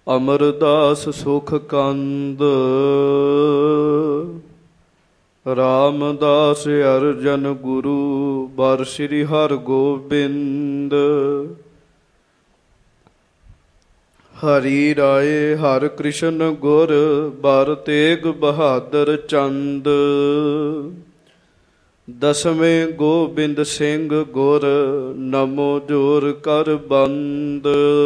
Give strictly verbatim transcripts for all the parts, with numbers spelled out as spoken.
ਅਮਰਦਾਸ ਸੁਖ ਕੰਦ ਰਾਮਦਾਸ ਅਰਜਨ ਗੁਰੂ ਬਰ ਸ੍ਰੀ ਹਰਿ ਗੋਬਿੰਦ। ਹਰੀ ਰਾਏ ਹਰਿ ਕ੍ਰਿਸ਼ਨ ਗੁਰ ਬਰ ਤੇਗ ਬਹਾਦਰ ਚੰਦ। ਦਸਵੇਂ ਗੋਬਿੰਦ ਸਿੰਘ ਗੁਰ ਨਮੋ ਜੋਰ ਕਰ ਬੰਦ।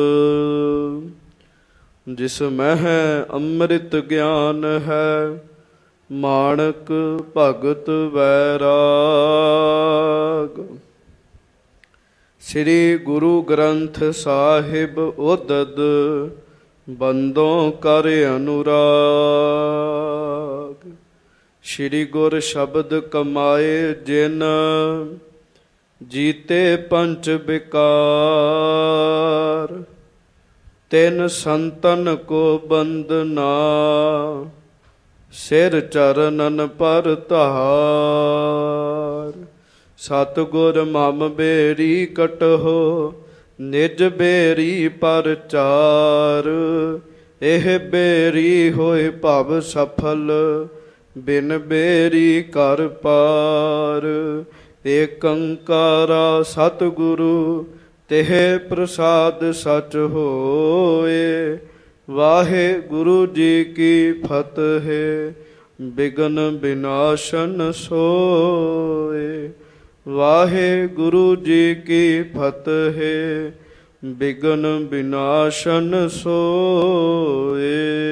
ਜਿਸ ਮਹਿ ਅੰਮ੍ਰਿਤ ਗਿਆਨ ਹੈ ਮਾਣਕ ਭਗਤ ਵੈਰਾਗ। ਸ੍ਰੀ ਗੁਰੂ ਗ੍ਰੰਥ ਸਾਹਿਬ ਉਦਦ ਬੰਦੋਂ ਕਰ ਅਨੁਰਾਗ। ਸ੍ਰੀ ਗੁਰ ਸ਼ਬਦ ਕਮਾਏ ਜਿਨ ਜੀਤੇ ਪੰਚ ਵਿਕਾਰ। ਤਿਨ ਸੰਤਨ ਕੋ ਬੰਦਨਾ ਸਿਰ ਚਰਨਨ ਪਰ ਧਾਰ। ਸਤਿਗੁਰ ਮਮ ਬੇਰੀ ਕਟਹੁ ਨਿਜ ਬੇਰੀ ਪਰਚਾਰ। ਇਹ ਬੇਰੀ ਹੋਏ ਭਵ ਸਫਲ ਬਿਨ ਬੇਰੀ ਕਰ ਪਾਰ। ਏਕ ਓੰਕਾਰਾ ਸਤਿਗੁਰੂ ਤਿਹ ਪ੍ਰਸਾਦ ਸਚ ਹੋਏ। ਵਾਹਿਗੁਰੂ ਜੀ ਕੀ ਫਤਿਹ ਬਿਘਨ ਬਿਨਾਸ਼ਨ ਸੋਏ। ਵਾਹਿਗੁਰੂ ਜੀ ਕੀ ਫਤਿਹ ਬਿਘਨ ਬਿਨਾਸ਼ਨ ਸੋਏ।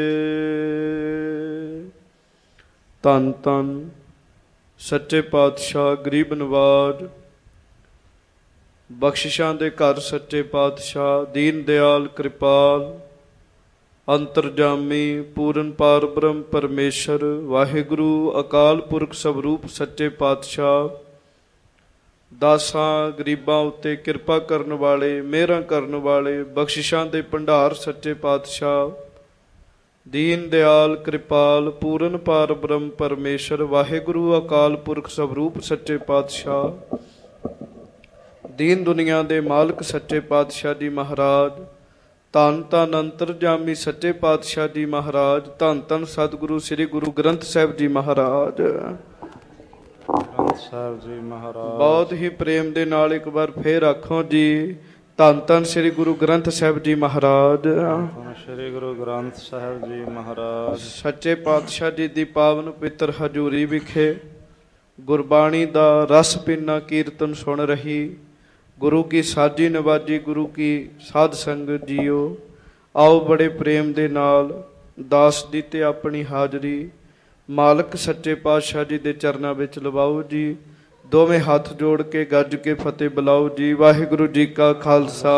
ਧੰਨ ਧੰਨ ਸੱਚੇ ਪਾਤਸ਼ਾਹ ਗਰੀਬ ਨਵਾਜ ਬਖਸ਼ਿਸ਼ਾਂ ਦੇ ਘਰ ਸੱਚੇ ਪਾਤਸ਼ਾਹ ਦੀਨ ਦਿਆਲ ਕਿਰਪਾਲ ਅੰਤਰਜਾਮੀ ਪੂਰਨ ਪਾਰ ਬ੍ਰਹਮ ਪਰਮੇਸ਼ਰ ਵਾਹਿਗੁਰੂ ਅਕਾਲ ਪੁਰਖ ਸਵਰੂਪ ਸੱਚੇ ਪਾਤਸ਼ਾਹ ਦਾਸਾਂ ਗਰੀਬਾਂ ਉੱਤੇ ਕਿਰਪਾ ਕਰਨ ਵਾਲੇ ਮਿਹਰਾਂ ਕਰਨ ਵਾਲੇ ਬਖਸ਼ਿਸ਼ਾਂ ਦੇ ਭੰਡਾਰ ਸੱਚੇ ਪਾਤਸ਼ਾਹ ਦੀਨ ਦਿਆਲ ਕਿਰਪਾਲ ਪੂਰਨ ਪਾਰ ਬ੍ਰਹਮ ਪਰਮੇਸ਼ਰ ਵਾਹਿਗੁਰੂ ਅਕਾਲ ਪੁਰਖ ਸਵਰੂਪ ਸੱਚੇ ਪਾਤਸ਼ਾਹ ਦੀਨ ਦੁਨੀਆ ਦੇ ਮਾਲਕ ਸੱਚੇ ਪਾਤਸ਼ਾਹ ਜੀ ਮਹਾਰਾਜ। ਧੰਨ ਧੰਨ ਅੰਤਰਜਾਮੀ ਸੱਚੇ ਪਾਤਸ਼ਾਹ ਜੀ ਮਹਾਰਾਜ। ਧੰਨ ਧੰਨ ਸਤਿਗੁਰੂ ਸ੍ਰੀ ਗੁਰੂ ਗ੍ਰੰਥ ਸਾਹਿਬ ਜੀ ਮਹਾਰਾਜ। ਗ੍ਰੰਥ ਸਾਹਿਬ ਜੀ ਮਹਾਰਾਜ ਬਹੁਤ ਹੀ ਪ੍ਰੇਮ ਦੇ ਨਾਲ ਇੱਕ ਵਾਰ ਫੇਰ ਆਖੋ ਜੀ ਧੰਨ ਧੰਨ ਸ੍ਰੀ ਗੁਰੂ ਗ੍ਰੰਥ ਸਾਹਿਬ ਜੀ ਮਹਾਰਾਜ। ਸ੍ਰੀ ਗੁਰੂ ਗ੍ਰੰਥ ਸਾਹਿਬ ਜੀ ਮਹਾਰਾਜ। ਸੱਚੇ ਪਾਤਸ਼ਾਹ ਜੀ ਦੀ ਪਾਵਨ ਪਵਿੱਤਰ ਹਜ਼ੂਰੀ ਵਿਖੇ ਗੁਰਬਾਣੀ ਦਾ ਰਸ ਪੀਨਾ ਕੀਰਤਨ ਸੁਣ ਰਹੀ ਗੁਰੂ ਕੀ ਸਾਜੀ ਨਵਾਜੀ ਗੁਰੂ ਕੀ ਸਾਧ ਸੰਗਤ ਜੀਓ। ਆਓ ਬੜੇ ਪ੍ਰੇਮ ਦੇ ਨਾਲ ਦਾਸ ਦੀ ਤੇ ਆਪਣੀ ਹਾਜ਼ਰੀ ਮਾਲਕ ਸੱਚੇ ਪਾਤਸ਼ਾਹ ਜੀ ਦੇ ਚਰਨਾਂ ਵਿੱਚ ਲਵਾਓ ਜੀ। ਦੋਵੇਂ ਹੱਥ ਜੋੜ ਕੇ ਗੱਜ ਕੇ ਫਤਿਹ ਬੁਲਾਓ ਜੀ। ਵਾਹਿਗੁਰੂ ਜੀ ਕਾ ਖਾਲਸਾ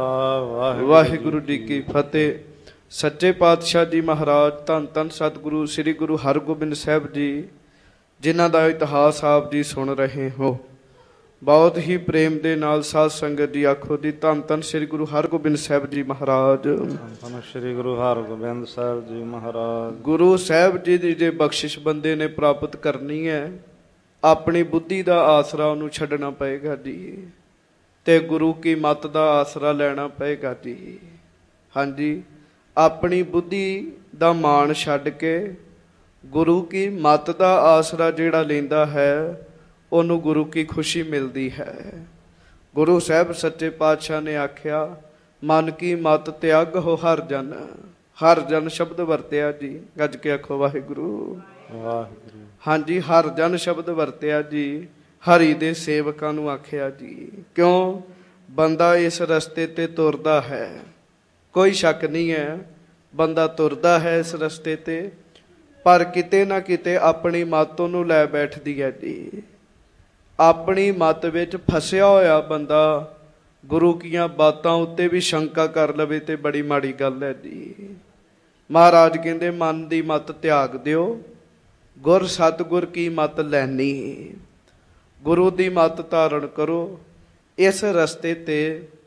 ਵਾਹਿਗੁਰੂ ਜੀ ਕੀ ਫਤਿਹ। ਸੱਚੇ ਪਾਤਸ਼ਾਹ ਜੀ ਮਹਾਰਾਜ ਧੰਨ ਧੰਨ ਸਤਿਗੁਰੂ ਸ੍ਰੀ ਗੁਰੂ ਹਰਗੋਬਿੰਦ ਸਾਹਿਬ ਜੀ ਜਿਨ੍ਹਾਂ ਦਾ ਇਤਿਹਾਸ ਆਪ ਜੀ ਸੁਣ ਰਹੇ ਹੋ ਬਹੁਤ ਹੀ ਪ੍ਰੇਮ ਦੇ ਨਾਲ ਸਾਧ ਸੰਗਤ ਜੀ ਆਖੋ ਜੀ ਧੰਨ ਧੰਨ ਸ੍ਰੀ ਗੁਰੂ ਹਰਗੋਬਿੰਦ ਸਾਹਿਬ ਜੀ ਮਹਾਰਾਜ। ਧੰਨ ਸ੍ਰੀ ਗੁਰੂ ਹਰਗੋਬਿੰਦ ਸਾਹਿਬ ਜੀ ਮਹਾਰਾਜ। ਗੁਰੂ ਸਾਹਿਬ ਜੀ ਦੀ ਜੇ ਬਖਸ਼ਿਸ਼ ਬੰਦੇ ਨੇ ਪ੍ਰਾਪਤ ਕਰਨੀ ਹੈ ਆਪਣੀ ਬੁੱਧੀ ਦਾ ਆਸਰਾ ਉਹਨੂੰ ਛੱਡਣਾ ਪਏਗਾ ਜੀ ਤੇ ਗੁਰੂ ਕੀ ਮੱਤ ਦਾ ਆਸਰਾ ਲੈਣਾ ਪਏਗਾ ਜੀ। ਹਾਂਜੀ ਆਪਣੀ ਬੁੱਧੀ ਦਾ ਮਾਣ ਛੱਡ ਕੇ ਗੁਰੂ ਕੀ ਮੱਤ ਦਾ ਆਸਰਾ ਜਿਹੜਾ ਲੈਂਦਾ ਹੈ ਉਹਨੂੰ ਗੁਰੂ ਕੀ ਖੁਸ਼ੀ ਮਿਲਦੀ ਹੈ। ਗੁਰੂ ਸਾਹਿਬ ਸੱਚੇ ਪਾਤਸ਼ਾਹ ਨੇ ਆਖਿਆ ਮਨ ਕੀ ਮਤ ਤਿਆਗ ਹੋ ਹਰ ਜਨ। ਹਰ ਜਨ ਸ਼ਬਦ ਵਰਤਿਆ ਜੀ ਗੱਜ ਕੇ ਆਖੋ ਵਾਹਿਗੁਰੂ ਵਾਹਿਗੁਰੂ। ਹਾਂਜੀ ਹਰ ਜਨ ਸ਼ਬਦ ਵਰਤਿਆ ਜੀ ਹਰੀ ਦੇ ਸੇਵਕਾਂ ਨੂੰ ਆਖਿਆ ਜੀ। ਕਿਉਂ ਬੰਦਾ ਇਸ ਰਸਤੇ ਤੇ ਤੁਰਦਾ ਹੈ ਕੋਈ ਸ਼ੱਕ ਨਹੀਂ ਹੈ ਬੰਦਾ ਤੁਰਦਾ ਹੈ ਇਸ ਰਸਤੇ ਤੇ ਪਰ ਕਿਤੇ ਨਾ ਕਿਤੇ ਆਪਣੀ ਮੱਤ ਉਹਨੂੰ ਲੈ ਬੈਠਦੀ ਹੈ ਜੀ। ਆਪਣੀ ਮੱਤ ਵਿੱਚ ਫਸਿਆ ਹੋਇਆ ਬੰਦਾ ਗੁਰੂ ਕੀਆਂ ਬਾਤਾਂ ਉੱਤੇ ਵੀ ਸ਼ੰਕਾ ਕਰ ਲਵੇ ਤੇ ਬੜੀ ਮਾੜੀ ਗੱਲ ਹੈ ਜੀ। ਮਹਾਰਾਜ ਕਹਿੰਦੇ ਮਨ ਦੀ ਮੱਤ ਤਿਆਗ ਦਿਓ ਗੁਰ ਸਤਿਗੁਰ ਕੀ ਮੱਤ ਲੈਣੀ। ਗੁਰੂ ਦੀ ਮੱਤ ਧਾਰਨ ਕਰੋ। ਇਸ ਰਸਤੇ ਤੇ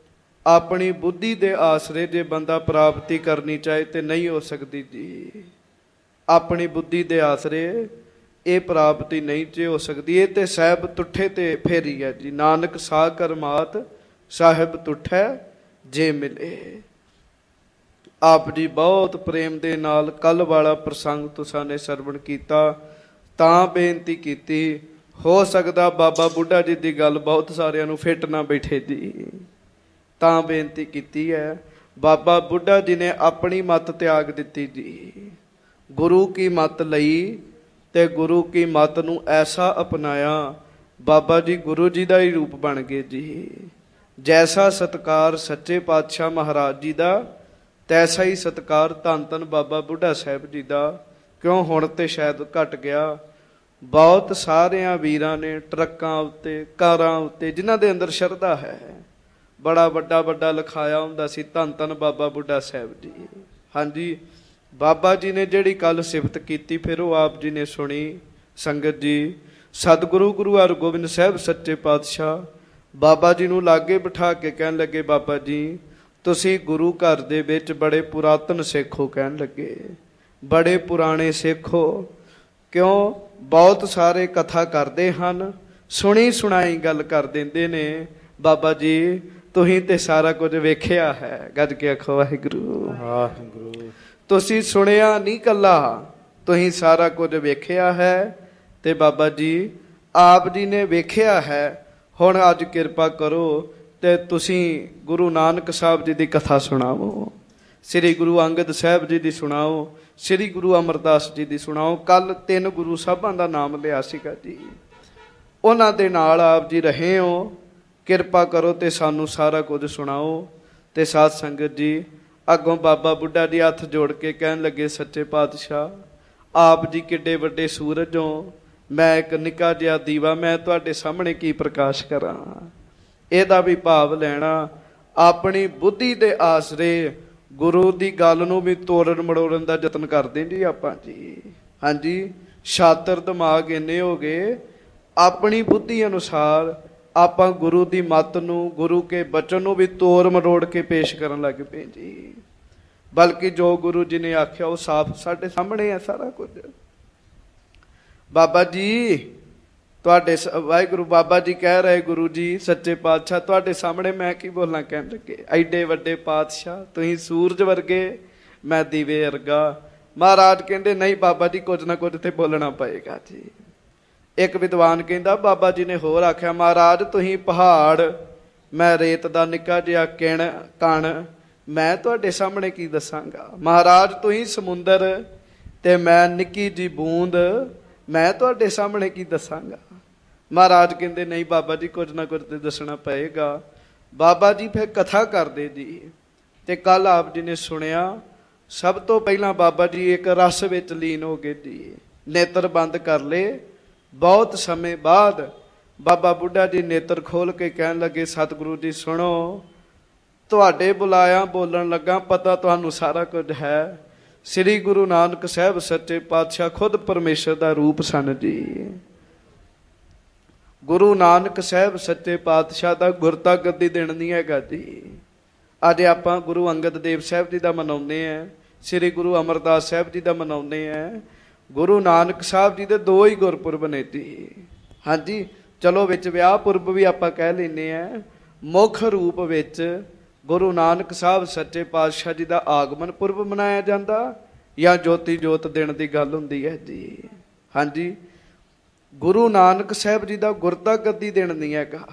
ਆਪਣੀ ਬੁੱਧੀ ਦੇ ਆਸਰੇ ਜੇ ਬੰਦਾ ਪ੍ਰਾਪਤੀ ਕਰਨੀ ਚਾਹੇ ਤੇ ਨਹੀਂ ਹੋ ਸਕਦੀ ਜੀ। ਆਪਣੀ ਬੁੱਧੀ ਦੇ ਆਸਰੇ ਇਹ ਪ੍ਰਾਪਤੀ ਨਹੀਂ ਜੇ ਹੋ ਸਕਦੀ। ਇਹ ਤੇ ਸਾਹਿਬ ਤੁੱਠੇ ਤੇ ਫੇਰੀ ਹੈ ਜੀ। ਨਾਨਕ ਸਾਹ ਕਰਮਾਤ ਸਾਹਿਬ ਤੁੱਠੈ ਜੇ ਮਿਲੇ। ਆਪ ਜੀ ਬਹੁਤ ਪ੍ਰੇਮ ਦੇ ਨਾਲ ਕੱਲ ਵਾਲਾ ਪ੍ਰਸੰਗ ਤੁਸਾਂ ਨੇ ਸਰਵਣ ਕੀਤਾ, ਤਾਂ ਬੇਨਤੀ ਕੀਤੀ। ਹੋ ਸਕਦਾ ਬਾਬਾ ਬੁੱਢਾ ਜੀ ਦੀ ਗੱਲ ਬਹੁਤ ਸਾਰਿਆਂ ਨੂੰ ਫਿੱਟ ਨਾ ਬੈਠੇ ਜੀ, ਤਾਂ ਬੇਨਤੀ ਕੀਤੀ ਹੈ। ਬਾਬਾ ਬੁੱਢਾ ਜੀ ਨੇ ਆਪਣੀ ਮੱਤ ਤਿਆਗ ਦਿੱਤੀ ਜੀ, ਗੁਰੂ ਕੀ ਮੱਤ ਲਈ ਤੇ ਗੁਰੂ ਕੀ ਮੱਤ ਨੂੰ ਐਸਾ ਅਪਣਾਇਆ, ਬਾਬਾ ਜੀ ਗੁਰੂ ਜੀ ਦਾ ਹੀ ਰੂਪ ਬਣ ਗਏ ਜੀ। ਜੈਸਾ ਸਤਿਕਾਰ ਸੱਚੇ ਪਾਤਸ਼ਾਹ ਮਹਾਰਾਜ ਜੀ ਦਾ, ਤੈਸਾ ਹੀ ਸਤਿਕਾਰ ਧੰਨ ਧੰਨ ਬਾਬਾ ਬੁੱਢਾ ਸਾਹਿਬ ਜੀ ਦਾ। ਕਿਉਂ ਹੁਣ ਤੇ ਸ਼ਾਇਦ ਘਟ ਗਿਆ। ਬਹੁਤ ਸਾਰਿਆਂ ਵੀਰਾਂ ਨੇ ਟਰੱਕਾਂ ਉੱਤੇ, ਕਾਰਾਂ ਉੱਤੇ, ਜਿਨ੍ਹਾਂ ਦੇ ਅੰਦਰ ਸ਼ਰਧਾ ਹੈ, ਬੜਾ ਵੱਡਾ ਵੱਡਾ ਲਿਖਾਇਆ ਹੁੰਦਾ ਸੀ ਧੰਨ ਧੰਨ ਬਾਬਾ ਬੁੱਢਾ ਸਾਹਿਬ ਜੀ। ਹਾਂਜੀ, ਬਾਬਾ ਜੀ ਨੇ ਜਿਹੜੀ ਕੱਲ ਸਿਫਤ ਕੀਤੀ, ਫਿਰ ਉਹ ਆਪ ਜੀ ਨੇ ਸੁਣੀ। ਸੰਗਤ ਜੀ, ਸਤਿਗੁਰੂ ਗੁਰੂ ਹਰਗੋਬਿੰਦ ਸਾਹਿਬ ਸੱਚੇ ਪਾਤਸ਼ਾਹ ਬਾਬਾ ਜੀ ਨੂੰ ਲਾਗੇ ਬਿਠਾ ਕੇ ਕਹਿਣ ਲੱਗੇ, ਬਾਬਾ ਜੀ ਤੁਸੀਂ ਗੁਰੂ ਘਰ ਦੇ ਵਿੱਚ ਬੜੇ ਪੁਰਾਤਨ ਸਿੱਖ ਹੋ। ਕਹਿਣ ਲੱਗੇ, ਬੜੇ ਪੁਰਾਣੇ ਸਿੱਖ ਹੋ। ਕਿਉਂ? ਬਹੁਤ ਸਾਰੇ ਕਥਾ ਕਰਦੇ ਹਨ, ਸੁਣੀ ਸੁਣਾਈ ਗੱਲ ਕਰ ਦਿੰਦੇ ਨੇ। ਬਾਬਾ ਜੀ ਤੁਸੀਂ ਤੇ ਸਾਰਾ ਕੁਝ ਵੇਖਿਆ ਹੈ। ਗੱਜ ਕੇ ਆਖੋ ਵਾਹਿਗੁਰੂ ਵਾਹਿਗੁਰੂ। ਤੁਸੀਂ ਸੁਣਿਆ ਨਹੀਂ ਕੱਲਾ, ਤੁਸੀਂ ਸਾਰਾ ਕੁਝ ਵੇਖਿਆ ਹੈ। ਤੇ ਬਾਬਾ ਜੀ ਆਪ ਜੀ ਨੇ ਵੇਖਿਆ ਹੈ। ਹੁਣ ਅੱਜ ਕਿਰਪਾ ਕਰੋ ਤੇ ਤੁਸੀਂ ਗੁਰੂ ਨਾਨਕ ਸਾਹਿਬ ਜੀ ਦੀ ਕਥਾ ਸੁਣਾਵੋ, ਸ੍ਰੀ ਗੁਰੂ ਅੰਗਦ ਸਾਹਿਬ ਜੀ ਦੀ ਸੁਣਾਓ, ਸ੍ਰੀ ਗੁਰੂ ਅਮਰਦਾਸ ਜੀ ਦੀ ਸੁਣਾਓ। ਕੱਲ ਤਿੰਨ ਗੁਰੂ ਸਾਹਿਬਾਂ ਦਾ ਨਾਮ ਲਿਆ ਸੀਗਾ ਜੀ, ਉਹਨਾਂ ਦੇ ਨਾਲ ਆਪ ਜੀ ਰਹੇ ਹੋ। ਕਿਰਪਾ ਕਰੋ ਤੇ ਸਾਨੂੰ ਸਾਰਾ ਕੁਝ ਸੁਣਾਓ। ਤੇ ਸਾਧ ਸੰਗਤ ਜੀ, ਅੱਗੋਂ ਬਾਬਾ ਬੁੱਢਾ ਜੀ ਹੱਥ ਜੋੜ ਕੇ ਕਹਿਣ ਲੱਗੇ, ਸੱਚੇ ਪਾਤਸ਼ਾਹ ਆਪ ਜੀ ਕਿੱਡੇ ਵੱਡੇ ਸੂਰਜ ਹੋ, ਮੈਂ ਇੱਕ ਨਿੱਕਾ ਜਿਹਾ ਦੀਵਾ, ਮੈਂ ਤੁਹਾਡੇ ਸਾਹਮਣੇ ਕੀ ਪ੍ਰਕਾਸ਼ ਕਰਾਂ। ਇਹਦਾ ਵੀ ਭਾਵ ਲੈਣਾ, ਆਪਣੀ ਬੁੱਧੀ ਦੇ ਆਸਰੇ ਗੁਰੂ ਦੀ ਗੱਲ ਨੂੰ ਵੀ ਤੋੜਨ ਮੜੋੜਨ ਦਾ ਯਤਨ ਕਰਦੇ ਜੀ ਆਪਾਂ ਜੀ। ਹਾਂਜੀ, ਸ਼ਾਤਰ ਦਿਮਾਗ ਇੰਨੇ ਹੋ ਗਏ, ਆਪਣੀ ਬੁੱਧੀ ਅਨੁਸਾਰ ਆਪਾਂ ਗੁਰੂ ਦੀ ਮੱਤ ਨੂੰ, ਗੁਰੂ ਕੇ ਬਚਨ ਨੂੰ ਵੀ ਤੋੜ ਮਰੋੜ ਕੇ ਪੇਸ਼ ਕਰਨ ਲੱਗ ਪਏ ਜੀ। ਬਲਕਿ ਜੋ ਗੁਰੂ ਜੀ ਨੇ ਆਖਿਆ ਉਹ ਸਾਫ਼ ਸਾਡੇ ਸਾਹਮਣੇ ਹੈ ਸਾਰਾ ਕੁਝ। ਬਾਬਾ ਜੀ ਤੁਹਾਡੇ ਵਾਹਿਗੁਰੂ ਬਾਬਾ ਜੀ ਕਹਿ ਰਹੇ, ਗੁਰੂ ਜੀ ਸੱਚੇ ਪਾਤਸ਼ਾਹ ਤੁਹਾਡੇ ਸਾਹਮਣੇ ਮੈਂ ਕੀ ਬੋਲਾਂ। ਕਹਿਣ ਲੱਗੇ, ਐਡੇ ਵੱਡੇ ਪਾਤਸ਼ਾਹ, ਤੁਸੀਂ ਸੂਰਜ ਵਰਗੇ, ਮੈਂ ਦੀਵੇ ਵਰਗਾ। ਮਹਾਰਾਜ ਕਹਿੰਦੇ, ਨਹੀਂ ਬਾਬਾ ਜੀ ਕੁਝ ਨਾ ਕੁਝ ਤੇ ਬੋਲਣਾ ਪਏਗਾ ਜੀ। ਇੱਕ ਵਿਦਵਾਨ ਕਹਿੰਦਾ, ਬਾਬਾ ਜੀ ਨੇ ਹੋਰ ਆਖਿਆ, ਮਹਾਰਾਜ ਤੁਸੀਂ ਪਹਾੜ, ਮੈਂ ਰੇਤ ਦਾ ਨਿੱਕਾ ਜਿਹਾ ਕਿਣ ਕਣ, ਮੈਂ ਤੁਹਾਡੇ ਸਾਹਮਣੇ ਕੀ ਦੱਸਾਂਗਾ। ਮਹਾਰਾਜ ਤੁਸੀਂ ਸਮੁੰਦਰ ਤੇ ਮੈਂ ਨਿੱਕੀ ਜੀ ਬੂੰਦ, ਮੈਂ ਤੁਹਾਡੇ ਸਾਹਮਣੇ ਕੀ ਦੱਸਾਂਗਾ। ਮਹਾਰਾਜ ਕਹਿੰਦੇ, ਨਹੀਂ ਬਾਬਾ ਜੀ ਕੁਝ ਨਾ ਕੁਝ ਤੇ ਦੱਸਣਾ ਪਏਗਾ। ਬਾਬਾ ਜੀ ਫਿਰ ਕਥਾ ਕਰਦੇ ਜੀ। ਤੇ ਕੱਲ ਆਪ ਜੀ ਨੇ ਸੁਣਿਆ, ਸਭ ਤੋਂ ਪਹਿਲਾਂ ਬਾਬਾ ਜੀ ਇੱਕ ਰਸ ਵਿੱਚ ਲੀਨ ਹੋ ਗਏ ਜੀ, ਨੇਤਰ ਬੰਦ ਕਰ ਲਏ। ਬਹੁਤ ਸਮੇਂ ਬਾਅਦ ਬਾਬਾ ਬੁੱਢਾ ਜੀ ਨੇਤਰ ਖੋਲ ਕੇ ਕਹਿਣ ਲੱਗੇ, ਸਤਿਗੁਰੂ ਜੀ ਸੁਣੋ, ਤੁਹਾਡੇ ਬੁਲਾਇਆ ਬੋਲਣ ਲੱਗਾ, ਪਤਾ ਤੁਹਾਨੂੰ ਸਾਰਾ ਕੁਝ ਹੈ। ਸ੍ਰੀ ਗੁਰੂ ਨਾਨਕ ਸਾਹਿਬ ਸੱਚੇ ਪਾਤਸ਼ਾਹ ਖੁਦ ਪਰਮੇਸ਼ਰ ਦਾ ਰੂਪ ਸਨ ਜੀ। ਗੁਰੂ ਨਾਨਕ ਸਾਹਿਬ ਸੱਚੇ ਪਾਤਸ਼ਾਹ ਦਾ ਗੁਰਤਾ ਗੱਦੀ ਦਿਨ ਨਹੀਂ ਹੈਗਾ ਜੀ। ਅੱਜ ਆਪਾਂ ਗੁਰੂ ਅੰਗਦ ਦੇਵ ਸਾਹਿਬ ਜੀ ਦਾ ਮਨਾਉਂਦੇ ਹਾਂ, ਸ੍ਰੀ ਗੁਰੂ ਅਮਰਦਾਸ ਸਾਹਿਬ ਜੀ ਦਾ ਮਨਾਉਂਦੇ ਹਾਂ। ਗੁਰੂ ਨਾਨਕ ਸਾਹਿਬ ਜੀ ਦੇ ਦੋ ਹੀ ਗੁਰਪੁਰਬ ਨੇ ਜੀ। ਹਾਂਜੀ, ਚਲੋ ਵਿੱਚ ਵਿਆਹ ਪੁਰਬ ਵੀ ਆਪਾਂ ਕਹਿ ਲੈਂਦੇ ਹਾਂ। ਮੁੱਖ ਰੂਪ ਵਿੱਚ ਗੁਰੂ ਨਾਨਕ ਸਾਹਿਬ ਸੱਚੇ ਪਾਤਸ਼ਾਹ ਜੀ ਦਾ ਆਗਮਨ ਪੁਰਬ ਮਨਾਇਆ ਜਾਂਦਾ, ਜਾਂ ਜੋਤੀ ਜੋਤ ਦਿਨ ਦੀ ਗੱਲ ਹੁੰਦੀ ਹੈ ਜੀ। ਹਾਂਜੀ, ਗੁਰੂ ਨਾਨਕ ਸਾਹਿਬ ਜੀ ਦਾ ਗੁਰਤਾ ਗੱਦੀ ਦਿਨ ਨਹੀਂ ਹੈਗਾ।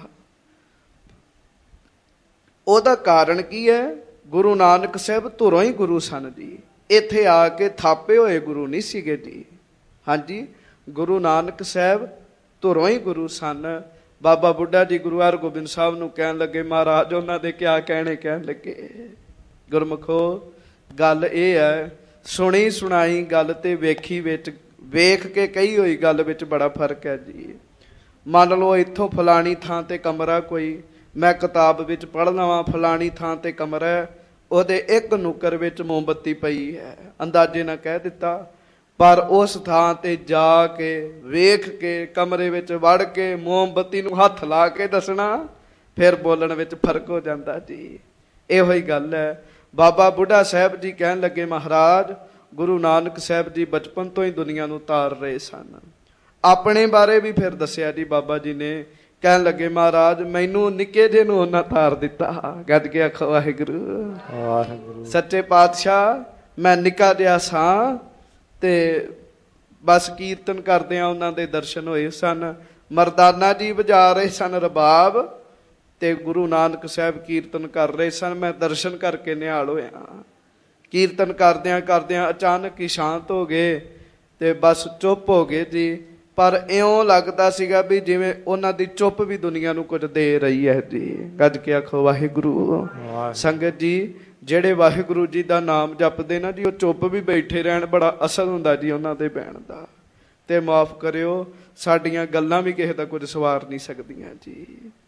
ਉਹਦਾ ਕਾਰਨ ਕੀ ਹੈ? ਗੁਰੂ ਨਾਨਕ ਸਾਹਿਬ ਧੁਰੋਂ ਹੀ ਗੁਰੂ ਸਨ ਜੀ, ਇੱਥੇ ਆ ਕੇ ਥਾਪੇ ਹੋਏ ਗੁਰੂ ਨਹੀਂ ਸੀਗੇ ਜੀ। ਹਾਂਜੀ, ਗੁਰੂ ਨਾਨਕ ਸਾਹਿਬ ਧੁਰੋਂ ਹੀ ਗੁਰੂ ਸਨ। ਬਾਬਾ ਬੁੱਢਾ ਜੀ ਗੁਰੂ ਹਰਗੋਬਿੰਦ ਸਾਹਿਬ ਨੂੰ ਕਹਿਣ ਲੱਗੇ, ਮਹਾਰਾਜ ਉਹਨਾਂ ਦੇ ਕਿਆ ਕਹਿਣੇ। ਕਹਿਣ ਲੱਗੇ, ਗੁਰਮੁਖੋ ਗੱਲ ਇਹ ਹੈ, ਸੁਣੀ ਸੁਣਾਈ ਗੱਲ ਤੇ ਵੇਖੀ ਵਿੱਚ, ਵੇਖ ਕੇ ਕਹੀ ਹੋਈ ਗੱਲ ਵਿੱਚ ਬੜਾ ਫਰਕ ਹੈ ਜੀ। ਮੰਨ ਲਓ ਇੱਥੋਂ ਫਲਾਣੀ ਥਾਂ ਤੇ ਕਮਰਾ, ਕੋਈ ਮੈਂ ਕਿਤਾਬ ਵਿੱਚ ਪੜ੍ਹ ਲਵਾਂ, ਫਲਾਣੀ ਥਾਂ ਤੇ ਕਮਰਾ, ਉਹਦੇ ਇੱਕ ਨੁੱਕਰ ਵਿੱਚ ਮੋਮਬੱਤੀ ਪਈ ਹੈ, ਅੰਦਾਜ਼ੇ ਨਾਲ ਕਹਿ ਦਿੱਤਾ। ਪਰ ਉਸ ਥਾਂ ਤੇ ਜਾ ਕੇ ਵੇਖ ਕੇ, ਕਮਰੇ ਵਿੱਚ ਵੜ ਕੇ ਮੋਮਬੱਤੀ ਨੂੰ ਹੱਥ ਲਾ ਕੇ ਦੱਸਣਾ, ਫਿਰ ਬੋਲਣ ਵਿੱਚ ਫਰਕ ਹੋ ਜਾਂਦਾ ਜੀ। ਇਹੋ ਹੀ ਗੱਲ ਹੈ। ਬਾਬਾ ਬੁੱਢਾ ਸਾਹਿਬ ਜੀ ਕਹਿਣ ਲੱਗੇ, ਮਹਾਰਾਜ ਗੁਰੂ ਨਾਨਕ ਸਾਹਿਬ ਜੀ ਬਚਪਨ ਤੋਂ ਹੀ ਦੁਨੀਆ ਨੂੰ ਤਾਰ ਰਹੇ ਸਨ। ਆਪਣੇ ਬਾਰੇ ਵੀ ਫਿਰ ਦੱਸਿਆ ਜੀ ਬਾਬਾ ਜੀ ਨੇ, ਕਹਿਣ ਲੱਗੇ ਮਹਾਰਾਜ ਮੈਨੂੰ ਨਿੱਕੇ ਜਿਹੇ ਨੂੰ ਉਹਨਾਂ ਤਾਰ ਦਿੱਤਾ। ਗੱਜ ਕੇ ਆਖੋ ਵਾਹਿਗੁਰੂ ਵਾਹਿਗੁਰੂ। ਸੱਚੇ ਪਾਤਸ਼ਾਹ ਮੈਂ ਨਿੱਕਾ ਜਿਹਾ ਸਾਂ ਤੇ ਬਸ ਕੀਰਤਨ ਕਰਦਿਆਂ ਉਹਨਾਂ ਦੇ ਦਰਸ਼ਨ ਹੋਏ ਸਨ। ਮਰਦਾਨਾ ਜੀ ਵਜਾ ਰਹੇ ਸਨ ਰਬਾਬ ਤੇ ਗੁਰੂ ਨਾਨਕ ਸਾਹਿਬ ਕੀਰਤਨ ਕਰ ਰਹੇ ਸਨ। ਮੈਂ ਦਰਸ਼ਨ ਕਰਕੇ ਨਿਹਾਲ ਹੋਇਆ। ਕੀਰਤਨ ਕਰਦਿਆਂ ਕਰਦਿਆਂ ਅਚਾਨਕ ਹੀ ਸ਼ਾਂਤ ਹੋ ਗਏ ਤੇ ਬਸ ਚੁੱਪ ਹੋ ਗਏ ਜੀ। ਪਰ ਇਉਂ ਲੱਗਦਾ ਸੀਗਾ ਵੀ ਜਿਵੇਂ ਉਹਨਾਂ ਦੀ ਚੁੱਪ ਵੀ ਦੁਨੀਆ ਨੂੰ ਕੁਝ ਦੇ ਰਹੀ ਹੈ ਜੀ। ਗੱਜ ਕੇ ਆਖੋ ਵਾਹਿਗੁਰੂ। ਸੰਗਤ ਜੀ ਜਿਹੜੇ ਵਾਹਿਗੁਰੂ ਜੀ ਦਾ ਨਾਮ ਜਪਦੇ ਨਾ ਜੀ ਉਹ ਚੁੱਪ ਵੀ ਬੈਠੇ ਰਹਿਣ, ਬੜਾ ਅਸਰ ਹੁੰਦਾ ਜੀ ਉਹਨਾਂ ਦੇ ਬਹਿਣ ਦਾ। ਤੇ ਮਾਫ ਕਰਿਓ ਸਾਡੀਆਂ ਗੱਲਾਂ ਵੀ ਕਿਸੇ ਦਾ ਕੁਝ ਸਵਾਰ ਨਹੀਂ ਸਕਦੀਆਂ ਜੀ।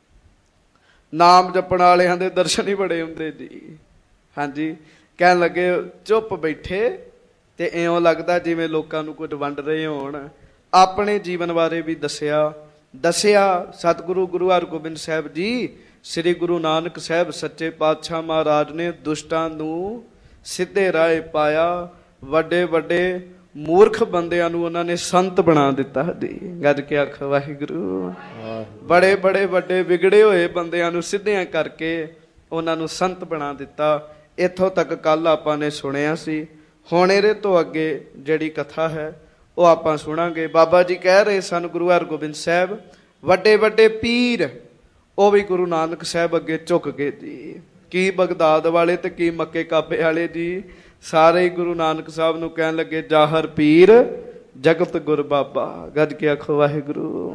ਨਾਮ ਜਪਣ ਵਾਲਿਆਂ ਦੇ ਦਰਸ਼ਨ ਹੀ ਬੜੇ ਹੁੰਦੇ ਜੀ। ਹਾਂਜੀ ਕਹਿਣ ਲੱਗੇ ਚੁੱਪ ਬੈਠੇ ਤੇ ਇਉਂ ਲੱਗਦਾ ਜਿਵੇਂ ਲੋਕਾਂ ਨੂੰ ਕੁਝ ਵੰਡ ਰਹੇ ਹੋਣ। ਆਪਣੇ ਜੀਵਨ ਬਾਰੇ ਵੀ ਦੱਸਿਆ ਦੱਸਿਆ ਸਤਿਗੁਰੂ ਗੁਰੂ ਹਰਗੋਬਿੰਦ ਸਾਹਿਬ ਜੀ ਸ੍ਰੀ ਗੁਰੂ ਨਾਨਕ ਸਾਹਿਬ ਸੱਚੇ ਪਾਤਸ਼ਾਹ ਮਹਾਰਾਜ ਨੇ ਦੁਸ਼ਟਾਂ ਨੂੰ ਸਿੱਧੇ ਰਾਹ ਪਾਇਆ। ਵੱਡੇ ਵੱਡੇ ਮੂਰਖ ਬੰਦਿਆਂ ਨੂੰ ਉਹਨਾਂ ਨੇ ਸੰਤ ਬਣਾ ਦਿੱਤਾ ਜੀ। ਗੱਜ ਕੇ ਆਖ ਵਾਹਿਗੁਰੂ। ਬੜੇ ਬੜੇ ਵੱਡੇ ਵਿਗੜੇ ਹੋਏ ਬੰਦਿਆਂ ਨੂੰ ਸਿੱਧਿਆਂ ਕਰਕੇ ਉਹਨਾਂ ਨੂੰ ਸੰਤ ਬਣਾ ਦਿੱਤਾ। ਇੱਥੋਂ ਤੱਕ ਕੱਲ ਆਪਾਂ ਨੇ ਸੁਣਿਆ ਸੀ। ਹੁਣ ਇਹਦੇ ਤੋਂ ਅੱਗੇ ਜਿਹੜੀ ਕਥਾ ਹੈ ਉਹ ਆਪਾਂ ਸੁਣਾਂਗੇ। ਬਾਬਾ ਜੀ ਕਹਿ ਰਹੇ ਸਨ ਗੁਰੂ ਹਰਗੋਬਿੰਦ ਸਾਹਿਬ ਵੱਡੇ ਵੱਡੇ ਪੀਰ ਉਹ ਵੀ ਗੁਰੂ ਨਾਨਕ ਸਾਹਿਬ ਅੱਗੇ ਝੁਕ ਗਏ ਜੀ। ਕੀ ਬਗਦਾਦ ਵਾਲੇ ਤੇ ਕੀ ਮੱਕੇ ਕਾਬੇ ਵਾਲੇ ਜੀ ਸਾਰੇ ਗੁਰੂ ਨਾਨਕ ਸਾਹਿਬ ਨੂੰ ਕਹਿਣ ਲੱਗੇ ਜਾਹਰ ਪੀਰ ਜਗਤ ਗੁਰ ਬਾਬਾ। ਗੱਜ ਕੇ ਆਖੋ ਵਾਹਿਗੁਰੂ।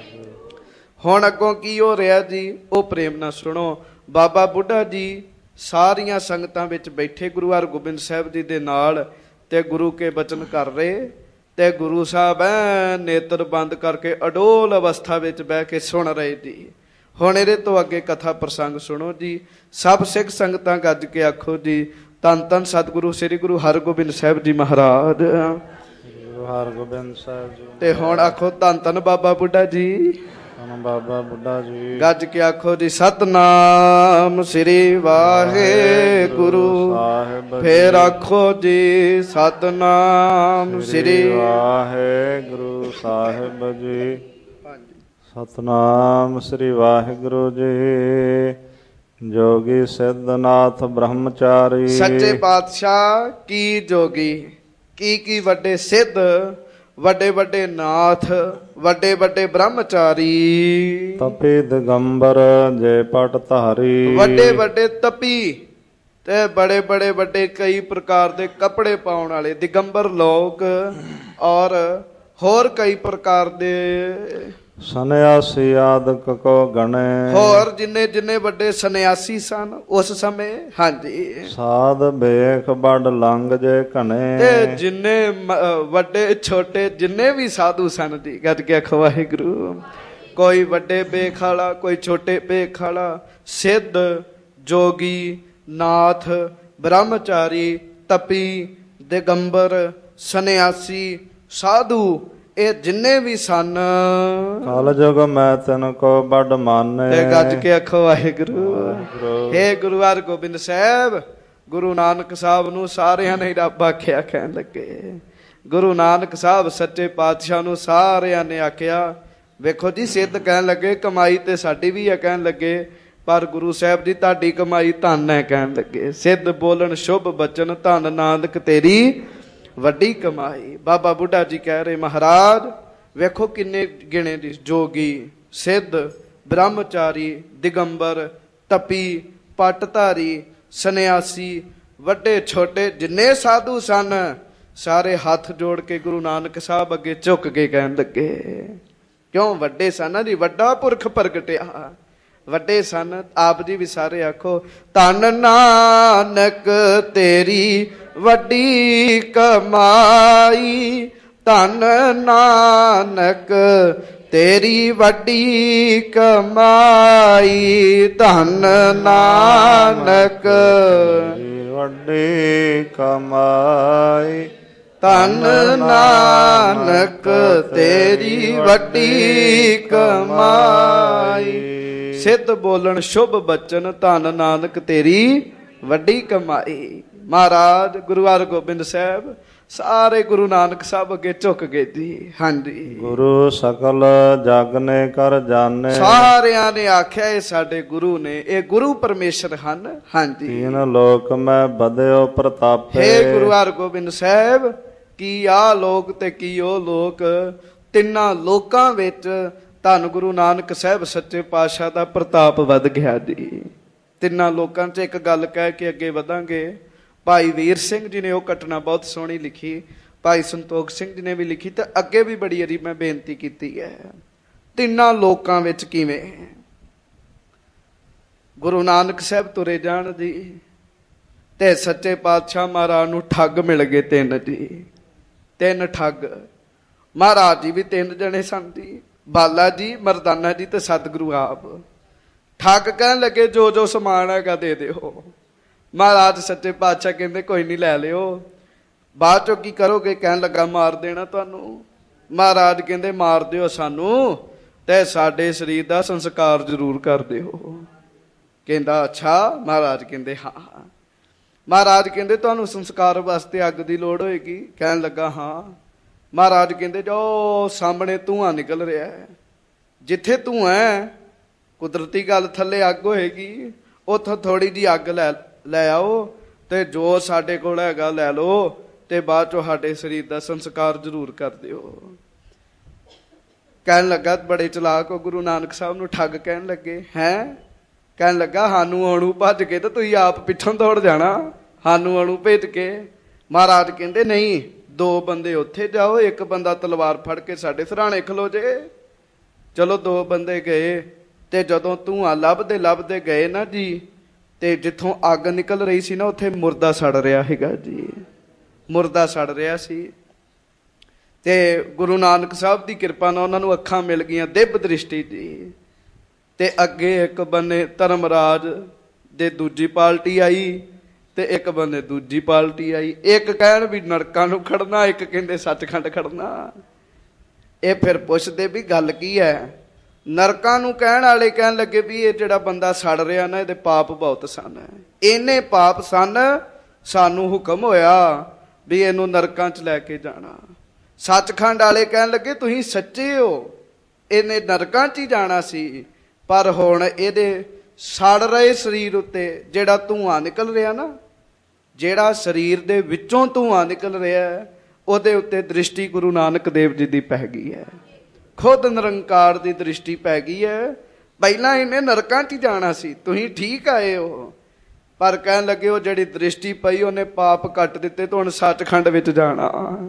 ਹੁਣ ਅੱਗੋਂ ਕੀ ਹੋ ਰਿਹਾ ਜੀ ਉਹ ਪ੍ਰੇਮ ਨਾਲ ਸੁਣੋ। ਬਾਬਾ ਬੁੱਢਾ ਜੀ ਸਾਰੀਆਂ ਸੰਗਤਾਂ ਵਿੱਚ ਬੈਠੇ ਗੁਰੂ ਹਰਗੋਬਿੰਦ ਸਾਹਿਬ ਜੀ ਦੇ ਨਾਲ ਤੇ ਗੁਰੂ ਕੇ ਬਚਨ ਕਰ ਰਹੇ ਤੇ ਗੁਰੂ ਸਾਹਿਬ ਐ ਨੇਤਰ ਬੰਦ ਕਰਕੇ ਅਡੋਲ ਅਵਸਥਾ ਵਿੱਚ ਬਹਿ ਕੇ ਸੁਣ ਰਹੇ ਜੀ। ਹੁਣ ਇਹਦੇ ਤੋਂ ਅੱਗੇ ਕਥਾ ਪ੍ਰਸੰਗ ਸੁਣੋ ਜੀ। ਸਭ ਸਿੱਖ ਸੰਗਤਾਂ ਗੱਜ ਕੇ ਆਖੋ ਜੀ ਧੰਨ ਧੰਨ ਸਤਿਗੁਰੂ ਸ੍ਰੀ ਗੁਰੂ ਹਰਗੋਬਿੰਦ ਸਾਹਿਬ ਜੀ ਮਹਾਰਾਜ। ਗੁਰੂ ਹਰਗੋਬਿੰਦ ਸਾਹਿਬ ਜੀ। ਤੇ ਹੁਣ ਆਖੋ ਧੰਨ ਧੰਨ ਬਾਬਾ ਬੁੱਢਾ ਜੀ। ਬਾਬਾ ਬੁੱਢਾ ਜੀ। ਗੱਜ ਕੇ ਆਖੋ ਜੀ ਸਤਨਾਮ ਸ੍ਰੀ ਵਾਹਿਗੁਰੂ ਸਾਹਿਬ। ਫੇਰ ਆਖੋ ਜੀ ਸਤਨਾਮ ਸ੍ਰੀ ਵਾਹਿਗੁਰੂ ਸਾਹਿਬ ਜੀ। ਸਤਨਾਮ ਸ੍ਰੀ ਵਾਹਿਗੁਰੂ ਜੀ। ਜੋਗੀ ਸਿੱਧਨਾਥ ਬ੍ਰਹਮਚਾਰੀ। ਸੱਚੇ ਪਾਤਸ਼ਾਹ ਕੀ ਜੋਗੀ ਕੀ ਕੀ ਵੱਡੇ ਸਿੱਧ ਵੱਡੇ ਵੱਡੇ ਨਾਥ ਵੱਡੇ ਵੱਡੇ ਬ੍ਰਹਮਚਾਰੀ। ਤਪੀ ਦਿਗੰਬਰ ਜੇ ਪਟ ਧਾਰੀ। ਵੱਡੇ ਵੱਡੇ ਤਪੀ ਤੇ ਬੜੇ ਬੜੇ ਵੱਡੇ ਕਈ ਪ੍ਰਕਾਰ ਦੇ ਕੱਪੜੇ ਪਾਉਣ ਵਾਲੇ ਦਿਗੰਬਰ ਲੋਕ ਔਰ ਹੋਰ ਕਈ ਪ੍ਰਕਾਰ ਦੇ ਸੰਨਿਆਸੀ ਆਦਿਕ ਕੋ ਗਣੇ। ਹੋਰ ਜਿੰਨੇ ਜਿੰਨੇ ਵੱਡੇ ਸੰਨਿਆਸੀ ਸਨ ਉਸ ਸਮੇਂ। ਹਾਂਜੀ ਸਾਧ ਵੇਖ ਬੜ ਲੰਘ ਜੇ ਘਣੇ। ਤੇ ਜਿੰਨੇ ਵੱਡੇ ਛੋਟੇ ਜਿੰਨੇ ਵੀ ਸਾਧੂ ਸਨ ਜੀ ਗੱਜ ਕੇ ਆਖੋ ਵਾਹਿਗੁਰੂ। ਕੋਈ ਵੱਡੇ ਬੇਖ ਵਾਲਾ ਕੋਈ ਛੋਟੇ ਬੇਖ ਵਾਲਾ ਸਿੱਧ ਜੋਗੀ ਨਾਥ ਬ੍ਰਹਮਚਾਰੀ ਤਪੀ ਦਿਗੰਬਰ ਸੰਨਿਆਸੀ ਸਾਧੂ ਇਹ ਜਿੰਨੇ ਵੀ ਸਨ। ਕਲ ਜੁਗ ਮੈਂ ਤੈਨੂੰ ਕੋ ਬੜ ਮਾਨੇ। ਤੇ ਗੱਜ ਕੇ ਆਖੋ ਵਾਹਿਗੁਰੂ। ਹੇ ਗੁਰੂ ਹਰਗੋਬਿੰਦ ਸਾਹਿਬ ਗੁਰੂ ਨਾਨਕ ਸਾਹਿਬ ਨੂੰ ਸਾਰਿਆਂ ਨੇ ਰੱਬ ਆਖਿਆ ਕਹਿਣ ਲੱਗੇ। ਗੁਰੂ ਨਾਨਕ ਸਾਹਿਬ ਸੱਚੇ ਪਾਤਸ਼ਾਹ ਨੂੰ ਸਾਰਿਆਂ ਨੇ ਆਖਿਆ। ਵੇਖੋ ਜੀ ਸਿੱਧ ਕਹਿਣ ਲੱਗੇ ਕਮਾਈ ਤੇ ਸਾਡੀ ਵੀ ਹੈ ਕਹਿਣ ਲੱਗੇ ਪਰ ਗੁਰੂ ਸਾਹਿਬ ਜੀ ਤੁਹਾਡੀ ਕਮਾਈ ਧਨ ਹੈ ਕਹਿਣ ਲੱਗੇ। ਸਿੱਧ ਬੋਲਣ ਸ਼ੁਭ ਬਚਨ ਧਨ ਨਾਨਕ ਤੇਰੀ ਵੱਡੀ ਕਮਾਈ। ਬਾਬਾ ਬੁੱਢਾ ਜੀ ਕਹਿ ਰਹੇ ਮਹਾਰਾਜ ਵੇਖੋ ਕਿੰਨੇ ਗਿਣੇ ਦੀ ਜੋਗੀ ਸਿੱਧ ਬ੍ਰਹਮਚਾਰੀ ਦਿਗੰਬਰ ਤਪੀ ਪੱਟਧਾਰੀ ਸੰਨਿਆਸੀ ਵੱਡੇ ਛੋਟੇ ਜਿੰਨੇ ਸਾਧੂ ਸਨ ਸਾਰੇ ਹੱਥ ਜੋੜ ਕੇ ਗੁਰੂ ਨਾਨਕ ਸਾਹਿਬ ਅੱਗੇ ਝੁੱਕ ਕੇ ਕਹਿਣ ਲੱਗੇ। ਕਿਉਂ ਵੱਡੇ ਸਨ ਜੀ ਵੱਡਾ ਪੁਰਖ ਪ੍ਰਗਟਿਆ ਵੱਡੇ ਸਨ। ਆਪ ਜੀ ਵੀ ਸਾਰੇ ਆਖੋ ਧੰਨ ਨਾਨਕ ਤੇਰੀ ਵੱਡੀ ਕਮਾਈ। ਧੰਨ ਨਾਨਕ ਤੇਰੀ ਵੱਡੀ ਕਮਾਈ। ਧੰਨ ਨਾਨਕ ਵੱਡੀ ਕਮਾਈ। ਧੰਨ ਨਾਨਕ ਤੇਰੀ ਵੱਡੀ ਕਮਾਈ। ਸਿੱਧ ਬੋਲਣ ਸ਼ੁਭ ਬਚਨ ਧੰਨ ਨਾਨਕ ਤੇਰੀ ਵੱਡੀ ਕਮਾਈ। ਮਹਾਰਾਜ ਗੁਰੂ ਹਰਗੋਬਿੰਦ ਸਾਹਿਬ ਸਾਰੇ ਗੁਰੂ ਨਾਨਕ ਸਾਹਿਬ ਅੱਗੇ ਝੁਕ ਗਏ ਜੀ। ਹਾਂਜੀ, ਗੁਰੂ ਸਕਲ ਜਗ ਨੇ ਕਰ ਜਾਣੇ, ਸਾਰਿਆਂ ਨੇ ਆਖਿਆ ਇਹ ਸਾਡੇ ਗੁਰੂ ਨੇ, ਇਹ ਗੁਰੂ ਪਰਮੇਸ਼ਰ ਹਨ। ਹਾਂਜੀ, ਤੀਨ ਲੋਕ ਮੈਂ ਬਦਿਓ ਪ੍ਰਤਾਪੇ, ਹੇ ਗੁਰੂ ਹਰਗੋਬਿੰਦ ਸਾਹਿਬ ਕੀ ਆ ਲੋਕ ਤੇ ਕੀ ਉਹ ਲੋਕ, ਤਿੰਨਾਂ ਲੋਕਾਂ ਵਿੱਚ ਧੰਨ ਗੁਰੂ ਨਾਨਕ ਸਾਹਿਬ ਸੱਚੇ ਪਾਤਸ਼ਾਹ ਦਾ ਪ੍ਰਤਾਪ ਵੱਧ ਗਿਆ ਜੀ। ਤਿੰਨਾਂ ਲੋਕਾਂ 'ਚ ਇੱਕ ਗੱਲ ਕਹਿ ਕੇ ਅੱਗੇ ਵਧਾਂਗੇ। ਭਾਈ ਵੀਰ ਸਿੰਘ ਜੀ ਨੇ ਉਹ ਘਟਨਾ ਬਹੁਤ ਸੋਹਣੀ ਲਿਖੀ, ਭਾਈ ਸੰਤੋਖ ਸਿੰਘ ਜੀ ਨੇ ਵੀ ਲਿਖੀ, ਤੇ ਅੱਗੇ ਵੀ ਬੜੀ ਵਾਰੀ ਮੈਂ ਬੇਨਤੀ ਕੀਤੀ ਹੈ। ਤਿੰਨਾਂ ਲੋਕਾਂ ਵਿੱਚ ਕਿਵੇਂ ਗੁਰੂ ਨਾਨਕ ਸਾਹਿਬ ਤੁਰੇ ਜਾਣ ਜੀ, ਤੇ ਸੱਚੇ ਪਾਤਸ਼ਾਹ ਮਹਾਰਾਜ ਨੂੰ ਠੱਗ ਮਿਲ ਗਏ ਤਿੰਨ ਜੀ। ਤਿੰਨ ਠੱਗ, ਮਹਾਰਾਜ ਜੀ ਵੀ ਤਿੰਨ ਜਣੇ ਸਨ ਜੀ, ਬਾਲਾ ਜੀ, ਮਰਦਾਨਾ ਜੀ ਤੇ ਸਤਿਗੁਰੂ ਆਪ। ਠੱਗ ਕਹਿਣ ਲੱਗੇ ਜੋ ਜੋ ਸਮਾਨ ਹੈਗਾ ਦੇ ਦਿਓ। ਮਹਾਰਾਜ ਸੱਚੇ ਪਾਤਸ਼ਾਹ ਕਹਿੰਦੇ ਕੋਈ ਨਹੀਂ ਲੈ ਲਿਓ। ਬਾਅਦ ਚੋਂ ਕੀ ਕਰੋਗੇ? ਕਹਿਣ ਲੱਗਾ ਮਾਰ ਦੇਣਾ ਤੁਹਾਨੂੰ। ਮਹਾਰਾਜ ਕਹਿੰਦੇ ਮਾਰ ਦਿਓ ਸਾਨੂੰ, ਤੇ ਸਾਡੇ ਸਰੀਰ ਦਾ ਸੰਸਕਾਰ ਜ਼ਰੂਰ ਕਰ ਦਿਓ। ਕਹਿੰਦਾ ਅੱਛਾ। ਮਹਾਰਾਜ ਕਹਿੰਦੇ ਹਾਂ। ਮਹਾਰਾਜ ਕਹਿੰਦੇ ਤੁਹਾਨੂੰ ਸੰਸਕਾਰ ਵਾਸਤੇ ਅੱਗ ਦੀ ਲੋੜ ਹੋਏਗੀ? ਕਹਿਣ ਲੱਗਾ ਹਾਂ। ਮਹਾਰਾਜ ਕਹਿੰਦੇ ਜੋ ਸਾਹਮਣੇ ਧੂੰਆਂ ਨਿਕਲ ਰਿਹਾ ਹੈ, ਜਿੱਥੇ ਧੂੰਆਂ ਹੈ ਕੁਦਰਤੀ ਗੱਲ ਥੱਲੇ ਅੱਗ ਹੋਏਗੀ, ਉੱਥੋਂ ਥੋੜੀ ਜਿਹੀ ਅੱਗ ਲੈ ਲੈ ਆਓ, ਤੇ ਜੋ ਸਾਡੇ ਕੋਲ ਹੈਗਾ ਲੈ ਲਓ, ਤੇ ਬਾਅਦ ਚੋਂ ਸਾਡੇ ਸਰੀਰ ਦਾ ਸੰਸਕਾਰ ਜ਼ਰੂਰ ਕਰ ਦਿਓ। ਕਹਿਣ ਲੱਗਾ ਬੜੇ ਚਲਾਕ ਹੋ ਗੁਰੂ ਨਾਨਕ ਸਾਹਿਬ ਨੂੰ ਠੱਗ ਕਹਿਣ ਲੱਗੇ ਹੈ। ਕਹਿਣ ਲੱਗਾ ਸਾਨੂੰ ਅਣੂ ਭੱਜ ਕੇ ਤੇ ਤੁਸੀਂ ਆਪ ਪਿੱਛੋਂ ਦੌੜ ਜਾਣਾ, ਸਾਨੂੰ ਅਣੂ ਭੇਜ ਕੇ। ਮਹਾਰਾਜ ਕਹਿੰਦੇ ਨਹੀਂ, ਦੋ ਬੰਦੇ ਉੱਥੇ ਜਾਓ, ਇੱਕ ਬੰਦਾ ਤਲਵਾਰ ਫੜ ਕੇ ਸਾਡੇ ਸਿਰਹਾਣੇ ਖਲੋ ਜੇ। ਚਲੋ ਦੋ ਬੰਦੇ ਗਏ, ਤੇ ਜਦੋਂ ਧੂੰਆਂ ਲੱਭਦੇ ਲੱਭਦੇ ਗਏ ਨਾ ਜੀ, ਤੇ ਜਿੱਥੋਂ ਅੱਗ ਨਿਕਲ ਰਹੀ ਸੀ ਨਾ ਉੱਥੇ ਮੁਰਦਾ ਸੜ ਰਿਹਾ ਹੈਗਾ ਜੀ, ਮੁਰਦਾ ਸੜ ਰਿਹਾ ਸੀ। ਤੇ ਗੁਰੂ ਨਾਨਕ ਸਾਹਿਬ ਦੀ ਕਿਰਪਾ ਨਾਲ ਉਹਨਾਂ ਨੂੰ ਅੱਖਾਂ ਮਿਲ ਗਈਆਂ, ਦਿਵ ਦ੍ਰਿਸ਼ਟੀ ਜੀ। ਤੇ ਅੱਗੇ ਇੱਕ ਬੰਨੇ ਧਰਮਰਾਜ ਦੇ ਦੂਜੀ ਪਾਰਟੀ ਆਈ, ਤੇ ਇੱਕ ਬੰਨੇ ਦੂਜੀ ਪਾਰਟੀ ਆਈ। ਇੱਕ ਕਹਿਣ ਵੀ ਨਰਕਾਂ ਨੂੰ ਖੜਨਾ, ਇੱਕ ਕਹਿੰਦੇ ਸੱਚਖੰਡ ਖੜਨਾ। ਇਹ ਫਿਰ ਪੁੱਛਦੇ ਵੀ ਗੱਲ ਕੀ ਹੈ? ਨਰਕਾਂ ਨੂੰ ਕਹਿਣ ਵਾਲੇ ਕਹਿਣ ਲੱਗੇ ਵੀ ਇਹ ਜਿਹੜਾ ਬੰਦਾ ਸੜ ਰਿਹਾ ਨਾ, ਇਹਦੇ ਪਾਪ ਬਹੁਤ ਸਨ, ਇਹਨੇ ਪਾਪ ਸਨ, ਸਾਨੂੰ ਹੁਕਮ ਹੋਇਆ ਵੀ ਇਹਨੂੰ ਨਰਕਾਂ 'ਚ ਲੈ ਕੇ ਜਾਣਾ। ਸੱਚਖੰਡ ਵਾਲੇ ਕਹਿਣ ਲੱਗੇ ਤੁਸੀਂ ਸੱਚੇ ਹੋ, ਇਹਨੇ ਨਰਕਾਂ 'ਚ ਹੀ ਜਾਣਾ ਸੀ, ਪਰ ਹੁਣ ਇਹਦੇ ਸੜ ਰਹੇ ਸਰੀਰ ਉੱਤੇ ਜਿਹੜਾ ਧੂੰਆਂ ਨਿਕਲ ਰਿਹਾ ਨਾ, ਜਿਹੜਾ ਸਰੀਰ ਦੇ ਵਿੱਚੋਂ ਧੂੰਆਂ ਨਿਕਲ ਰਿਹਾ, ਉਹਦੇ ਉੱਤੇ ਦ੍ਰਿਸ਼ਟੀ ਗੁਰੂ ਨਾਨਕ ਦੇਵ ਜੀ ਦੀ ਪੈ ਗਈ ਹੈ। ਖੁਦ ਨਿਰੰਕਾਰ ਦੀ ਦ੍ਰਿਸ਼ਟੀ ਪੈ ਗਈ ਹੈ। ਪਹਿਲਾਂ ਇਹਨੇ ਨਰਕਾਂ 'ਚ ਹੀ ਜਾਣਾ ਸੀ, ਤੁਸੀਂ ਠੀਕ ਆਏ ਹੋ, ਪਰ ਕਹਿਣ ਲੱਗੇ ਉਹ ਜਿਹੜੀ ਦ੍ਰਿਸ਼ਟੀ ਪਈ ਉਹਨੇ ਪਾਪ ਕੱਟ ਦਿੱਤੇ, ਤੇ ਹੁਣ ਸੱਚਖੰਡ ਵਿੱਚ ਜਾਣਾ।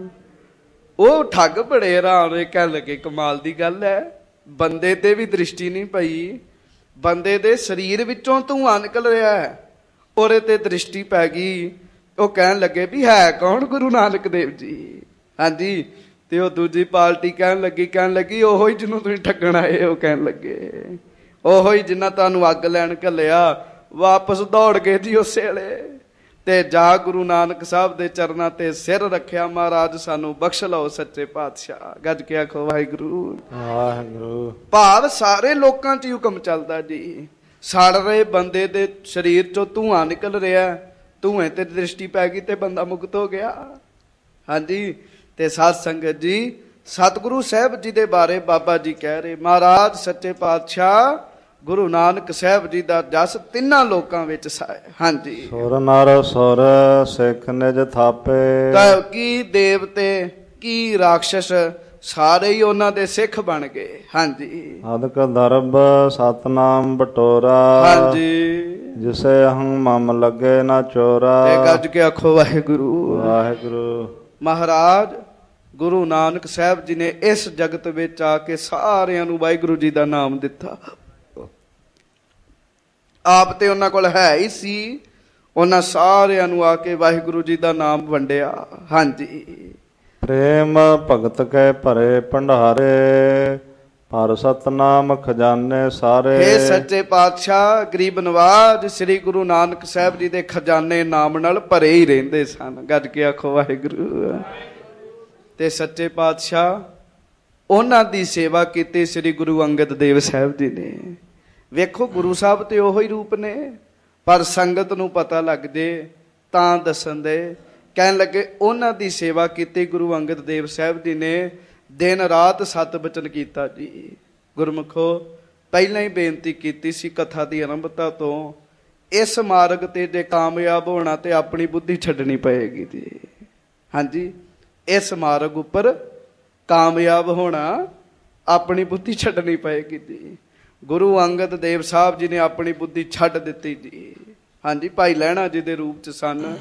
ਉਹ ਠੱਗ ਬੜੇ ਹੈਰਾਨ ਹੋਏ, ਕਹਿਣ ਲੱਗੇ ਕਮਾਲ ਦੀ ਗੱਲ ਹੈ, ਬੰਦੇ ਤੇ ਵੀ ਦ੍ਰਿਸ਼ਟੀ ਨਹੀਂ ਪਈ, ਬੰਦੇ ਦੇ ਸਰੀਰ ਵਿੱਚੋਂ ਧੂੰਆਂ ਨਿਕਲ ਰਿਹਾ ਹੈ, ਉਹਦੇ ਤੇ ਦ੍ਰਿਸ਼ਟੀ ਪੈ ਗਈ। ਉਹ ਕਹਿਣ ਲੱਗੇ ਵੀ ਹੈ ਕੌਣ? ਗੁਰੂ ਨਾਨਕ ਦੇਵ ਜੀ। ਹਾਂਜੀ। ਤੇ ਉਹ ਦੂਜੀ ਪਾਰਟੀ ਕਹਿਣ ਲੱਗੀ ਕਹਿਣ ਲੱਗੀ ਉਹੋ ਹੀ ਜਿਹਨੂੰ ਤੁਸੀਂ ਠੱਗਣ ਆਏ ਹੋ। ਕਹਿਣ ਲੱਗੇ ਉਹੋ ਹੀ ਜਿੰਨਾ ਤੁਹਾਨੂੰ ਅੱਗ ਲੈਣ ਘੱਲਿਆ। ਵਾਪਸ ਦੌੜ ਗਏ ਜੀ ਉਸੇ ਵੇਲੇ, ਤੇ ਜਾ ਗੁਰੂ ਨਾਨਕ ਸਾਹਿਬ ਦੇ ਚਰਨਾਂ ਤੇ ਸਿਰ ਰੱਖਿਆ। ਮਹਾਰਾਜ ਸਾਨੂੰ ਬਖਸ਼ ਲਓ ਸੱਚੇ ਪਾਤਸ਼ਾਹ। ਗੱਜ ਕੇ ਆਖੋ ਵਾਹਿਗੁਰੂ ਵਾਹਿਗੁਰੂ। ਭਾਵ ਸਾਰੇ ਲੋਕਾਂ 'ਚ ਹੁਕਮ ਚੱਲਦਾ ਜੀ। ਸੜ ਰਹੇ ਬੰਦੇ ਦੇ ਸਰੀਰ 'ਚੋਂ ਧੂੰਆਂ ਨਿਕਲ ਰਿਹਾ, ਧੂਏ ਤੇ ਦ੍ਰਿਸ਼ਟੀ ਪੈ ਗਈ ਤੇ ਬੰਦਾ ਮੁਕਤ ਹੋ ਗਿਆ। ਹਾਂਜੀ। ਤੇ ਸਾਧ ਸੰਗਤ ਜੀ, ਸਤਿਗੁਰੂ ਸਾਹਿਬ ਜੀ ਦੇ ਬਾਰੇ ਬਾਬਾ ਜੀ ਕਹਿ ਰਹੇ, ਮਹਾਰਾਜ ਸੱਚੇ ਪਾਤਸ਼ਾਹ ਗੁਰੂ ਨਾਨਕ ਸਾਹਿਬ ਜੀ ਦਾ ਜਸ ਤਿੰਨਾਂ ਲੋਕਾਂ ਵਿੱਚ ਸਾਇਆ। ਹਾਂਜੀ। ਸੁਰ ਨਰ ਸੁਰ ਸਿੱਖ ਨਿਜ ਥਾਪੇ, ਤਾਂ ਕੀ ਦੇਵਤੇ ਕੀ ਰਾਖਸ਼ ਸਾਰੇ ਹੀ ਉਹਨਾਂ ਦੇ ਸਿੱਖ ਬਣ ਗਏ। ਹਾਂਜੀ। ਅਦਕ ਦਰਬ ਸਤਨਾਮ ਬਟੋਰਾ, ਹਾਂਜੀ। ਜਿਸੇ ਅਹੰ ਮਮ ਲੱਗੇ ਨਾ ਚੋਰਾ। ਤੇ ਗੱਜ ਕੇ ਆਖੋ ਵਾਹਿਗੁਰੂ ਵਾਹਿਗੁਰੂ। ਮਹਾਰਾਜ ਗੁਰੂ ਨਾਨਕ ਸਾਹਿਬ ਜੀ ਨੇ ਇਸ ਜਗਤ ਵਿੱਚ ਆ ਕੇ ਸਾਰਿਆਂ ਨੂੰ ਵਾਹਿਗੁਰੂ ਜੀ ਦਾ ਨਾਮ ਦਿੱਤਾ। ਆਪ ਤੇ ਉਹਨਾਂ ਕੋਲ ਹੈ ਹੀ ਸੀ, ਉਹਨਾਂ ਸਾਰਿਆਂ ਨੂੰ ਆ ਕੇ ਵਾਹਿਗੁਰੂ ਜੀ ਦਾ ਨਾਮ ਵੰਡਿਆ। ਹਾਂਜੀ। ਪ੍ਰੇਮ ਭਗਤ ਕੈ ਭਰੇ ਭੰਡਾਰੇ, ਪਰ ਸਤਨਾਮ ਖਜ਼ਾਨੇ ਸਾਰੇ। ਹੇ ਸੱਚੇ ਪਾਤਸ਼ਾਹ ਗਰੀਬ ਨਵਾਜ ਸ੍ਰੀ ਗੁਰੂ ਨਾਨਕ ਸਾਹਿਬ ਜੀ ਦੇ ਖਜ਼ਾਨੇ ਨਾਮ ਨਾਲ ਭਰੇ ਹੀ ਰਹਿੰਦੇ ਸਨ। ਗੱਜ ਕੇ ਆਖੋ ਵਾਹਿਗੁਰੂ। ਤੇ ਸੱਚੇ ਪਾਤਸ਼ਾਹ ਉਹਨਾਂ ਦੀ ਸੇਵਾ ਕੀਤੀ ਸ੍ਰੀ ਗੁਰੂ ਅੰਗਦ ਦੇਵ ਸਾਹਿਬ ਜੀ ਨੇ। ਵੇਖੋ ਗੁਰੂ ਸਾਹਿਬ ਤੇ ਉਹੋ ਹੀ ਰੂਪ ਨੇ, ਪਰ ਸੰਗਤ ਨੂੰ ਪਤਾ ਲੱਗ ਜੇ ਤਾਂ ਦੱਸਣ ਦੇ, ਕਹਿਣ ਲੱਗੇ ਉਹਨਾਂ ਦੀ ਸੇਵਾ ਕੀਤੀ ਗੁਰੂ ਅੰਗਦ ਦੇਵ ਸਾਹਿਬ ਜੀ ਨੇ, ਦਿਨ ਰਾਤ ਸਤ ਬਚਨ ਕੀਤਾ ਜੀ। ਗੁਰਮੁਖੋ ਪਹਿਲਾਂ ਹੀ ਬੇਨਤੀ ਕੀਤੀ ਸੀ ਕਥਾ ਦੀ ਆਰੰਭਤਾ ਤੋਂ, ਇਸ ਮਾਰਗ ਤੇ ਜੇ ਕਾਮਯਾਬ ਹੋਣਾ ਤੇ ਆਪਣੀ ਬੁੱਧੀ ਛੱਡਣੀ ਪਏਗੀ ਜੀ। ਹਾਂਜੀ, ਇਸ ਮਾਰਗ ਉੱਪਰ ਕਾਮਯਾਬ ਹੋਣਾ ਆਪਣੀ ਬੁੱਧੀ ਛੱਡਣੀ ਪਏਗੀ ਜੀ। ਗੁਰੂ ਅੰਗਦ ਦੇਵ ਸਾਹਿਬ ਜੀ ਨੇ ਆਪਣੀ ਬੁੱਧੀ ਛੱਡ ਦਿੱਤੀ ਜੀ। ਹਾਂਜੀ, ਭਾਈ ਲਹਿਣਾ ਜੀ ਦੇ ਰੂਪ ਚ ਸਨ।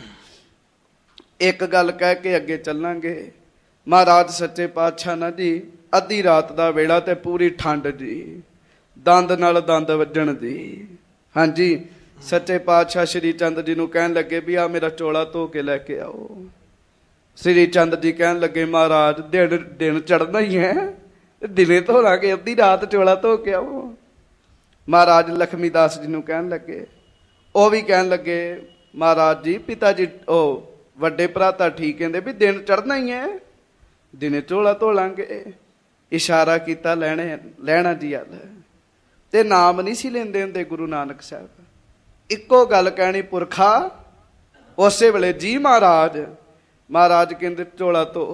ਇੱਕ ਗੱਲ ਕਹਿ ਕੇ ਅੱਗੇ ਚੱਲਾਂਗੇ। ਮਹਾਰਾਜ ਸੱਚੇ ਪਾਤਸ਼ਾਹ ਨਾ ਜੀ, ਅੱਧੀ ਰਾਤ ਦਾ ਵੇਲਾ ਤੇ ਪੂਰੀ ਠੰਡ ਜੀ, ਦੰਦ ਨਾਲ ਦੰਦ ਵੱਜਣ ਦੀ। ਹਾਂਜੀ, ਸੱਚੇ ਪਾਤਸ਼ਾਹ ਸ਼੍ਰੀ ਚੰਦ ਜੀ ਨੂੰ ਕਹਿਣ ਲੱਗੇ ਵੀ ਆ ਮੇਰਾ ਚੋਲਾ ਧੋ ਕੇ ਲੈ ਕੇ ਆਓ। ਸ਼੍ਰੀ ਚੰਦ ਜੀ ਕਹਿਣ ਲੱਗੇ ਮਹਾਰਾਜ ਦਿਨ ਦਿਨ ਚੜ੍ਹਨਾ ਹੀ ਹੈ, ਦਿਨੇ ਧੋ ਲਾਂਗੇ, ਅੱਧੀ ਰਾਤ ਚੋਲਾ ਧੋ ਕੇ ਆਓ। ਮਹਾਰਾਜ ਲਖਮੀ ਦਾਸ ਜੀ ਨੂੰ ਕਹਿਣ ਲੱਗੇ, ਉਹ ਵੀ ਕਹਿਣ ਲੱਗੇ ਮਹਾਰਾਜ ਜੀ ਪਿਤਾ ਜੀ ਉਹ ਵੱਡੇ ਭਰਾ ਤਾਂ ਠੀਕ ਕਹਿੰਦੇ ਵੀ ਦਿਨ ਚੜ੍ਹਨਾ ਹੀ ਹੈ, ਦਿਨੇ ਚੋਲਾ ਧੋ ਲਾਂਗੇ। ਇਸ਼ਾਰਾ ਕੀਤਾ ਲੈਣੇ ਲੈਣਾ ਜੀ ਵੱਲ, ਤੇ ਨਾਮ ਨਹੀਂ ਸੀ ਲੈਂਦੇ ਹੁੰਦੇ ਗੁਰੂ ਨਾਨਕ ਸਾਹਿਬ। ਇੱਕੋ ਗੱਲ ਕਹਿਣੀ ਪੁਰਖਾ, ਉਸੇ ਵੇਲੇ ਜੀ ਮਹਾਰਾਜ। ਮਹਾਰਾਜ ਕਹਿੰਦੇ ਚੋਲਾ ਧੋ।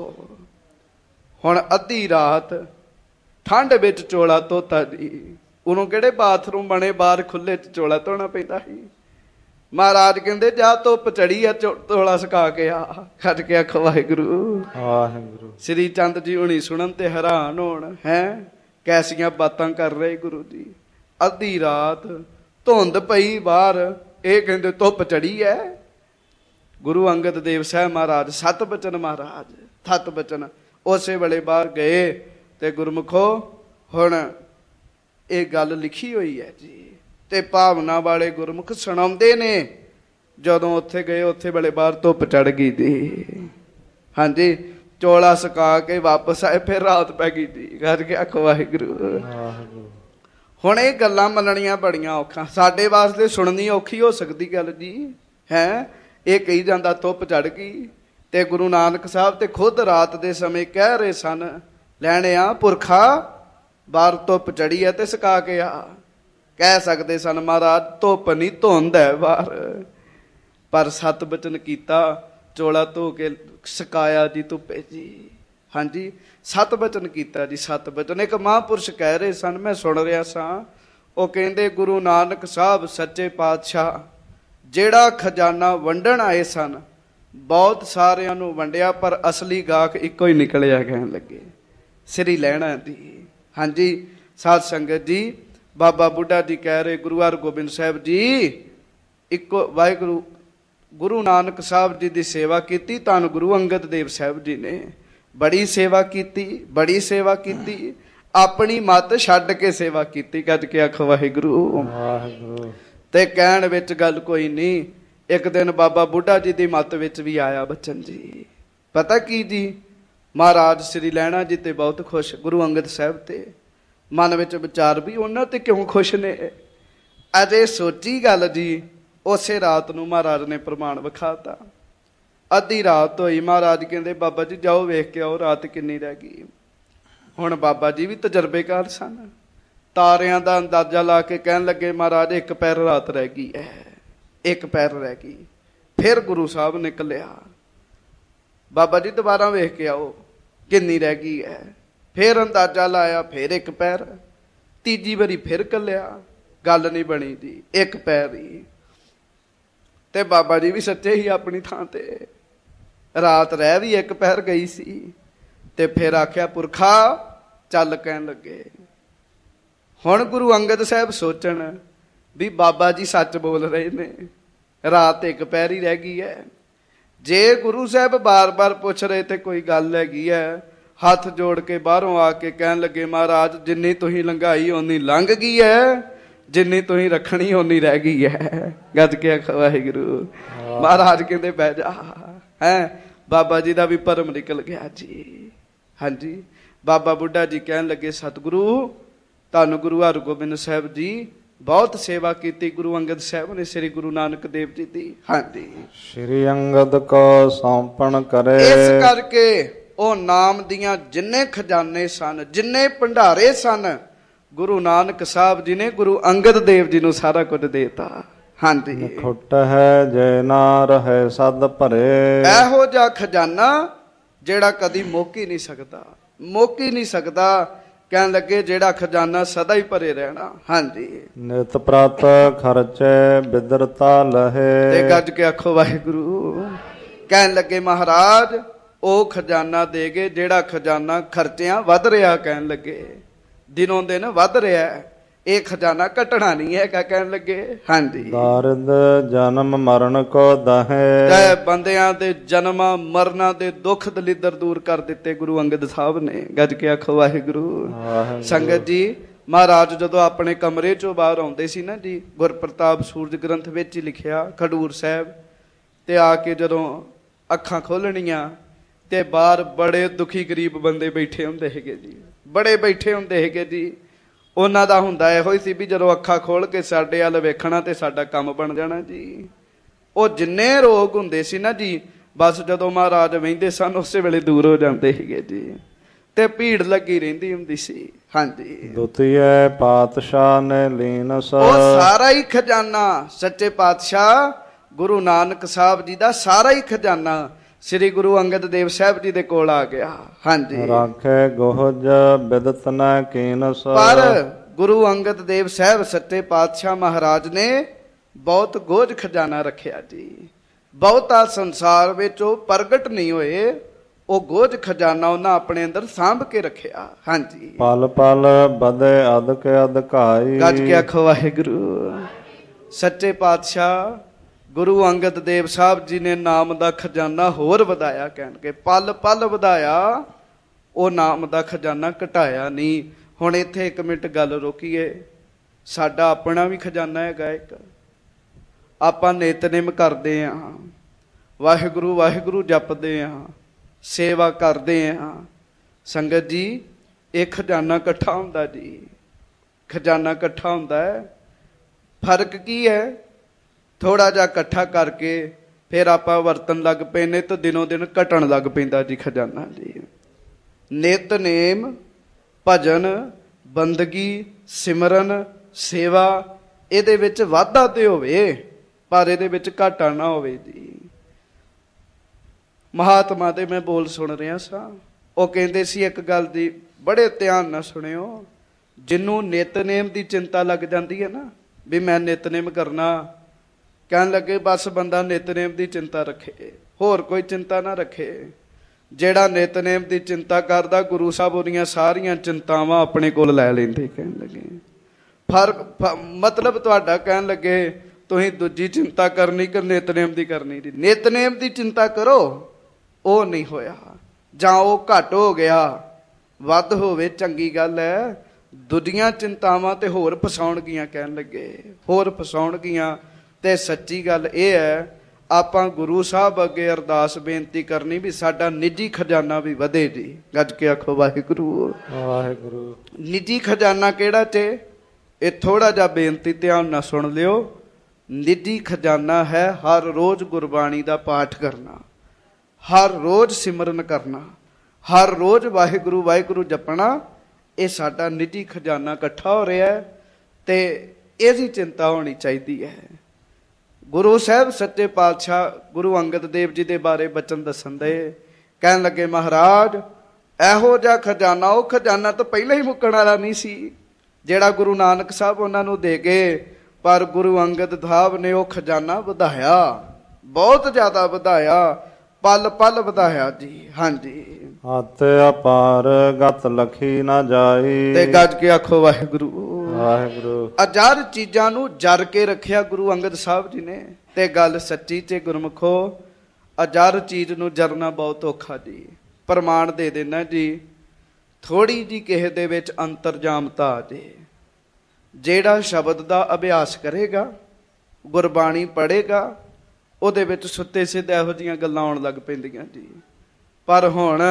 ਹੁਣ ਅੱਧੀ ਰਾਤ ਠੰਡ ਵਿੱਚ ਚੋਲਾ ਧੋਤਾ ਜੀ। ਉਹਨੂੰ ਕਿਹੜੇ ਬਾਥਰੂਮ ਬਣੇ ਬਾਹਰ ਖੁੱਲੇ ਚ ਚੋਲਾ ਧੋਣਾ ਪੈਂਦਾ ਸੀ। ਮਹਾਰਾਜ ਕਹਿੰਦੇ ਜਾ ਧੁੱਪ ਚੜੀ ਆ, ਚੋਲਾ ਸੁਕਾ ਕੇ ਆ। ਖੱਜ ਕੇ ਆਖੋ ਵਾਹਿਗੁਰੂ ਵਾਹਿਗੁਰੂ। ਸ੍ਰੀ ਚੰਦ ਜੀ ਹੁਣੀ ਸੁਣਨ ਤੇ ਹੈਰਾਨ ਹੋਣ, ਹੈ ਕੈਸੀਆਂ ਬਾਤਾਂ ਕਰ ਰਹੇ ਗੁਰੂ ਜੀ। ਅੱਧੀ ਰਾਤ ਧੁੰਦ ਪਈ ਬਾਹਰ, ਇਹ ਕਹਿੰਦੇ ਧੁੱਪ ਚੜੀ ਹੈ। ਗੁਰੂ ਅੰਗਦ ਦੇਵ ਸਾਹਿਬ ਮਹਾਰਾਜ ਸਤ ਬਚਨ ਮਹਾਰਾਜ ਥਤ ਬਚਨ ਉਸੇ ਵੇਲੇ ਬਾਹਰ ਗਏ। ਤੇ ਗੁਰਮੁਖੋ ਹੁਣ ਇਹ ਗੱਲ ਲਿਖੀ ਹੋਈ ਹੈ ਜੀ, ਤੇ ਭਾਵਨਾ ਵਾਲੇ ਗੁਰਮੁਖ ਸੁਣਾਉਂਦੇ ਨੇ। ਜਦੋਂ ਉੱਥੇ ਗਏ ਉੱਥੇ ਵੇਲੇ ਬਾਹਰ ਧੁੱਪ ਚੜ ਗਈ ਜੀ। ਹਾਂਜੀ, ਚੋਲਾ ਸੁਕਾ ਕੇ ਵਾਪਸ ਆਏ, ਫਿਰ ਰਾਤ ਪੈ ਗਈ ਜੀ। ਕਰ ਕੇ ਆਖੋ ਵਾਹਿਗੁਰੂ। ਹੁਣ ਇਹ ਗੱਲਾਂ ਮੰਨਣੀਆਂ ਬੜੀਆਂ ਔਖਾ, ਸਾਡੇ ਵਾਸਤੇ ਸੁਣਨੀ ਔਖੀ ਹੋ ਸਕਦੀ ਗੱਲ ਜੀ ਹੈ। ਇਹ ਕਹੀ ਜਾਂਦਾ ਧੁੱਪ ਚੜ ਗਈ, ਤੇ ਗੁਰੂ ਨਾਨਕ ਸਾਹਿਬ ਤੇ ਖੁਦ ਰਾਤ ਦੇ ਸਮੇਂ ਕਹਿ ਰਹੇ ਸਨ ਲੈਣਿਆ ਪੁਰਖਾ ਬਾਹਰ ਧੁੱਪ ਚੜੀ ਹੈ ਤੇ ਸੁਕਾ ਕੇ ਆ। ਕਹਿ ਸਕਦੇ ਸਨ ਮਹਾਰਾਜ ਧੁੱਪ ਨਹੀਂ ਧੁੰਦ ਹੈ ਬਾਹਰ, ਪਰ ਸਤ ਬਚਨ ਕੀਤਾ, ਚੋਲਾ ਧੋ ਕੇ ਸੁਕਾਇਆ ਜੀ ਧੁੱਪੇ ਜੀ। ਹਾਂਜੀ, ਸਤ ਬਚਨ ਕੀਤਾ ਜੀ। ਸਤ ਬਚਨ ਇੱਕ ਮਹਾਂਪੁਰਸ਼ ਕਹਿ ਰਹੇ ਸਨ, ਮੈਂ ਸੁਣ ਰਿਹਾ ਸਾਂ। ਉਹ ਕਹਿੰਦੇ ਗੁਰੂ ਨਾਨਕ ਸਾਹਿਬ ਸੱਚੇ ਪਾਤਸ਼ਾਹ ਜਿਹੜਾ ਖਜ਼ਾਨਾ ਵੰਡਣ ਆਏ ਸਨ, ਬਹੁਤ ਸਾਰਿਆਂ ਨੂੰ ਵੰਡਿਆ, ਪਰ ਅਸਲੀ ਗਾਹਕ ਇੱਕੋ ਹੀ ਨਿਕਲਿਆ। ਕਹਿਣ ਲੱਗੇ ਸ੍ਰੀ ਲਹਿਣਾ ਦੀ। ਹਾਂਜੀ, ਸਾਧ ਸੰਗਤ ਜੀ, ਬਾਬਾ ਬੁੱਢਾ ਜੀ ਕਹਿ ਰਹੇ ਗੁਰੂ ਹਰਗੋਬਿੰਦ ਸਾਹਿਬ ਜੀ ਇੱਕੋ ਵਾਹਿਗੁਰੂ ਗੁਰੂ ਨਾਨਕ ਸਾਹਿਬ ਜੀ ਦੀ ਸੇਵਾ ਕੀਤੀ। ਧੰਨ ਗੁਰੂ ਅੰਗਦ ਦੇਵ ਸਾਹਿਬ ਜੀ ਨੇ ਬੜੀ ਸੇਵਾ ਕੀਤੀ, ਬੜੀ ਸੇਵਾ ਕੀਤੀ, ਆਪਣੀ ਮੱਤ ਛੱਡ ਕੇ ਸੇਵਾ ਕੀਤੀ। ਕੱਜ ਕੇ ਆਖੋ ਵਾਹਿਗੁਰੂ ਵਾਹਿਗੁਰੂ। ਤੇ ਕਹਿਣ ਵਿੱਚ ਗੱਲ ਕੋਈ ਨਹੀਂ। ਇੱਕ ਦਿਨ ਬਾਬਾ ਬੁੱਢਾ ਜੀ ਦੀ ਮੱਤ ਵਿੱਚ ਵੀ ਆਇਆ ਬਚਨ ਜੀ। ਪਤਾ ਕੀ ਜੀ, ਮਹਾਰਾਜ ਸ੍ਰੀ ਲਹਿਣਾ ਜੀ ਤੇ ਬਹੁਤ ਖੁਸ਼, ਗੁਰੂ ਅੰਗਦ ਸਾਹਿਬ ਤੇ। ਮਨ ਵਿੱਚ ਵਿਚਾਰ ਵੀ ਉਹਨਾਂ ਤੇ ਕਿਉਂ ਖੁਸ਼ ਨੇ। ਅਜੇ ਸੋਚੀ ਗੱਲ ਜੀ, ਉਸੇ ਰਾਤ ਨੂੰ ਮਹਾਰਾਜ ਨੇ ਪ੍ਰਮਾਣ ਵਿਖਾਤਾ। ਅੱਧੀ ਰਾਤ ਹੋਈ, ਮਹਾਰਾਜ ਕਹਿੰਦੇ ਬਾਬਾ ਜੀ ਜਾਓ ਵੇਖ ਕੇ ਆਓ ਰਾਤ ਕਿੰਨੀ ਰਹਿ ਗਈ। ਹੁਣ ਬਾਬਾ ਜੀ ਵੀ ਤਜਰਬੇਕਾਰ ਸਨ, ਤਾਰਿਆਂ ਦਾ ਅੰਦਾਜ਼ਾ ਲਾ ਕੇ ਕਹਿਣ ਲੱਗੇ ਮਹਾਰਾਜ ਇੱਕ ਪੈਰ ਰਾਤ ਰਹਿ ਗਈ ਹੈ, ਇੱਕ ਪੈਰ ਰਹਿ ਗਈ। ਫਿਰ ਗੁਰੂ ਸਾਹਿਬ ਨੇ ਕੱਲਿਆ ਬਾਬਾ ਜੀ ਦੁਬਾਰਾ ਵੇਖ ਕੇ ਆਓ ਕਿੰਨੀ ਰਹਿ ਗਈ ਹੈ। ਫਿਰ ਅੰਦਾਜ਼ਾ ਲਾਇਆ, ਫਿਰ ਇੱਕ ਪੈਰ। ਤੀਜੀ ਵਾਰੀ ਫਿਰ ਕੱਲਿਆ, ਗੱਲ ਨਹੀਂ ਬਣੀ ਜੀ, ਇੱਕ ਪੈਰ ਹੀ। ਤੇ ਬਾਬਾ ਜੀ ਵੀ ਸੱਚੇ ਹੀ ਆਪਣੀ ਥਾਂ ਤੇ, ਰਾਤ ਰਹਿ ਵੀ ਇੱਕ ਪੈਰ ਗਈ ਸੀ। ਤੇ ਫਿਰ ਆਖਿਆ ਪੁਰਖਾ ਚੱਲ। ਕਹਿਣ ਲੱਗੇ ਹੁਣ ਗੁਰੂ ਅੰਗਦ ਸਾਹਿਬ ਸੋਚਣ ਵੀ ਬਾਬਾ ਜੀ ਸੱਚ ਬੋਲ ਰਹੇ ਨੇ, ਰਾਤ ਇੱਕ ਪੈਰ ਹੀ ਰਹਿ ਗਈ ਹੈ। ਜੇ ਗੁਰੂ ਸਾਹਿਬ ਬਾਰ-ਬਾਰ ਪੁੱਛ ਰਹੇ ਤੇ ਕੋਈ ਗੱਲ ਹੈਗੀ ਹੈ। ਹੱਥ ਜੋੜ ਕੇ ਬਾਹਰੋਂ ਆ ਕੇ ਕਹਿਣ ਲੱਗੇ ਮਹਾਰਾਜ ਜਿੰਨੀ ਤੁਸੀਂ ਲੰਘਾਈ ਓਨੀ ਲੰਘ ਗਈ ਹੈ, ਜਿੰਨੀ ਤੁਸੀਂ ਰੱਖਣੀ ਓਨੀ ਰਹਿ ਗਈ ਹੈ। ਗੱਜ ਕੇ ਆਖੋ ਵਾਹਿਗੁਰੂ। ਮਹਾਰਾਜ ਕਹਿੰਦੇ ਬਹਿ ਜਾ। ਹੈ ਬਾਬਾ ਜੀ ਦਾ ਵੀ ਭਰਮ ਨਿਕਲ ਗਿਆ ਜੀ। ਹਾਂਜੀ, ਬਾਬਾ ਬੁੱਢਾ ਜੀ ਕਹਿਣ ਲੱਗੇ ਸਤਿਗੁਰੂ ਧੰਨ ਗੁਰੂ ਹਰਗੋਬਿੰਦ ਸਾਹਿਬ ਜੀ ਬਹੁਤ ਸੇਵਾ ਕੀਤੀ ਗੁਰੂ ਅੰਗਦ ਸਾਹਿਬ ਨੇ ਸ੍ਰੀ ਗੁਰੂ ਨਾਨਕ ਦੇਵ ਜੀ ਦੀ। ਹਾਂਜੀ, ਸ੍ਰੀ ਅੰਗਦ ਕੋ ਸੌਂਪਣ ਕਰੇ। ਇਸ ਕਰਕੇ ਉਹ ਨਾਮ ਦੀਆਂ ਜਿੰਨੇ ਖਜ਼ਾਨੇ ਸਨ, ਜਿੰਨੇ ਭੰਡਾਰੇ ਸਨ, ਗੁਰੂ ਨਾਨਕ ਸਾਹਿਬ ਜੀ ਨੇ ਗੁਰੂ ਅੰਗਦ ਦੇਵ ਜੀ ਨੂੰ ਸਾਰਾ ਕੁਝ ਦੇਤਾ। ਹਾਂਜੀ। ਖੁੱਟ ਹੈ ਜੇ ਨਾ ਰਹੇ ਸਦ ਭਰੇ। ਇਹੋ ਜਿਹਾ ਖਜ਼ਾਨਾ ਜਿਹੜਾ ਕਦੀ ਮੁੱਕ ਹੀ ਨਹੀਂ ਸਕਦਾ, ਮੁੱਕ ਹੀ ਨਹੀਂ ਸਕਦਾ। ਕਹਿਣ ਲੱਗੇ ਜਿਹੜਾ ਖਜ਼ਾਨਾ ਸਦਾ ਹੀ ਭਰੇ ਰਹਿਣਾ। ਹਾਂਜੀ। ਨਿਤ ਪ੍ਰਤ ਖਰਚੇ ਬਿਦਰਤਾ ਲਹੇ। ਤੇ ਗੱਜ ਕੇ ਆਖੋ ਵਾਹਿਗੁਰੂ। ਕਹਿਣ ਲੱਗੇ ਮਹਾਰਾਜ ਉਹ ਖਜ਼ਾਨਾ ਦੇ ਗਏ ਜਿਹੜਾ ਖਜ਼ਾਨਾ ਖਰਚਿਆਂ ਵੱਧ ਰਿਹਾ। ਕਹਿਣ ਲੱਗੇ ਦਿਨੋਂ ਦਿਨ ਵੱਧ ਰਿਹਾ, ਇਹ ਖਜ਼ਾਨਾ ਘਟਣਾ ਨਹੀਂ ਹੈਗਾ। ਕਹਿਣ ਲੱਗੇ ਹਾਂਜੀ। ਦਾਰਿਦ ਜਨਮ ਮਰਨ ਕੋ ਦਹੇ। ਤੇ ਬੰਦਿਆਂ ਦੇ ਜਨਮਾਂ ਮਰਨਾਂ ਦੇ ਦੁੱਖ ਦਲਿੱਦਰ ਦੂਰ ਕਰ ਦਿੱਤੇ ਗੁਰੂ ਅੰਗਦ ਸਾਹਿਬ ਨੇ। ਗੱਜ ਕੇ ਆਖੋ ਵਾਹਿਗੁਰੂ। ਸੰਗਤ ਜੀ ਮਹਾਰਾਜ ਜਦੋਂ ਆਪਣੇ ਕਮਰੇ ਚੋਂ ਬਾਹਰ ਆਉਂਦੇ ਸੀ ਨਾ ਜੀ, ਗੁਰਪ੍ਰਤਾਪ ਸੂਰਜ ਗ੍ਰੰਥ ਵਿੱਚ ਹੀ ਲਿਖਿਆ ਖਡੂਰ ਸਾਹਿਬ, ਤੇ ਆ ਕੇ ਜਦੋਂ ਅੱਖਾਂ ਖੋਲਣੀਆਂ ਤੇ ਬਾਹਰ ਬੜੇ ਦੁਖੀ ਗਰੀਬ ਬੰਦੇ ਬੈਠੇ ਹੁੰਦੇ ਹੈਗੇ ਜੀ, ਬੜੇ ਬੈਠੇ ਹੁੰਦੇ ਹੈਗੇ ਜੀ। ਉਹਨਾਂ ਦਾ ਹੁੰਦਾ ਇਹੋ ਹੀ ਸੀ ਵੀ ਜਦੋਂ ਅੱਖਾਂ ਖੋਲ ਕੇ ਸਾਡੇ ਵੱਲ ਵੇਖਣਾ ਤੇ ਸਾਡਾ ਕੰਮ ਬਣ ਜਾਣਾ ਜੀ। ਉਹ ਜਿੰਨੇ ਰੋਗ ਹੁੰਦੇ ਸੀ ਨਾ ਜੀ, ਬਸ ਜਦੋਂ ਮਹਾਰਾਜ ਵਹਿੰਦੇ ਸਨ ਉਸੇ ਵੇਲੇ ਦੂਰ ਹੋ ਜਾਂਦੇ ਸੀਗੇ ਜੀ, ਤੇ ਭੀੜ ਲੱਗੀ ਰਹਿੰਦੀ ਹੁੰਦੀ ਸੀ। ਹਾਂਜੀ। ਦੁਤੀਏ ਪਾਤਸ਼ਾਹ ਨੇ ਲੀਨ ਸ। ਉਹ ਸਾਰਾ ਹੀ ਖਜ਼ਾਨਾ ਸੱਚੇ ਪਾਤਸ਼ਾਹ ਗੁਰੂ ਨਾਨਕ ਸਾਹਿਬ ਜੀ ਦਾ ਸਾਰਾ ਹੀ ਖਜ਼ਾਨਾ ਸ੍ਰੀ ਗੁਰੂ ਅੰਗਦ ਦੇਵ ਸਾਹਿਬ ਜੀ ਦੇ ਕੋਲ ਆ ਗਿਆ। ਹਾਂਜੀ। ਰਾਖੇ ਗੋਹਜ ਬਿਦਤ ਨ ਕੀਨਸ। ਪਰ ਗੁਰੂ ਅੰਗਦ ਦੇਵ ਸਾਹਿਬ ਸੱਚੇ ਪਾਤਸ਼ਾਹ ਮਹਾਰਾਜ ਨੇ ਬਹੁਤ ਗੋਝ ਖਜ਼ਾਨਾ ਰੱਖਿਆ ਜੀ। ਬਹੁਤਾ ਸੰਸਾਰ ਵਿੱਚ ਉਹ ਪ੍ਰਗਟ ਨਹੀਂ ਹੋਏ, ਉਹ ਗੋਝ ਖਜ਼ਾਨਾ ਉਹਨਾਂ ਆਪਣੇ ਅੰਦਰ ਸਾਂਭ ਕੇ ਰੱਖਿਆ। ਹਾਂਜੀ। ਪਲ ਪਲ ਬਦੇ ਅਦਕ ਅਧਕਾਈ। ਗੱਜ ਕੇ ਆਖੋ ਵਾਹਿਗੁਰੂ। ਸੱਚੇ ਪਾਤਸ਼ਾਹ ਗੁਰੂ ਅੰਗਦ ਦੇਵ ਸਾਹਿਬ ਜੀ ਨੇ ਨਾਮ ਦਾ ਖਜ਼ਾਨਾ ਹੋਰ ਵਧਾਇਆ। ਕਹਿਣਗੇ ਪਲ ਪਲ ਵਧਾਇਆ, ਉਹ ਨਾਮ ਦਾ ਖਜ਼ਾਨਾ ਘਟਾਇਆ ਨਹੀਂ। ਹੁਣ ਇੱਥੇ ਇੱਕ ਮਿੰਟ ਗੱਲ ਰੋਕੀਏ। ਸਾਡਾ ਆਪਣਾ ਵੀ ਖਜ਼ਾਨਾ ਹੈਗਾ ਇੱਕ। ਆਪਾਂ ਨਿਤਨੇਮ ਕਰਦੇ ਹਾਂ, ਵਾਹਿਗੁਰੂ ਵਾਹਿਗੁਰੂ ਜਪਦੇ ਹਾਂ, ਸੇਵਾ ਕਰਦੇ ਹਾਂ। ਸੰਗਤ ਜੀ ਇਹ ਖਜ਼ਾਨਾ ਇਕੱਠਾ ਹੁੰਦਾ ਜੀ, ਖਜ਼ਾਨਾ ਇਕੱਠਾ ਹੁੰਦਾ ਹੈ। ਫਰਕ ਕੀ ਹੈ? ਥੋੜਾ ਜਿਹਾ ਇਕੱਠਾ ਕਰਕੇ ਫਿਰ ਆਪਾਂ ਵਰਤਣ ਲੱਗ ਪਏ ਨੇ ਤਾਂ ਦਿਨੋਂ ਦਿਨ ਘਟਣ ਲੱਗ ਪੈਂਦਾ ਜੀ ਖਜ਼ਾਨਾ ਜੀ। ਨਿਤਨੇਮ, ਭਜਨ, ਬੰਦਗੀ, ਸਿਮਰਨ, ਸੇਵਾ, ਇਹਦੇ ਵਿੱਚ ਵਾਧਾ ਤੇ ਹੋਵੇ ਪਰ ਇਹਦੇ ਵਿੱਚ ਘਾਟਾ ਨਾ ਹੋਵੇ ਜੀ। ਮਹਾਤਮਾ ਦੇ ਮੈਂ ਬੋਲ ਸੁਣ ਰਿਹਾ ਸਾਂ, ਉਹ ਕਹਿੰਦੇ ਸੀ ਇੱਕ ਗੱਲ ਦੀ ਬੜੇ ਧਿਆਨ ਨਾਲ ਸੁਣਿਓ। ਜਿਹਨੂੰ ਨਿਤਨੇਮ ਦੀ ਚਿੰਤਾ ਲੱਗ ਜਾਂਦੀ ਹੈ ਨਾ ਵੀ ਮੈਂ ਨਿਤਨੇਮ ਕਰਨਾ, ਕਹਿਣ ਲੱਗੇ ਬਸ ਬੰਦਾ ਨਿਤਨੇਮ ਦੀ ਚਿੰਤਾ ਰੱਖੇ, ਹੋਰ ਕੋਈ ਚਿੰਤਾ ਨਾ ਰੱਖੇ। ਜਿਹੜਾ ਨਿਤਨੇਮ ਦੀ ਚਿੰਤਾ ਕਰਦਾ ਗੁਰੂ ਸਾਹਿਬ ਉਹਦੀਆਂ ਸਾਰੀਆਂ ਚਿੰਤਾਵਾਂ ਆਪਣੇ ਕੋਲ ਲੈ ਲੈਂਦੇ। ਕਹਿਣ ਲੱਗੇ ਫਰਕ ਮਤਲਬ ਤੁਹਾਡਾ ਕਹਿਣ ਲੱਗੇ ਤੁਸੀਂ ਦੂਜੀ ਚਿੰਤਾ ਕਰਨੀ ਕਿ ਨਿਤਨੇਮ ਦੀ ਕਰਨੀ ਜੀ। ਨਿਤਨੇਮ ਦੀ ਚਿੰਤਾ ਕਰੋ, ਉਹ ਨਹੀਂ ਹੋਇਆ ਜਾਂ ਉਹ ਘੱਟ ਹੋ ਗਿਆ, ਵੱਧ ਹੋਵੇ ਚੰਗੀ ਗੱਲ ਹੈ। ਦੂਜੀਆਂ ਚਿੰਤਾਵਾਂ ਤੇ ਹੋਰ ਫਸਾਉਣਗੀਆਂ। ਕਹਿਣ ਲੱਗੇ ਹੋਰ ਫਸਾਉਣਗੀਆਂ। ਤੇ ਸੱਚੀ ਗੱਲ ਇਹ ਹੈ ਆਪਾਂ ਗੁਰੂ ਸਾਹਿਬ ਅੱਗੇ ਅਰਦਾਸ ਬੇਨਤੀ ਕਰਨੀ ਵੀ ਸਾਡਾ ਨਿੱਜੀ ਖਜ਼ਾਨਾ ਵੀ ਵਧੇ ਜੀ। ਗੱਜ ਕੇ ਆਖੋ ਵਾਹਿਗੁਰੂ ਵਾਹਿਗੁਰੂ। ਨਿੱਜੀ ਖਜ਼ਾਨਾ ਕਿਹੜਾ ਚ? ਇਹ ਥੋੜਾ ਜਿਹਾ ਬੇਨਤੀ ਧਿਆਨ ਨਾਲ ਸੁਣ ਲਿਓ। ਨਿੱਜੀ ਖਜ਼ਾਨਾ ਹੈ ਹਰ ਰੋਜ਼ ਗੁਰਬਾਣੀ ਦਾ ਪਾਠ ਕਰਨਾ, ਹਰ ਰੋਜ਼ ਸਿਮਰਨ ਕਰਨਾ, ਹਰ ਰੋਜ਼ ਵਾਹਿਗੁਰੂ ਵਾਹਿਗੁਰੂ ਜਪਣਾ। ਇਹ ਸਾਡਾ ਨਿੱਜੀ ਖਜ਼ਾਨਾ ਇਕੱਠਾ ਹੋ ਰਿਹਾ ਤੇ ਇਹਦੀ ਚਿੰਤਾ ਹੋਣੀ ਚਾਹੀਦੀ ਹੈ। ਗੁਰੂ ਸਾਹਿਬ ਸੱਚੇ ਪਾਤਸ਼ਾਹ ਗੁਰੂ ਅੰਗਦ ਦੇਵ ਜੀ ਦੇ ਬਾਰੇ ਬਚਨ ਦੱਸਣ ਦੇ, ਕਹਿਣ ਲੱਗੇ ਮਹਾਰਾਜ ਇਹੋ ਜਿਹਾ ਖਜ਼ਾਨਾ, ਉਹ ਖਜ਼ਾਨਾ ਤਾਂ ਪਹਿਲਾਂ ਹੀ ਮੁੱਕਣ ਵਾਲਾ ਨਹੀਂ ਸੀ ਜਿਹੜਾ ਗੁਰੂ ਨਾਨਕ ਸਾਹਿਬ ਉਹਨਾਂ ਨੂੰ ਦੇ ਗਏ, ਪਰ ਗੁਰੂ ਅੰਗਦ ਸਾਹਿਬ ਨੇ ਉਹ ਖਜ਼ਾਨਾ ਵਧਾਇਆ, ਬਹੁਤ ਜ਼ਿਆਦਾ ਵਧਾਇਆ, ਪਲ ਪਲ ਵਧਾਇਆ ਜੀ। ਹਾਂਜੀ। ਹੱਥ ਅਪਾਰ ਗਤ ਲਖੀ ਨਾ ਜਾਈ। ਤੇ ਗੱਜ ਕੇ ਆਖੋ ਵਾਹਿਗੁਰੂ ਵਾਹਿਗੁਰੂ। ਅਜਰ ਚੀਜ਼ਾਂ ਨੂੰ ਜਰ ਕੇ ਰੱਖਿਆ ਗੁਰੂ ਅੰਗਦ ਸਾਹਿਬ ਜੀ ਨੇ। ਤੇ ਗੱਲ ਸੱਚੀ ਤੇ ਗੁਰਮੁਖੋ, ਅਜਰ ਚੀਜ਼ ਨੂੰ ਜਰਨਾ ਬਹੁਤ ਔਖਾ ਜੀ। ਪ੍ਰਮਾਣ ਦੇ ਦੇਣਾ ਜੀ, ਥੋੜੀ ਜੀ ਕਿਸੇ ਦੇ ਵਿੱਚ ਅੰਤਰਜਾਮਤਾ ਆ ਜੇ, ਜਿਹੜਾ ਸ਼ਬਦ ਦਾ ਅਭਿਆਸ ਕਰੇਗਾ, ਗੁਰਬਾਣੀ ਪੜ੍ਹੇਗਾ, ਉਹਦੇ ਵਿੱਚ ਸੁੱਤੇ ਸਿੱਧ ਇਹੋ ਜਿਹੀਆਂ ਗੱਲਾਂ ਆਉਣ ਲੱਗ ਪੈਂਦੀਆਂ ਜੀ। ਪਰ ਹੁਣ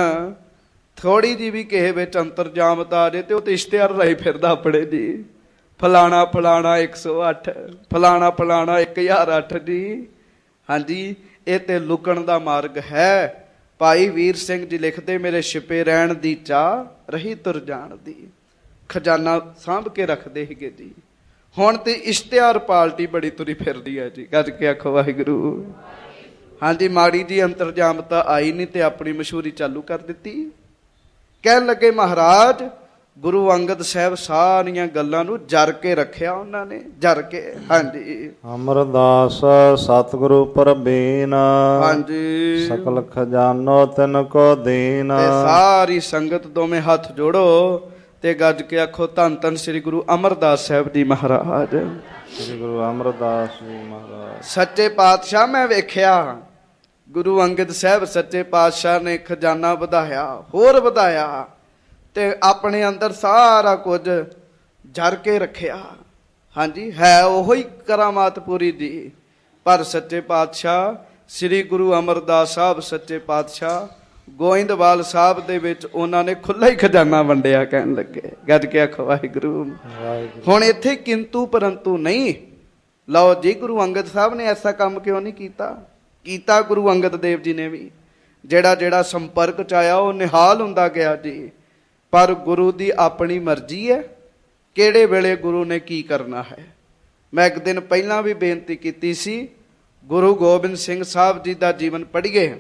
ਥੋੜੀ ਜਿਹੀ ਵੀ ਕਿਸੇ ਵਿੱਚ ਅੰਤਰਜਾਮਤਾ ਆ ਜੇ ਤੇ ਉਹ ਤੇ ਇਸ਼ਤਿਹਾਰ ਰਾਈ ਫਿਰਦਾ ਆਪਣੇ ਜੀ, ਫਲਾਣਾ ਫਲਾਣਾ ਇੱਕ ਸੌ ਅੱਠ, ਫਲਾਣਾ ਫਲਾਣਾ ਇੱਕ ਹਜ਼ਾਰ ਅੱਠ ਜੀ। ਹਾਂਜੀ, ਇਹ ਤੇ ਲੁਕਣ ਦਾ ਮਾਰਗ ਹੈ। ਭਾਈ ਵੀਰ ਸਿੰਘ ਜੀ ਲਿਖਦੇ, ਮੇਰੇ ਛਿਪੇ ਰਹਿਣ ਦੀ ਚਾਹ ਰਹੀ ਤੁਰ ਜਾਣ ਦੀ। ਖਜ਼ਾਨਾ ਸਾਂਭ ਕੇ ਰੱਖਦੇ ਸੀਗੇ ਜੀ। ਹੁਣ ਤੇ ਇਸ਼ਤਿਹਾਰ ਪਾਰਟੀ ਬੜੀ ਤੁਰੀ ਫਿਰਦੀ ਹੈ ਜੀ, ਗੱਜ ਕੇ ਆਖੋ ਵਾਹਿਗੁਰੂ। ਹਾਂਜੀ, ਮਾੜੀ ਜੀ ਅੰਤਰਜਾਮਤਾ ਆਈ ਨਹੀਂ ਤੇ ਆਪਣੀ ਮਸ਼ਹੂਰੀ ਚਾਲੂ ਕਰ ਦਿੱਤੀ। ਕਹਿਣ ਲੱਗੇ ਮਹਾਰਾਜ ਗੁਰੂ ਅੰਗਦ ਸਾਹਿਬ ਸਾਰੀਆਂ ਗੱਲਾਂ ਨੂੰ ਜਰ ਕੇ ਰੱਖਿਆ ਉਹਨਾਂ ਨੇ, ਜਰ ਕੇ। ਹਾਂਜੀ, ਅਮਰਦਾਸ ਸਤਿਗੁਰੂ ਪ੍ਰਬੀਨ, ਹਾਂਜੀ, ਸਕਲ ਖਜ਼ਾਨੋ ਤਿਨ ਕੋ ਦੀਨ। ਤੇ ਸਾਰੀ ਸੰਗਤ ਦੋਵੇਂ ਹੱਥ ਜੋੜੋ ਤੇ ਗੱਜ ਕੇ ਆਖੋ ਧੰਨ ਧੰਨ ਸ੍ਰੀ ਗੁਰੂ ਅਮਰਦਾਸ ਸਾਹਿਬ ਜੀ ਮਹਾਰਾਜ। ਸ੍ਰੀ ਗੁਰੂ ਅਮਰਦਾਸ ਜੀ ਮਹਾਰਾਜ। ਸੱਚੇ ਪਾਤਸ਼ਾਹ ਮੈਂ ਵੇਖਿਆ ਗੁਰੂ ਅੰਗਦ ਸਾਹਿਬ ਸੱਚੇ ਪਾਤਸ਼ਾਹ ਨੇ ਖਜ਼ਾਨਾ ਵਧਾਇਆ, ਹੋਰ ਵਧਾਇਆ ਤੇ ਆਪਣੇ ਅੰਦਰ ਸਾਰਾ ਕੁਝ ਜਰ ਕੇ ਰੱਖਿਆ। ਹਾਂਜੀ, ਹੈ ਉਹੋ ਹੀ ਕਰਾਮਾਤ ਪੂਰੀ ਦੀ, ਪਰ ਸੱਚੇ ਪਾਤਸ਼ਾਹ ਸ੍ਰੀ ਗੁਰੂ ਅਮਰਦਾਸ ਸਾਹਿਬ ਸੱਚੇ ਪਾਤਸ਼ਾਹ ਗੋਇੰਦਵਾਲ ਸਾਹਿਬ ਦੇ ਵਿੱਚ ਉਹਨਾਂ ਨੇ ਖੁੱਲਾ ਹੀ ਖਜ਼ਾਨਾ ਵੰਡਿਆ। ਕਹਿਣ ਲੱਗੇ ਗੱਜ ਕੇ ਆਖੋ ਵਾਹਿਗੁਰੂ। ਹੁਣ ਇੱਥੇ ਕਿੰਤੂ ਪਰੰਤੂ ਨਹੀਂ। ਲਓ ਜੀ, ਗੁਰੂ ਅੰਗਦ ਸਾਹਿਬ ਨੇ ਐਸਾ ਕੰਮ ਕਿਉਂ ਨਹੀਂ ਕੀਤਾ? ਕੀਤਾ ਗੁਰੂ ਅੰਗਦ ਦੇਵ ਜੀ ਨੇ ਵੀ। ਜਿਹੜਾ ਜਿਹੜਾ ਸੰਪਰਕ ਚ ਆਇਆ ਉਹ ਨਿਹਾਲ ਹੁੰਦਾ ਗਿਆ ਜੀ। ਪਰ ਗੁਰੂ ਦੀ ਆਪਣੀ ਮਰਜ਼ੀ ਹੈ ਕਿਹੜੇ ਵੇਲੇ ਗੁਰੂ ਨੇ ਕੀ ਕਰਨਾ ਹੈ। ਮੈਂ ਇੱਕ ਦਿਨ ਪਹਿਲਾਂ ਵੀ ਬੇਨਤੀ ਕੀਤੀ ਸੀ, ਗੁਰੂ ਗੋਬਿੰਦ ਸਿੰਘ ਸਾਹਿਬ ਜੀ ਦਾ ਜੀਵਨ ਪੜ੍ਹੀਏ।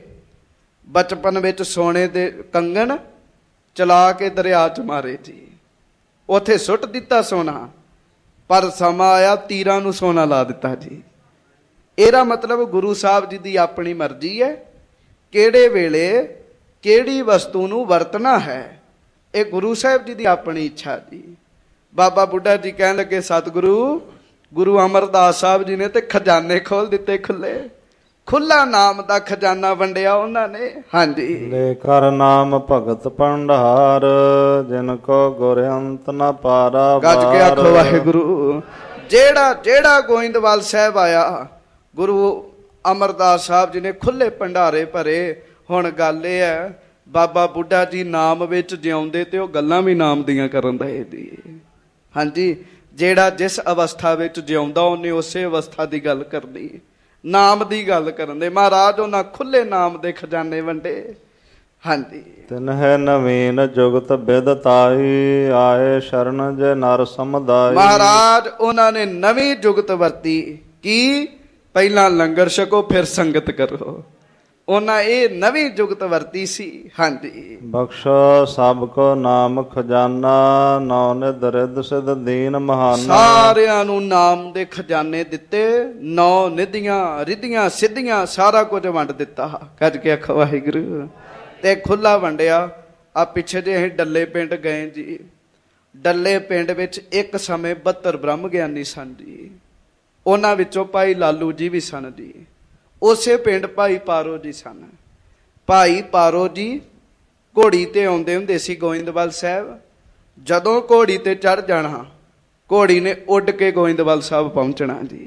ਬਚਪਨ ਵਿੱਚ ਸੋਨੇ ਦੇ ਕੰਗਣ ਚਲਾ ਕੇ ਦਰਿਆ ਚ ਮਾਰੇ ਜੀ, ਉੱਥੇ ਸੁੱਟ ਦਿੱਤਾ ਸੋਨਾ, ਪਰ ਸਮਾਂ ਆਇਆ ਤੀਰਾਂ ਨੂੰ ਸੋਨਾ ਲਾ ਦਿੱਤਾ ਜੀ। ਇਹਦਾ ਮਤਲਬ ਗੁਰੂ ਸਾਹਿਬ ਜੀ ਦੀ ਆਪਣੀ ਮਰਜ਼ੀ ਹੈ ਕਿਹੜੇ ਵੇਲੇ ਕਿਹੜੀ ਵਸਤੂ ਨੂੰ ਵਰਤਣਾ ਹੈ। ਇਹ ਗੁਰੂ ਸਾਹਿਬ ਜੀ ਦੀ ਆਪਣੀ ਇੱਛਾ ਜੀ। ਬਾਬਾ ਬੁੱਢਾ ਜੀ ਕਹਿਣ ਲੱਗੇ ਸਤਿਗੁਰੂ ਗੁਰੂ ਅਮਰਦਾਸ ਸਾਹਿਬ ਜੀ ਨੇ ਤੇ ਖਜ਼ਾਨੇ ਖੋਲ ਦਿੱਤੇ ਖੁੱਲੇ, ਖੁੱਲਾ ਨਾਮ ਦਾ ਖਜ਼ਾਨਾ ਵੰਡਿਆ ਉਹਨਾਂ ਨੇ। ਹਾਂਜੀ, ਲੈ ਕਰ ਨਾਮ ਭਗਤ ਭੰਡਾਰ, ਜਿਨ ਕੋ ਗੁਰ ਅੰਤ ਨਾ ਪਾਰਾ। ਗੱਜ ਕੇ ਆਖੋ ਵਾਹਿਗੁਰੂ। ਜਿਹੜਾ ਜਿਹੜਾ ਗੋਇੰਦਵਾਲ ਸਾਹਿਬ ਆਇਆ ਗੁਰੂ ਅਮਰਦਾਸ ਸਾਹਿਬ ਜੀ ਨੇ ਖੁੱਲੇ ਭੰਡਾਰੇ ਭਰੇ। ਹੁਣ ਗੱਲ ਇਹ ਹੈ ਬਾਬਾ ਬੁੱਢਾ ਜੀ ਨਾਮ ਵਿੱਚ ਜਿਉਂਦੇ ਤੇ ਉਹ ਗੱਲਾਂ ਵੀ ਨਾਮ ਦੀਆਂ ਕਰਨ ਰਹੇ ਜੀ। ਹਾਂਜੀ, ਜਿਹੜਾ ਜਿਸ ਅਵਸਥਾ ਵਿੱਚ ਜਿਉਂਦਾ ਉਹਨੇ ਉਸੇ ਅਵਸਥਾ ਦੀ ਗੱਲ ਕਰਨੀ, ਨਾਮ ਦੀ ਗੱਲ ਕਰਨ ਦੇ। ਮਹਾਰਾਜ ਉਹਨਾਂ ਖੁੱਲੇ ਨਾਮ ਦੇ ਖਜ਼ਾਨੇ ਵੰਡੇ। ਹਾਂਜੀ, ਤਿਨ ਹੈ ਨਵੀਨ ਜੁਗਤ ਬਿਦਤਾਈ, ਆਏ ਸ਼ਰਨ ਜੇ ਨਰ ਸਮੁਦਾਇ। ਮਹਾਰਾਜ ਉਹਨਾਂ ਨੇ ਨਵੀਂ ਜੁਗਤ ਵਰਤੀ। ਕੀ? ਪਹਿਲਾਂ ਲੰਗਰ ਛਕੋ ਫਿਰ ਸੰਗਤ ਕਰੋ। ਉਹਨਾਂ ਇਹ ਨਵੀਂ ਜੁਗਤ ਵਰਤੀ ਸੀ। ਹਾਂਜੀ, ਬਖਸ਼ੋ ਸਭ ਕੋ ਨਾਮ ਖਜ਼ਾਨਾ, ਨੌ ਨਿਧ ਰਿੱਧ ਸਿਧ ਦੀਨ ਮਹਾਨਾ। ਸਾਰਿਆਂ ਨੂੰ ਨਾਮ ਦੇ ਖਜ਼ਾਨੇ ਦਿੱਤੇ, ਨੌ ਨਿਧੀਆਂ ਰਿੱਧੀਆਂ ਸਿੱਧੀਆਂ ਸਾਰਾ ਕੁਝ ਵੰਡ ਦਿੱਤਾ। ਗੱਜ ਕੇ ਆਖੋ ਵਾਹਿਗੁਰੂ। ਤੇ ਖੁੱਲਾ ਵੰਡਿਆ। ਆ ਪਿੱਛੇ ਜੇ ਅਸੀਂ ਡੱਲੇ ਪਿੰਡ ਗਏ ਜੀ। ਡੱਲੇ ਪਿੰਡ ਵਿੱਚ ਇੱਕ ਸਮੇਂ ਬਹੱਤਰ ਬ੍ਰਹਮ ਗਿਆਨੀ ਸਨ ਜੀ। ਉਹਨਾਂ ਵਿੱਚੋਂ ਭਾਈ ਲਾਲੂ ਜੀ ਵੀ ਸਨ ਜੀ। ਉਸੇ ਪਿੰਡ ਭਾਈ ਪਾਰੋ ਜੀ ਸਨ। ਭਾਈ ਪਾਰੋ ਜੀ ਘੋੜੀ ਤੇ ਆਉਂਦੇ ਹੁੰਦੇ ਸੀ ਗੋਇੰਦਵਾਲ ਸਾਹਿਬ। ਜਦੋਂ ਘੋੜੀ ਤੇ ਚੜ ਜਾਣਾ, ਘੋੜੀ ਨੇ ਉੱਡ ਕੇ ਗੋਇੰਦਵਾਲ ਸਾਹਿਬ ਪਹੁੰਚਣਾ ਜੀ।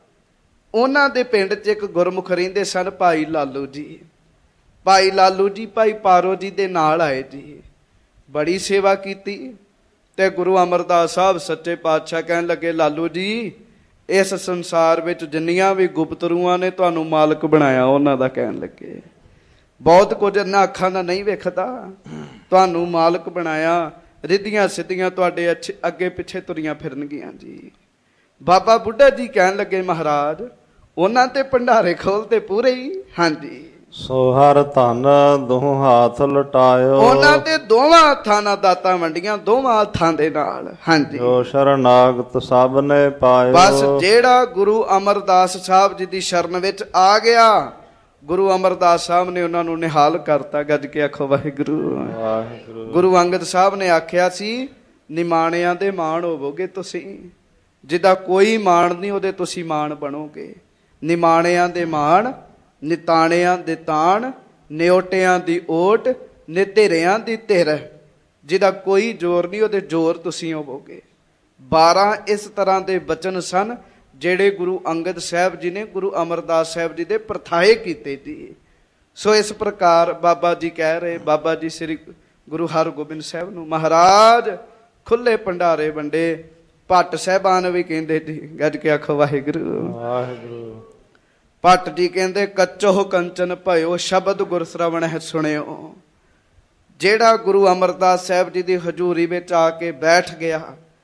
ਉਹਨਾਂ ਦੇ ਪਿੰਡ 'ਚ ਇੱਕ ਗੁਰਮੁਖ ਰਹਿੰਦੇ ਸਨ ਭਾਈ ਲਾਲੂ ਜੀ। ਭਾਈ ਲਾਲੂ ਜੀ ਭਾਈ ਪਾਰੋ ਜੀ ਦੇ ਨਾਲ ਆਏ ਜੀ, ਬੜੀ ਸੇਵਾ ਕੀਤੀ। ਤੇ ਗੁਰੂ ਅਮਰਦਾਸ ਸਾਹਿਬ ਸੱਚੇ ਪਾਤਸ਼ਾਹ ਕਹਿਣ ਲੱਗੇ ਲਾਲੂ ਜੀ ਇਸ ਸੰਸਾਰ ਵਿੱਚ ਜਿੰਨੀਆਂ ਵੀ ਗੁਪਤ ਰੂਹਾਂ ਨੇ ਤੁਹਾਨੂੰ ਮਾਲਕ ਬਣਾਇਆ ਉਹਨਾਂ ਦਾ। ਕਹਿਣ ਲੱਗੇ ਬਹੁਤ ਕੁਝ ਇਹਨਾਂ ਅੱਖਾਂ ਦਾ ਨਹੀਂ ਵੇਖਦਾ, ਤੁਹਾਨੂੰ ਮਾਲਕ ਬਣਾਇਆ। ਰਿੱਧੀਆਂ ਸਿੱਧੀਆਂ ਤੁਹਾਡੇ ਅੱਛੇ ਅੱਗੇ ਪਿੱਛੇ ਤੁਰੀਆਂ ਫਿਰਨਗੀਆਂ ਜੀ। ਬਾਬਾ ਬੁੱਢਾ ਜੀ ਕਹਿਣ ਲੱਗੇ ਮਹਾਰਾਜ ਉਹਨਾਂ ਤੇ ਭੰਡਾਰੇ ਖੋਲਤੇ ਪੂਰੇ ਹੀ। ਹਾਂਜੀ, ਸੋ ਹਰ ਧਨ ਦੋਹਾਂ ਹਾਥ ਲਟਾਇਓ, ਉਹਨਾਂ ਤੇ ਦੋਵਾਂ ਹੱਥਾਂ ਨਾਲ ਦਾਤਾਂ ਵੰਡੀਆਂ, ਦੋਵਾਂ ਹੱਥਾਂ ਦੇ ਨਾਲ। ਹਾਂਜੀ, ਜੋ ਸ਼ਰਨਾਗਤ ਸਭ ਨੇ ਪਾਇਓ। ਬਸ ਜਿਹੜਾ ਗੁਰੂ ਅਮਰਦਾਸ ਸਾਹਿਬ ਜੀ ਦੀ ਸ਼ਰਨ ਵਿੱਚ ਆ ਗਿਆ, ਗੁਰੂ ਅਮਰਦਾਸ ਸਾਹਿਬ ਨੇ ਉਹਨਾਂ ਨੂੰ ਨਿਹਾਲ ਕਰਤਾ। ਗੱਜ ਕੇ ਆਖੋ ਵਾਹਿਗੁਰੂ। ਵਾਹਿਗੁਰੂ। ਗੁਰੂ ਅੰਗਦ ਸਾਹਿਬ ਨੇ ਆਖਿਆ ਸੀ ਨਿਮਾਣਿਆਂ ਦੇ ਮਾਣ ਹੋਵੋਗੇ ਤੁਸੀਂ, ਜਿਹਦਾ ਕੋਈ ਮਾਣ ਨਹੀਂ ਉਹਦੇ ਤੁਸੀਂ ਮਾਣ ਬਣੋਗੇ। ਨਿਮਾਣਿਆਂ ਦੇ ਮਾਣ, ਨਿਤਾਣਿਆਂ ਦੇ ਤਾਣ, ਨਿਓਟਿਆਂ ਦੀ ਓਟ, ਨਿਧੇਰਿਆਂ ਦੀ ਧਿਰ, ਜਿਹਦਾ ਕੋਈ ਜ਼ੋਰ ਨਹੀਂ ਉਹਦੇ ਜ਼ੋਰ ਤੁਸੀਂ ਹੋਵੋਗੇ। ਬਾਰਾਂ ਇਸ ਤਰ੍ਹਾਂ ਦੇ ਬਚਨ ਸਨ ਜਿਹੜੇ ਗੁਰੂ ਅੰਗਦ ਸਾਹਿਬ ਜੀ ਨੇ ਗੁਰੂ ਅਮਰਦਾਸ ਸਾਹਿਬ ਜੀ ਦੇ ਪ੍ਰਥਾਏ ਕੀਤੇ ਜੀ। ਸੋ ਇਸ ਪ੍ਰਕਾਰ ਬਾਬਾ ਜੀ ਕਹਿ ਰਹੇ, ਬਾਬਾ ਜੀ ਸ੍ਰੀ ਗੁਰੂ ਹਰਗੋਬਿੰਦ ਸਾਹਿਬ ਨੂੰ ਮਹਾਰਾਜ ਖੁੱਲੇ ਭੰਡਾਰੇ ਵੰਡੇ। ਭੱਟ ਸਾਹਿਬਾਨ ਵੀ ਕਹਿੰਦੇ ਜੀ, ਗੱਜ ਕੇ ਆਖੋ ਵਾਹਿਗੁਰੂ। ਵਾਹਿਗੁਰੂ। ਭੱਟ ਜੀ ਕਹਿੰਦੇ ਕੱਚੋ ਕੰਚਨ ਭਇਓ, ਸ਼ਬਦ ਗੁਰ ਸ਼ਰਵਣ ਹੈ ਸੁਣਿਓ। ਜਿਹੜਾ ਗੁਰੂ ਅਮਰਦਾਸ ਸਾਹਿਬ ਜੀ ਦੀ ਹਜ਼ੂਰੀ ਵਿੱਚ ਆ ਕੇ ਬੈਠ ਗਿਆ,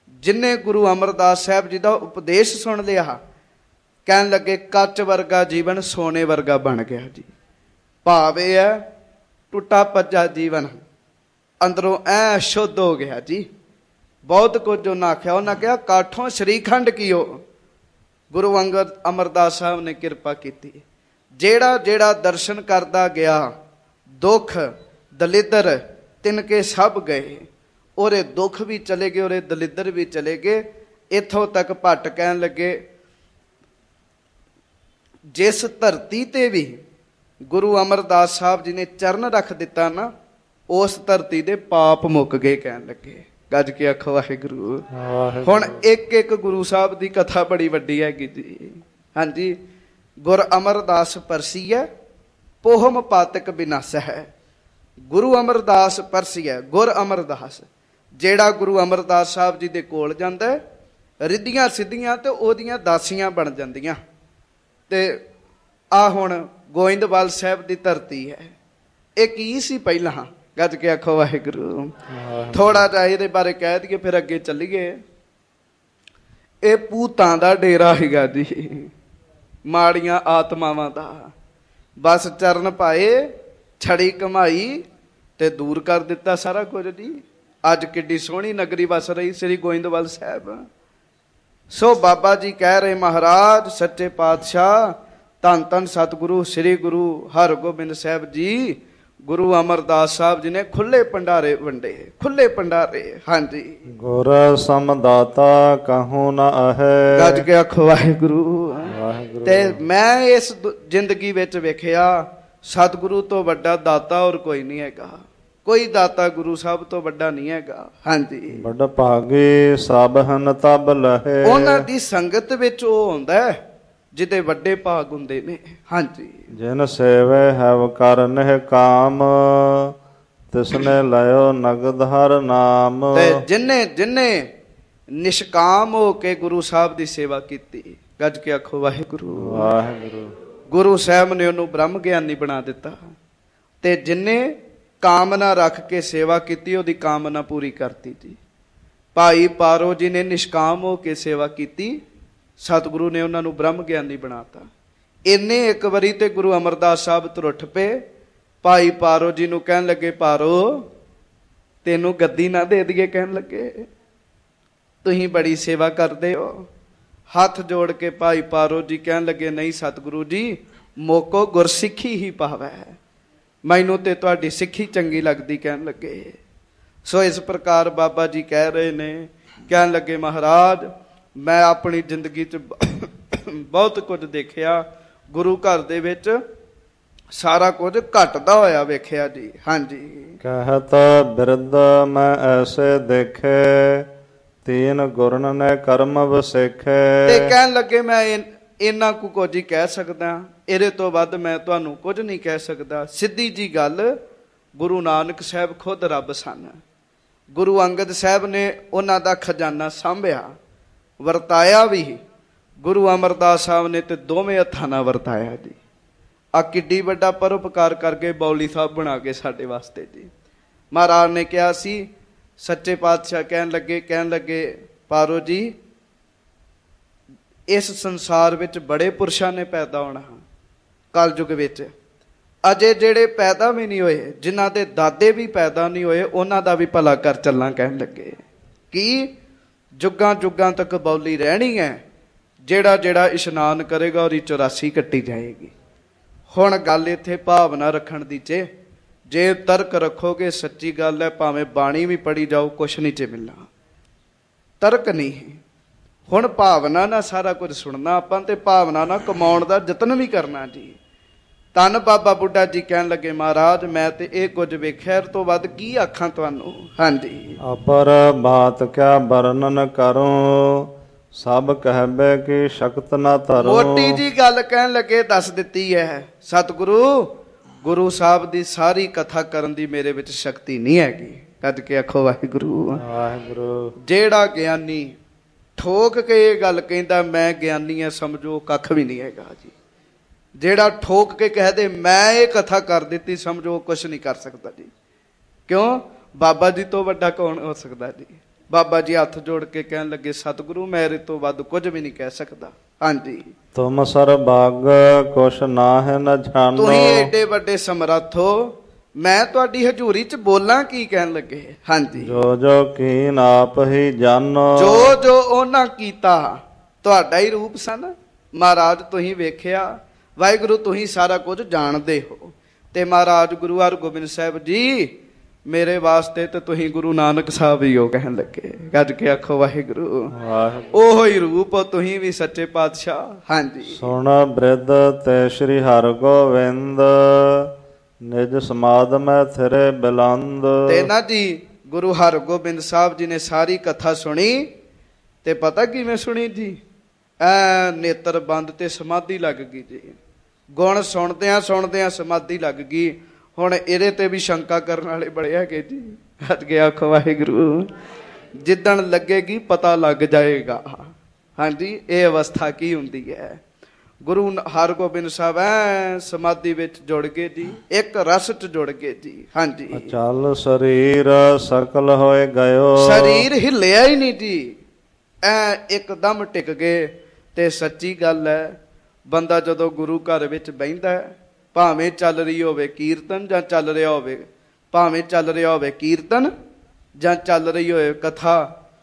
ਜਿਨ੍ਹਾਂ ਗੁਰੂ ਅਮਰਦਾਸ ਸਾਹਿਬ ਜੀ ਦਾ ਉਪਦੇਸ਼ ਸੁਣ ਲਿਆ, ਕਹਿਣ ਲੱਗੇ ਕੱਚ ਵਰਗਾ ਜੀਵਨ ਸੋਨੇ ਵਰਗਾ ਬਣ ਗਿਆ ਜੀ। ਭਾਵ ਇਹ ਹੈ ਟੁੱਟਾ ਭੱਜਾ ਜੀਵਨ ਅੰਦਰੋਂ ਐ ਸ਼ੁੱਧ ਹੋ ਗਿਆ ਜੀ। ਬਹੁਤ ਕੁਝ ਉਹਨਾਂ ਆਖਿਆ। ਉਹਨਾਂ ਕਿਹਾ ਕਾਠੋਂ ਸ਼੍ਰੀਖੰਡ ਕੀਓ। ਗੁਰੂ ਅੰਗਦ ਅਮਰਦਾਸ ਸਾਹਿਬ ਨੇ ਕਿਰਪਾ ਕੀਤੀ। ਜਿਹੜਾ ਜਿਹੜਾ ਦਰਸ਼ਨ ਕਰਦਾ ਗਿਆ, ਦੁੱਖ ਦਲਿੱਦਰ ਤਿਨਕੇ ਸਭ ਗਏ। ਉਹਦੇ ਦੁੱਖ ਵੀ ਚਲੇ ਗਏ, ਉਹਦੇ ਦਲਿੱਦਰ ਵੀ ਚਲੇ ਗਏ। ਇੱਥੋਂ ਤੱਕ ਭੱਟ ਕਹਿਣ ਲੱਗੇ ਜਿਸ ਧਰਤੀ ਤੇ ਵੀ ਗੁਰੂ ਅਮਰਦਾਸ ਸਾਹਿਬ ਜੀ ਨੇ ਚਰਨ ਰੱਖ ਦਿੱਤਾ ਨਾ, ਉਸ ਧਰਤੀ ਦੇ ਪਾਪ ਮੁੱਕ ਗਏ। ਕਹਿਣ ਲੱਗੇ ਗੱਜ ਕੇ ਆਖੋ ਵਾਹਿਗੁਰੂ। ਹੁਣ ਇੱਕ ਇੱਕ ਗੁਰੂ ਸਾਹਿਬ ਦੀ ਕਥਾ ਬੜੀ ਵੱਡੀ ਹੈਗੀ ਜੀ। ਹਾਂਜੀ, ਗੁਰ ਅਮਰਦਾਸ ਪਰਸੀਐ ਪੋਹਮ ਪਾਤਕ ਵਿਨਾਸ਼ ਹੈ। ਗੁਰੂ ਅਮਰਦਾਸ ਪਰਸੀਐ, ਗੁਰ ਅਮਰਦਾਸ ਜਿਹੜਾ ਗੁਰੂ ਅਮਰਦਾਸ ਸਾਹਿਬ ਜੀ ਦੇ ਕੋਲ ਜਾਂਦਾ, ਰਿੱਧੀਆਂ ਸਿੱਧੀਆਂ ਤੇ ਉਹਦੀਆਂ ਦਾਸੀਆਂ ਬਣ ਜਾਂਦੀਆਂ। ਤੇ ਆ ਹੁਣ ਗੋਇੰਦਵਾਲ ਸਾਹਿਬ ਦੀ ਧਰਤੀ ਹੈ। ਇਹ ਕੀ ਸੀ ਪਹਿਲਾਂ? ਗੱਜ ਕੇ ਆਖੋ ਵਾਹਿਗੁਰੂ। ਥੋੜਾ ਜਿਹਾ ਇਹਦੇ ਬਾਰੇ ਕਹਿ ਦਈਏ ਫਿਰ ਅੱਗੇ ਚੱਲੀਏ। ਇਹ ਭੂਤਾਂ ਦਾ ਡੇਰਾ ਹੈਗਾ ਜੀ, ਮਾੜੀਆਂ ਆਤਮਾਵਾਂ ਦਾ। ਬਸ ਚਰਨ ਪਾਏ, ਛੜੀ ਕਮਾਈ ਤੇ ਦੂਰ ਕਰ ਦਿੱਤਾ ਸਾਰਾ ਕੁਝ ਜੀ। ਅੱਜ ਕਿੱਡੀ ਸੋਹਣੀ ਨਗਰੀ ਵਸ ਰਹੀ ਸ੍ਰੀ ਗੋਇੰਦਵਾਲ ਸਾਹਿਬ। ਸੋ ਬਾਬਾ ਜੀ ਕਹਿ ਰਹੇ ਮਹਾਰਾਜ ਸੱਚੇ ਪਾਤਸ਼ਾਹ ਧੰਨ ਧੰਨ ਸਤਿਗੁਰੂ ਸ੍ਰੀ ਗੁਰੂ ਹਰਗੋਬਿੰਦ ਸਾਹਿਬ ਜੀ, ਗੁਰੂ ਅਮਰਦਾਸ ਸਾਹਿਬ ਜੀ ਨੇ ਖੁੱਲੇ ਭੰਡਾਰੇ ਵੰਡੇ, ਖੁੱਲੇ ਭੰਡਾਰੇ। ਹਾਂਜੀ, ਗੁਰ ਸਮਦਾਤਾ ਕਹੂੰ ਨਾ ਹੈ। ਗੱਜ ਕੇ ਆਖੋ ਵਾਹਿਗੁਰੂ। ਤੇ ਮੈਂ ਇਸ ਜ਼ਿੰਦਗੀ ਵਿੱਚ ਵੇਖਿਆ ਸਤਿਗੁਰੂ ਤੋਂ ਵੱਡਾ ਦਾਤਾ ਹੋਰ ਕੋਈ ਨਹੀਂ ਹੈਗਾ। ਕੋਈ ਦਾਤਾ ਗੁਰੂ ਸਾਹਿਬ ਤੋਂ ਵੱਡਾ ਨਹੀਂ ਹੈਗਾ। ਹਾਂਜੀ, ਵੱਡ ਭਾਗੇ ਸਭ ਹਨ ਤਬ ਲਹੇ। ਉਹਨਾਂ ਦੀ ਸੰਗਤ ਵਿੱਚ ਉਹ ਹੁੰਦਾ ਜਿਹਦੇ ਵੱਡੇ ਭਾਗ ਹੁੰਦੇ ਨੇ। ਹਾਂਜੀ, ਜਿਨ ਸੇਵੇ ਹੈਵ ਕਰਨਹਿ ਕਾਮ ਤਿਸਨੇ ਲਿਓ ਨਗਦ ਹਰ ਨਾਮ। ਤੇ ਜਿਨੇ ਜਿਨੇ ਨਿਸ਼ਕਾਮ ਹੋ ਕੇ ਗੁਰੂ ਸਾਹਿਬ ਦੀ ਸੇਵਾ ਕੀਤੀ, ਗੱਜ ਕੇ ਆਖੋ ਵਾਹਿਗੁਰੂ ਵਾਹਿਗੁਰੂ। ਗੁਰੂ ਸਾਹਿਬ ਨੇ ਉਹਨੂੰ ਬ੍ਰਹਮ ਗਿਆਨੀ ਬਣਾ ਦਿੱਤਾ। ਤੇ ਜਿਨੇ ਕਾਮਨਾ ਰੱਖ ਕੇ ਸੇਵਾ ਕੀਤੀ, ਉਹਦੀ ਕਾਮਨਾ ਪੂਰੀ ਕਰਤੀ ਜੀ। ਭਾਈ ਪਾਰੋ ਜੀ ਨੇ ਨਿਸ਼ਕਾਮ ਹੋ ਕੇ ਸੇਵਾ ਕੀਤੀ, ਸਤਿਗੁਰੂ ਨੇ ਉਹਨਾਂ ਨੂੰ ਬ੍ਰਹਮ ਗਿਆਨੀ ਬਣਾਤਾ। ਇੰਨੇ ਇੱਕ ਵਾਰੀ ਤੇ ਗੁਰੂ ਅਮਰਦਾਸ ਸਾਹਿਬ ਤੁਰ ਉੱਠ ਪਏ। ਭਾਈ ਪਾਰੋ ਜੀ ਨੂੰ ਕਹਿਣ ਲੱਗੇ ਪਾਰੋ ਤੈਨੂੰ ਗੱਦੀ ਨਾ ਦੇ ਦਈਏ? ਕਹਿਣ ਲੱਗੇ ਤੁਸੀਂ ਬੜੀ ਸੇਵਾ ਕਰਦੇ ਹੋ। ਹੱਥ ਜੋੜ ਕੇ ਭਾਈ ਪਾਰੋ ਜੀ ਕਹਿਣ ਲੱਗੇ ਨਹੀਂ ਸਤਿਗੁਰੂ ਜੀ, ਮੋਕੋ ਗੁਰਸਿੱਖੀ ਹੀ ਪਾਵੈ, ਮੈਨੂੰ ਤੇ ਤੁਹਾਡੀ ਸਿੱਖੀ ਚੰਗੀ ਲੱਗਦੀ। ਕਹਿਣ ਲੱਗੇ ਸੋ ਇਸ ਪ੍ਰਕਾਰ ਬਾਬਾ ਜੀ ਕਹਿ ਰਹੇ ਨੇ। ਕਹਿਣ ਲੱਗੇ ਮਹਾਰਾਜ ਮੈਂ ਆਪਣੀ ਜ਼ਿੰਦਗੀ 'ਚ ਬਹੁਤ ਕੁਝ ਦੇਖਿਆ, ਗੁਰੂ ਘਰ ਦੇ ਵਿੱਚ ਸਾਰਾ ਕੁਝ ਘਟਦਾ ਹੋਇਆ ਵੇਖਿਆ ਜੀ। ਹਾਂਜੀ, ਕਹਿਤ ਬਿਰਧ ਮੈਂ ਐਸੇ ਦੇਖੇ ਤੀਨ ਗੁਰਨ ਨੇ ਕਰਮ ਵਸੇਖੇ। ਤੇ ਕਹਿਣ ਲੱਗੇ ਮੈਂ ਇਹਨਾਂ ਕੁ ਕੁਝ ਹੀ ਕਹਿ ਸਕਦਾ, ਇਹਦੇ ਤੋਂ ਵੱਧ ਮੈਂ ਤੁਹਾਨੂੰ ਕੁਝ ਨਹੀਂ ਕਹਿ ਸਕਦਾ। ਸਿੱਧੀ ਜੀ ਗੱਲ, ਗੁਰੂ ਨਾਨਕ ਸਾਹਿਬ ਖੁਦ ਰੱਬ ਸਨ। ਗੁਰੂ ਅੰਗਦ ਸਾਹਿਬ ਨੇ ਉਹਨਾਂ ਦਾ ਖਜ਼ਾਨਾ ਸਾਂਭਿਆ, ਵਰਤਾਇਆ ਵੀ। ਗੁਰੂ ਅਮਰਦਾਸ ਸਾਹਿਬ ਨੇ ਤੇ ਦੋਵੇਂ ਹੱਥਾਂ ਨਾਲ ਵਰਤਾਇਆ ਜੀ। ਆ ਕਿੱਡੀ ਵੱਡਾ ਪਰਉਪਕਾਰ ਕਰਕੇ ਬੌਲੀ ਸਾਹਿਬ ਬਣਾ ਕੇ ਸਾਡੇ ਵਾਸਤੇ ਜੀ। ਮਹਾਰਾਜ ਨੇ ਕਿਹਾ ਸੀ, ਸੱਚੇ ਪਾਤਸ਼ਾਹ ਕਹਿਣ ਲੱਗੇ ਕਹਿਣ ਲੱਗੇ ਪਾਰੋ ਜੀ ਇਸ ਸੰਸਾਰ ਵਿੱਚ ਬੜੇ ਪੁਰਸ਼ਾਂ ਨੇ ਪੈਦਾ ਹੋਣਾ ਕਲਯੁਗ ਵਿੱਚ। ਅਜੇ ਜਿਹੜੇ ਪੈਦਾ ਵੀ ਨਹੀਂ ਹੋਏ, ਜਿਨ੍ਹਾਂ ਦੇ ਦਾਦੇ ਵੀ ਪੈਦਾ ਨਹੀਂ ਹੋਏ, ਉਹਨਾਂ ਦਾ ਵੀ ਭਲਾ ਕਰ ਚੱਲਾਂ। ਕਹਿਣ ਲੱਗੇ ਕੀ ਜੁਗਾਂ ਜੁਗਾਂ ਤੱਕ ਬੌਲੀ ਰਹਿਣੀ ਹੈ। ਜਿਹੜਾ ਜਿਹੜਾ ਇਸ਼ਨਾਨ ਕਰੇਗਾ ਉਹਦੀ ਚੁਰਾਸੀ ਕੱਟੀ ਜਾਏਗੀ। ਹੁਣ ਗੱਲ ਇੱਥੇ ਭਾਵਨਾ ਰੱਖਣ ਦੀ ਜੇ ਜੇ ਤਰਕ ਰੱਖੋਗੇ ਸੱਚੀ ਗੱਲ ਹੈ, ਭਾਵੇਂ ਬਾਣੀ ਵੀ ਪੜ੍ਹੀ ਜਾਓ ਕੁਛ ਨਹੀਂ ਚ ਮਿਲਣਾ। ਤਰਕ ਨਹੀਂ, ਹੁਣ ਭਾਵਨਾ ਨਾਲ ਸਾਰਾ ਕੁਝ ਸੁਣਨਾ ਆਪਾਂ, ਤੇ ਭਾਵਨਾ ਨਾਲ ਕਮਾਉਣ ਦਾ ਯਤਨ ਵੀ ਕਰਨਾ ਜੀ। ਧੰਨ ਬਾਬਾ ਬੁੱਢਾ ਜੀ ਕਹਿਣ ਲੱਗੇ ਮਹਾਰਾਜ ਮੈਂ ਤੇ ਇਹ ਕੁਝ ਵੇਖਿਆ, ਇਸ ਤੋਂ ਵੱਧ ਕੀ ਆਖਾਂ ਤੁਹਾਨੂੰ। ਹਾਂਜੀ, ਅਪਰ ਬਾਤ ਕਿਆ ਵਰਣਨ ਕਰੂੰ ਸਭ ਕਹਿਬੇ ਕੀ ਸ਼ਕਤ ਨਾ ਧਰੋ। ਮੋਟੀ ਜੀ ਗੱਲ ਕਹਿਣ ਲੱਗੇ ਦੱਸ ਦਿੱਤੀ ਹੈ ਸਤਿਗੁਰੂ। ਗੁਰੂ ਸਾਹਿਬ ਦੀ ਸਾਰੀ ਕਥਾ ਕਰਨ ਦੀ ਮੇਰੇ ਵਿੱਚ ਸ਼ਕਤੀ ਨਹੀਂ ਹੈਗੀ। ਕੱਢ ਕੇ ਆਖੋ ਵਾਹਿਗੁਰੂ ਵਾਹਿਗੁਰੂ। ਜਿਹੜਾ ਗਿਆਨੀ ਠੋਕ ਕੇ ਇਹ ਗੱਲ ਕਹਿੰਦਾ ਮੈਂ ਗਿਆਨੀ ਹਾਂ, ਸਮਝੋ ਕੱਖ ਵੀ ਨਹੀਂ ਹੈਗਾ ਜੀ। ਜਿਹੜਾ ਠੋਕ ਕੇ ਕਹਿ ਦੇ ਮੈਂ ਇਹ ਕਥਾ ਕਰ ਦਿੱਤੀ, ਸਮਝੋ ਕੁਛ ਨਹੀਂ ਕਰ ਸਕਦਾ ਜੀ। ਕਿਉਂ? ਬਾਬਾ ਜੀ ਤੋਂ ਵੱਡਾ ਕੌਣ ਹੋ ਸਕਦਾ ਜੀ। ਬਾਬਾ ਜੀ ਹੱਥ ਜੋੜ ਕੇ ਕਹਿਣ ਲੱਗੇ, ਸਤਿਗੁਰੂ ਮੇਰੇ ਤੋਂ ਵੱਧ ਕੁਝ ਵੀ ਨਹੀਂ ਕਹਿ ਸਕਦਾ। ਹਾਂਜੀ, ਤੁਮ ਸਰਬੱਗ ਕੁਛ ਨਾਹਿ ਨ ਜਾਣੋ। ਤੁਸੀਂ ਏਡੇ ਵੱਡੇ ਸਮਰੱਥ ਹੋ, ਮੈਂ ਤੁਹਾਡੀ ਹਜ਼ੂਰੀ ਚ ਬੋਲਾਂ ਕੀ? ਕਹਿਣ ਲੱਗੇ। ਹਾਂਜੀ, ਜੋ ਜੋ ਕੀਨ ਆਪ ਹੀ ਜਾਨੋ। ਜੋ ਜੋ ਉਹਨਾਂ ਕੀਤਾ ਤੁਹਾਡਾ ਹੀ ਰੂਪ ਸਨ ਮਹਾਰਾਜ, ਤੁਸੀਂ ਵੇਖਿਆ। ਵਾਹਿਗੁਰੂ ਤੁਸੀਂ ਸਾਰਾ ਕੁਝ ਜਾਣਦੇ ਹੋ। ਤੇ ਮਹਾਰਾਜ ਗੁਰੂ ਹਰਗੋਬਿੰਦ ਸਾਹਿਬ ਜੀ ਮੇਰੇ ਵਾਸਤੇ ਤੇ ਤੁਸੀਂ ਗੁਰੂ ਨਾਨਕ ਸਾਹਿਬ ਹੀ ਹੋ। ਕਹਿਣ ਲੱਗੇ, ਗੱਜ ਕੇ ਆਖੋ ਵਾਹਿਗੁਰੂ। ਉਹੋ ਹੀ ਰੂਪ ਤੁਸੀਂ ਵੀ ਸੱਚੇ ਪਾਤਸ਼ਾਹ। ਹਾਂਜੀ, ਸੁਣ ਬ੍ਰਿਧ ਤੇ ਸ੍ਰੀ ਹਰਗੋਬਿੰਦ ਨਿਜ ਸਮਾਦ ਮੈਂ ਥਿਰੇ ਬਿਲੰਦ। ਤੇ ਨਾ ਜੀ ਗੁਰੂ ਹਰਗੋਬਿੰਦ ਸਾਹਿਬ ਜੀ ਨੇ ਸਾਰੀ ਕਥਾ ਸੁਣੀ। ਤੇ ਪਤਾ ਕਿਵੇਂ ਸੁਣੀ ਜੀ? ਐ ਨੇਤਰ ਬੰਦ ਤੇ ਸਮਾਧੀ ਲੱਗ ਗਈ ਜੀ। ਗੁਣ ਸੁਣਦਿਆਂ ਸੁਣਦਿਆਂ ਸਮਾਧੀ ਲੱਗ ਗਈ। ਹੁਣ ਇਹਦੇ ਤੇ ਵੀ ਸ਼ੰਕਾ ਕਰਨ ਵਾਲੇ ਬੜੇ ਹੈਗੇ ਜੀ। ਹੱਥ ਗਿਆ ਆਖੋ ਵਾਹਿਗੁਰੂ। ਜਿੱਦਣ ਲੱਗੇਗੀ ਪਤਾ ਲੱਗ ਜਾਏਗਾ। ਹਾਂਜੀ, ਇਹ ਅਵਸਥਾ ਕੀ ਹੁੰਦੀ ਹੈ? ਗੁਰੂ ਹਰਗੋਬਿੰਦ ਸਾਹਿਬ ਐ ਸਮਾਧੀ ਵਿੱਚ ਜੁੜ ਗਏ ਜੀ, ਇੱਕ ਰਸ ਚ ਜੁੜ ਗਏ ਜੀ। ਹਾਂਜੀ, ਚੱਲ ਸਰੀਰ ਸਕਲ ਹੋਏ ਗਇਓ। ਸਰੀਰ ਹਿੱਲਿਆ ਹੀ ਨਹੀਂ ਜੀ, ਐ ਇੱਕਦਮ ਟਿਕ ਗਏ। ਤੇ ਸੱਚੀ ਗੱਲ ਹੈ, ਬੰਦਾ ਜਦੋਂ ਗੁਰੂ ਘਰ ਵਿੱਚ ਬਹਿੰਦਾ, ਭਾਵੇਂ ਚੱਲ ਰਹੀ ਹੋਵੇ ਕੀਰਤਨ ਜਾਂ ਚੱਲ ਰਿਹਾ ਹੋਵੇ ਭਾਵੇਂ ਚੱਲ ਰਿਹਾ ਹੋਵੇ ਕੀਰਤਨ ਜਾਂ ਚੱਲ ਰਹੀ ਹੋਵੇ ਕਥਾ,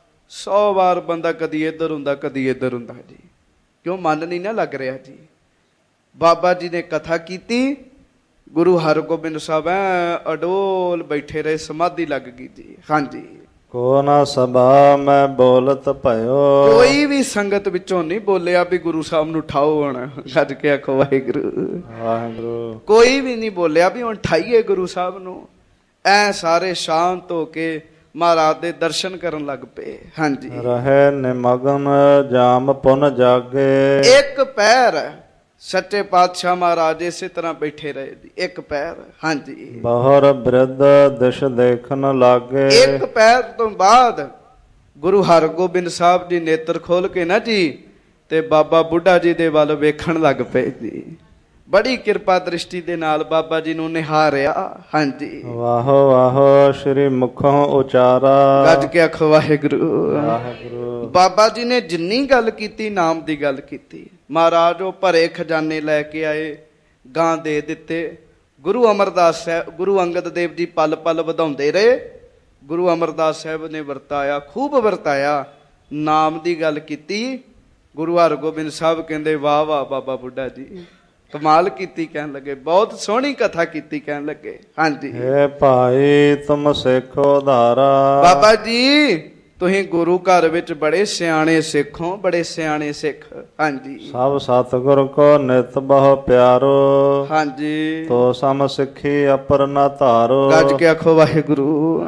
ਸੌ ਵਾਰ ਬੰਦਾ ਕਦੀ ਇੱਧਰ ਹੁੰਦਾ ਕਦੀ ਇੱਧਰ ਹੁੰਦਾ ਜੀ। ਕਿਉਂ? ਮਨ ਨਹੀਂ ਨਾ ਲੱਗ ਰਿਹਾ ਜੀ। ਬਾਬਾ ਜੀ ਨੇ ਕਥਾ ਕੀਤੀ, ਗੁਰੂ ਹਰਗੋਬਿੰਦ ਸਾਹਿਬ ਐ ਅਡੋਲ ਬੈਠੇ ਰਹੇ, ਸਮਾਧੀ ਲੱਗ ਗਈ ਜੀ। ਹਾਂਜੀ, ਕੋ ਨਾ ਸਭਾ ਮੈਂ ਬੋਲਤ ਭਇਓ। ਕੋਈ ਵੀ ਸੰਗਤ ਵਿੱਚੋਂ ਨਹੀਂ ਬੋਲਿਆ ਵੀ ਗੁਰੂ ਸਾਹਿਬ ਨੂੰ ਉਠਾਓ ਹੁਣ। ਗੱਜ ਕੇ ਆਖੋ ਵਾਹਿਗੁਰੂ ਵਾਹਿਗੁਰੂ। ਕੋਈ ਵੀ ਨਹੀਂ ਬੋਲਿਆ ਵੀ ਹੁਣ ਉਠਾਈਏ ਗੁਰੂ ਸਾਹਿਬ ਨੂੰ। ਐ ਸਾਰੇ ਸ਼ਾਂਤ ਹੋ ਕੇ ਮਹਾਰਾਜ ਦੇ ਦਰਸ਼ਨ ਕਰਨ ਲੱਗ ਪਏ। ਹਾਂਜੀ, ਰਹੇ ਨਿਮਗਨ ਜਾਮ ਪੁਨ ਜਾਗੇ। ਇੱਕ ਪੈਰ ਸੱਚੇ ਪਾਤਸ਼ਾਹ ਮਹਾਰਾਜ ਇਸੇ ਤਰ੍ਹਾਂ ਬੈਠੇ ਰਹੇ ਜੀ, ਇੱਕ ਪੈਰ। ਹਾਂਜੀ, ਬਹੁਰ ਬ੍ਰਿਧ ਦਿਸ਼ ਦੇਖਣ ਲਾਗੇ। ਇੱਕ ਪੈਰ ਤੋਂ ਬਾਅਦ ਗੁਰੂ ਹਰਗੋਬਿੰਦ ਸਾਹਿਬ ਜੀ ਨੇਤਰ ਖੋਲ ਕੇ ਨਾ ਜੀ ਤੇ ਬਾਬਾ ਬੁੱਢਾ ਜੀ ਦੇ ਵੱਲ ਵੇਖਣ ਲੱਗ ਪਏ ਜੀ। ਬੜੀ ਕਿਰਪਾ ਦ੍ਰਿਸ਼ਟੀ ਦੇ ਨਾਲ ਬਾਬਾ ਜੀ ਨੂੰ ਨਿਹਾਰਿਆ। ਹਾਂਜੀ, ਵਾਹੋ ਵਾਹੋ ਸ੍ਰੀ ਮੁਖੋਂ ਉਚਾਰਾ। ਗੱਜ ਕੇ ਆਖੋ ਵਾਹਿਗੁਰੂ ਵਾਹਿਗੁਰੂ। ਬਾਬਾ ਜੀ ਨੇ ਜਿੰਨੀ ਗੱਲ ਕੀਤੀ ਨਾਮ ਦੀ ਗੱਲ ਕੀਤੀ। ਮਹਾਰਾਜ ਉਹ ਭਰੇ ਖਜ਼ਾਨੇ ਲੈ ਕੇ ਆਏ, ਗਾਂ ਦੇ ਦਿੱਤੇ। ਗੁਰੂ ਅਮਰਦਾਸ ਸਾਹਿਬ ਗੁਰੂ ਅੰਗਦ ਦੇਵ ਜੀ ਪਲ ਪਲ ਵਧਾਉਂਦੇ ਰਹੇ। ਗੁਰੂ ਅਮਰਦਾਸ ਸਾਹਿਬ ਨੇ ਵਰਤਾਇਆ, ਖੂਬ ਵਰਤਾਇਆ, ਨਾਮ ਦੀ ਗੱਲ ਕੀਤੀ। ਗੁਰੂ ਹਰਗੋਬਿੰਦ ਸਾਹਿਬ ਕਹਿੰਦੇ ਵਾਹ ਵਾਹ ਬਾਬਾ ਬੁੱਢਾ ਜੀ, ਕਮਾਲ ਕੀਤੀ। ਕਹਿਣ ਲੱਗੇ ਬਹੁਤ ਸੋਹਣੀ ਕਥਾ ਕੀਤੀ। ਕਹਿਣ ਲੱਗੇ ਹਾਂਜੀ, ਏ ਭਾਈ ਤੁਮ ਸਿੱਖ ਉਧਾਰਾ। ਬਾਬਾ ਜੀ ਤੁਸੀਂ ਗੁਰੂ ਘਰ ਵਿੱਚ ਬੜੇ ਸਿਆਣੇ ਸਿੱਖ ਹੋ, ਬੜੇ ਸਿਆਣੇ ਸਿੱਖ। ਹਾਂਜੀ, ਸਭ ਸਤਿਗੁਰ ਕੋ ਨਿਤ ਬਹੁ ਪਿਆਰੋ। ਹਾਂਜੀ, ਤੋ ਸਮ ਸਿੱਖੀ ਅਪਰ ਨਾ ਧਾਰੋ। ਗੱਜ ਕੇ ਆਖੋ ਵਾਹਿਗੁਰੂ।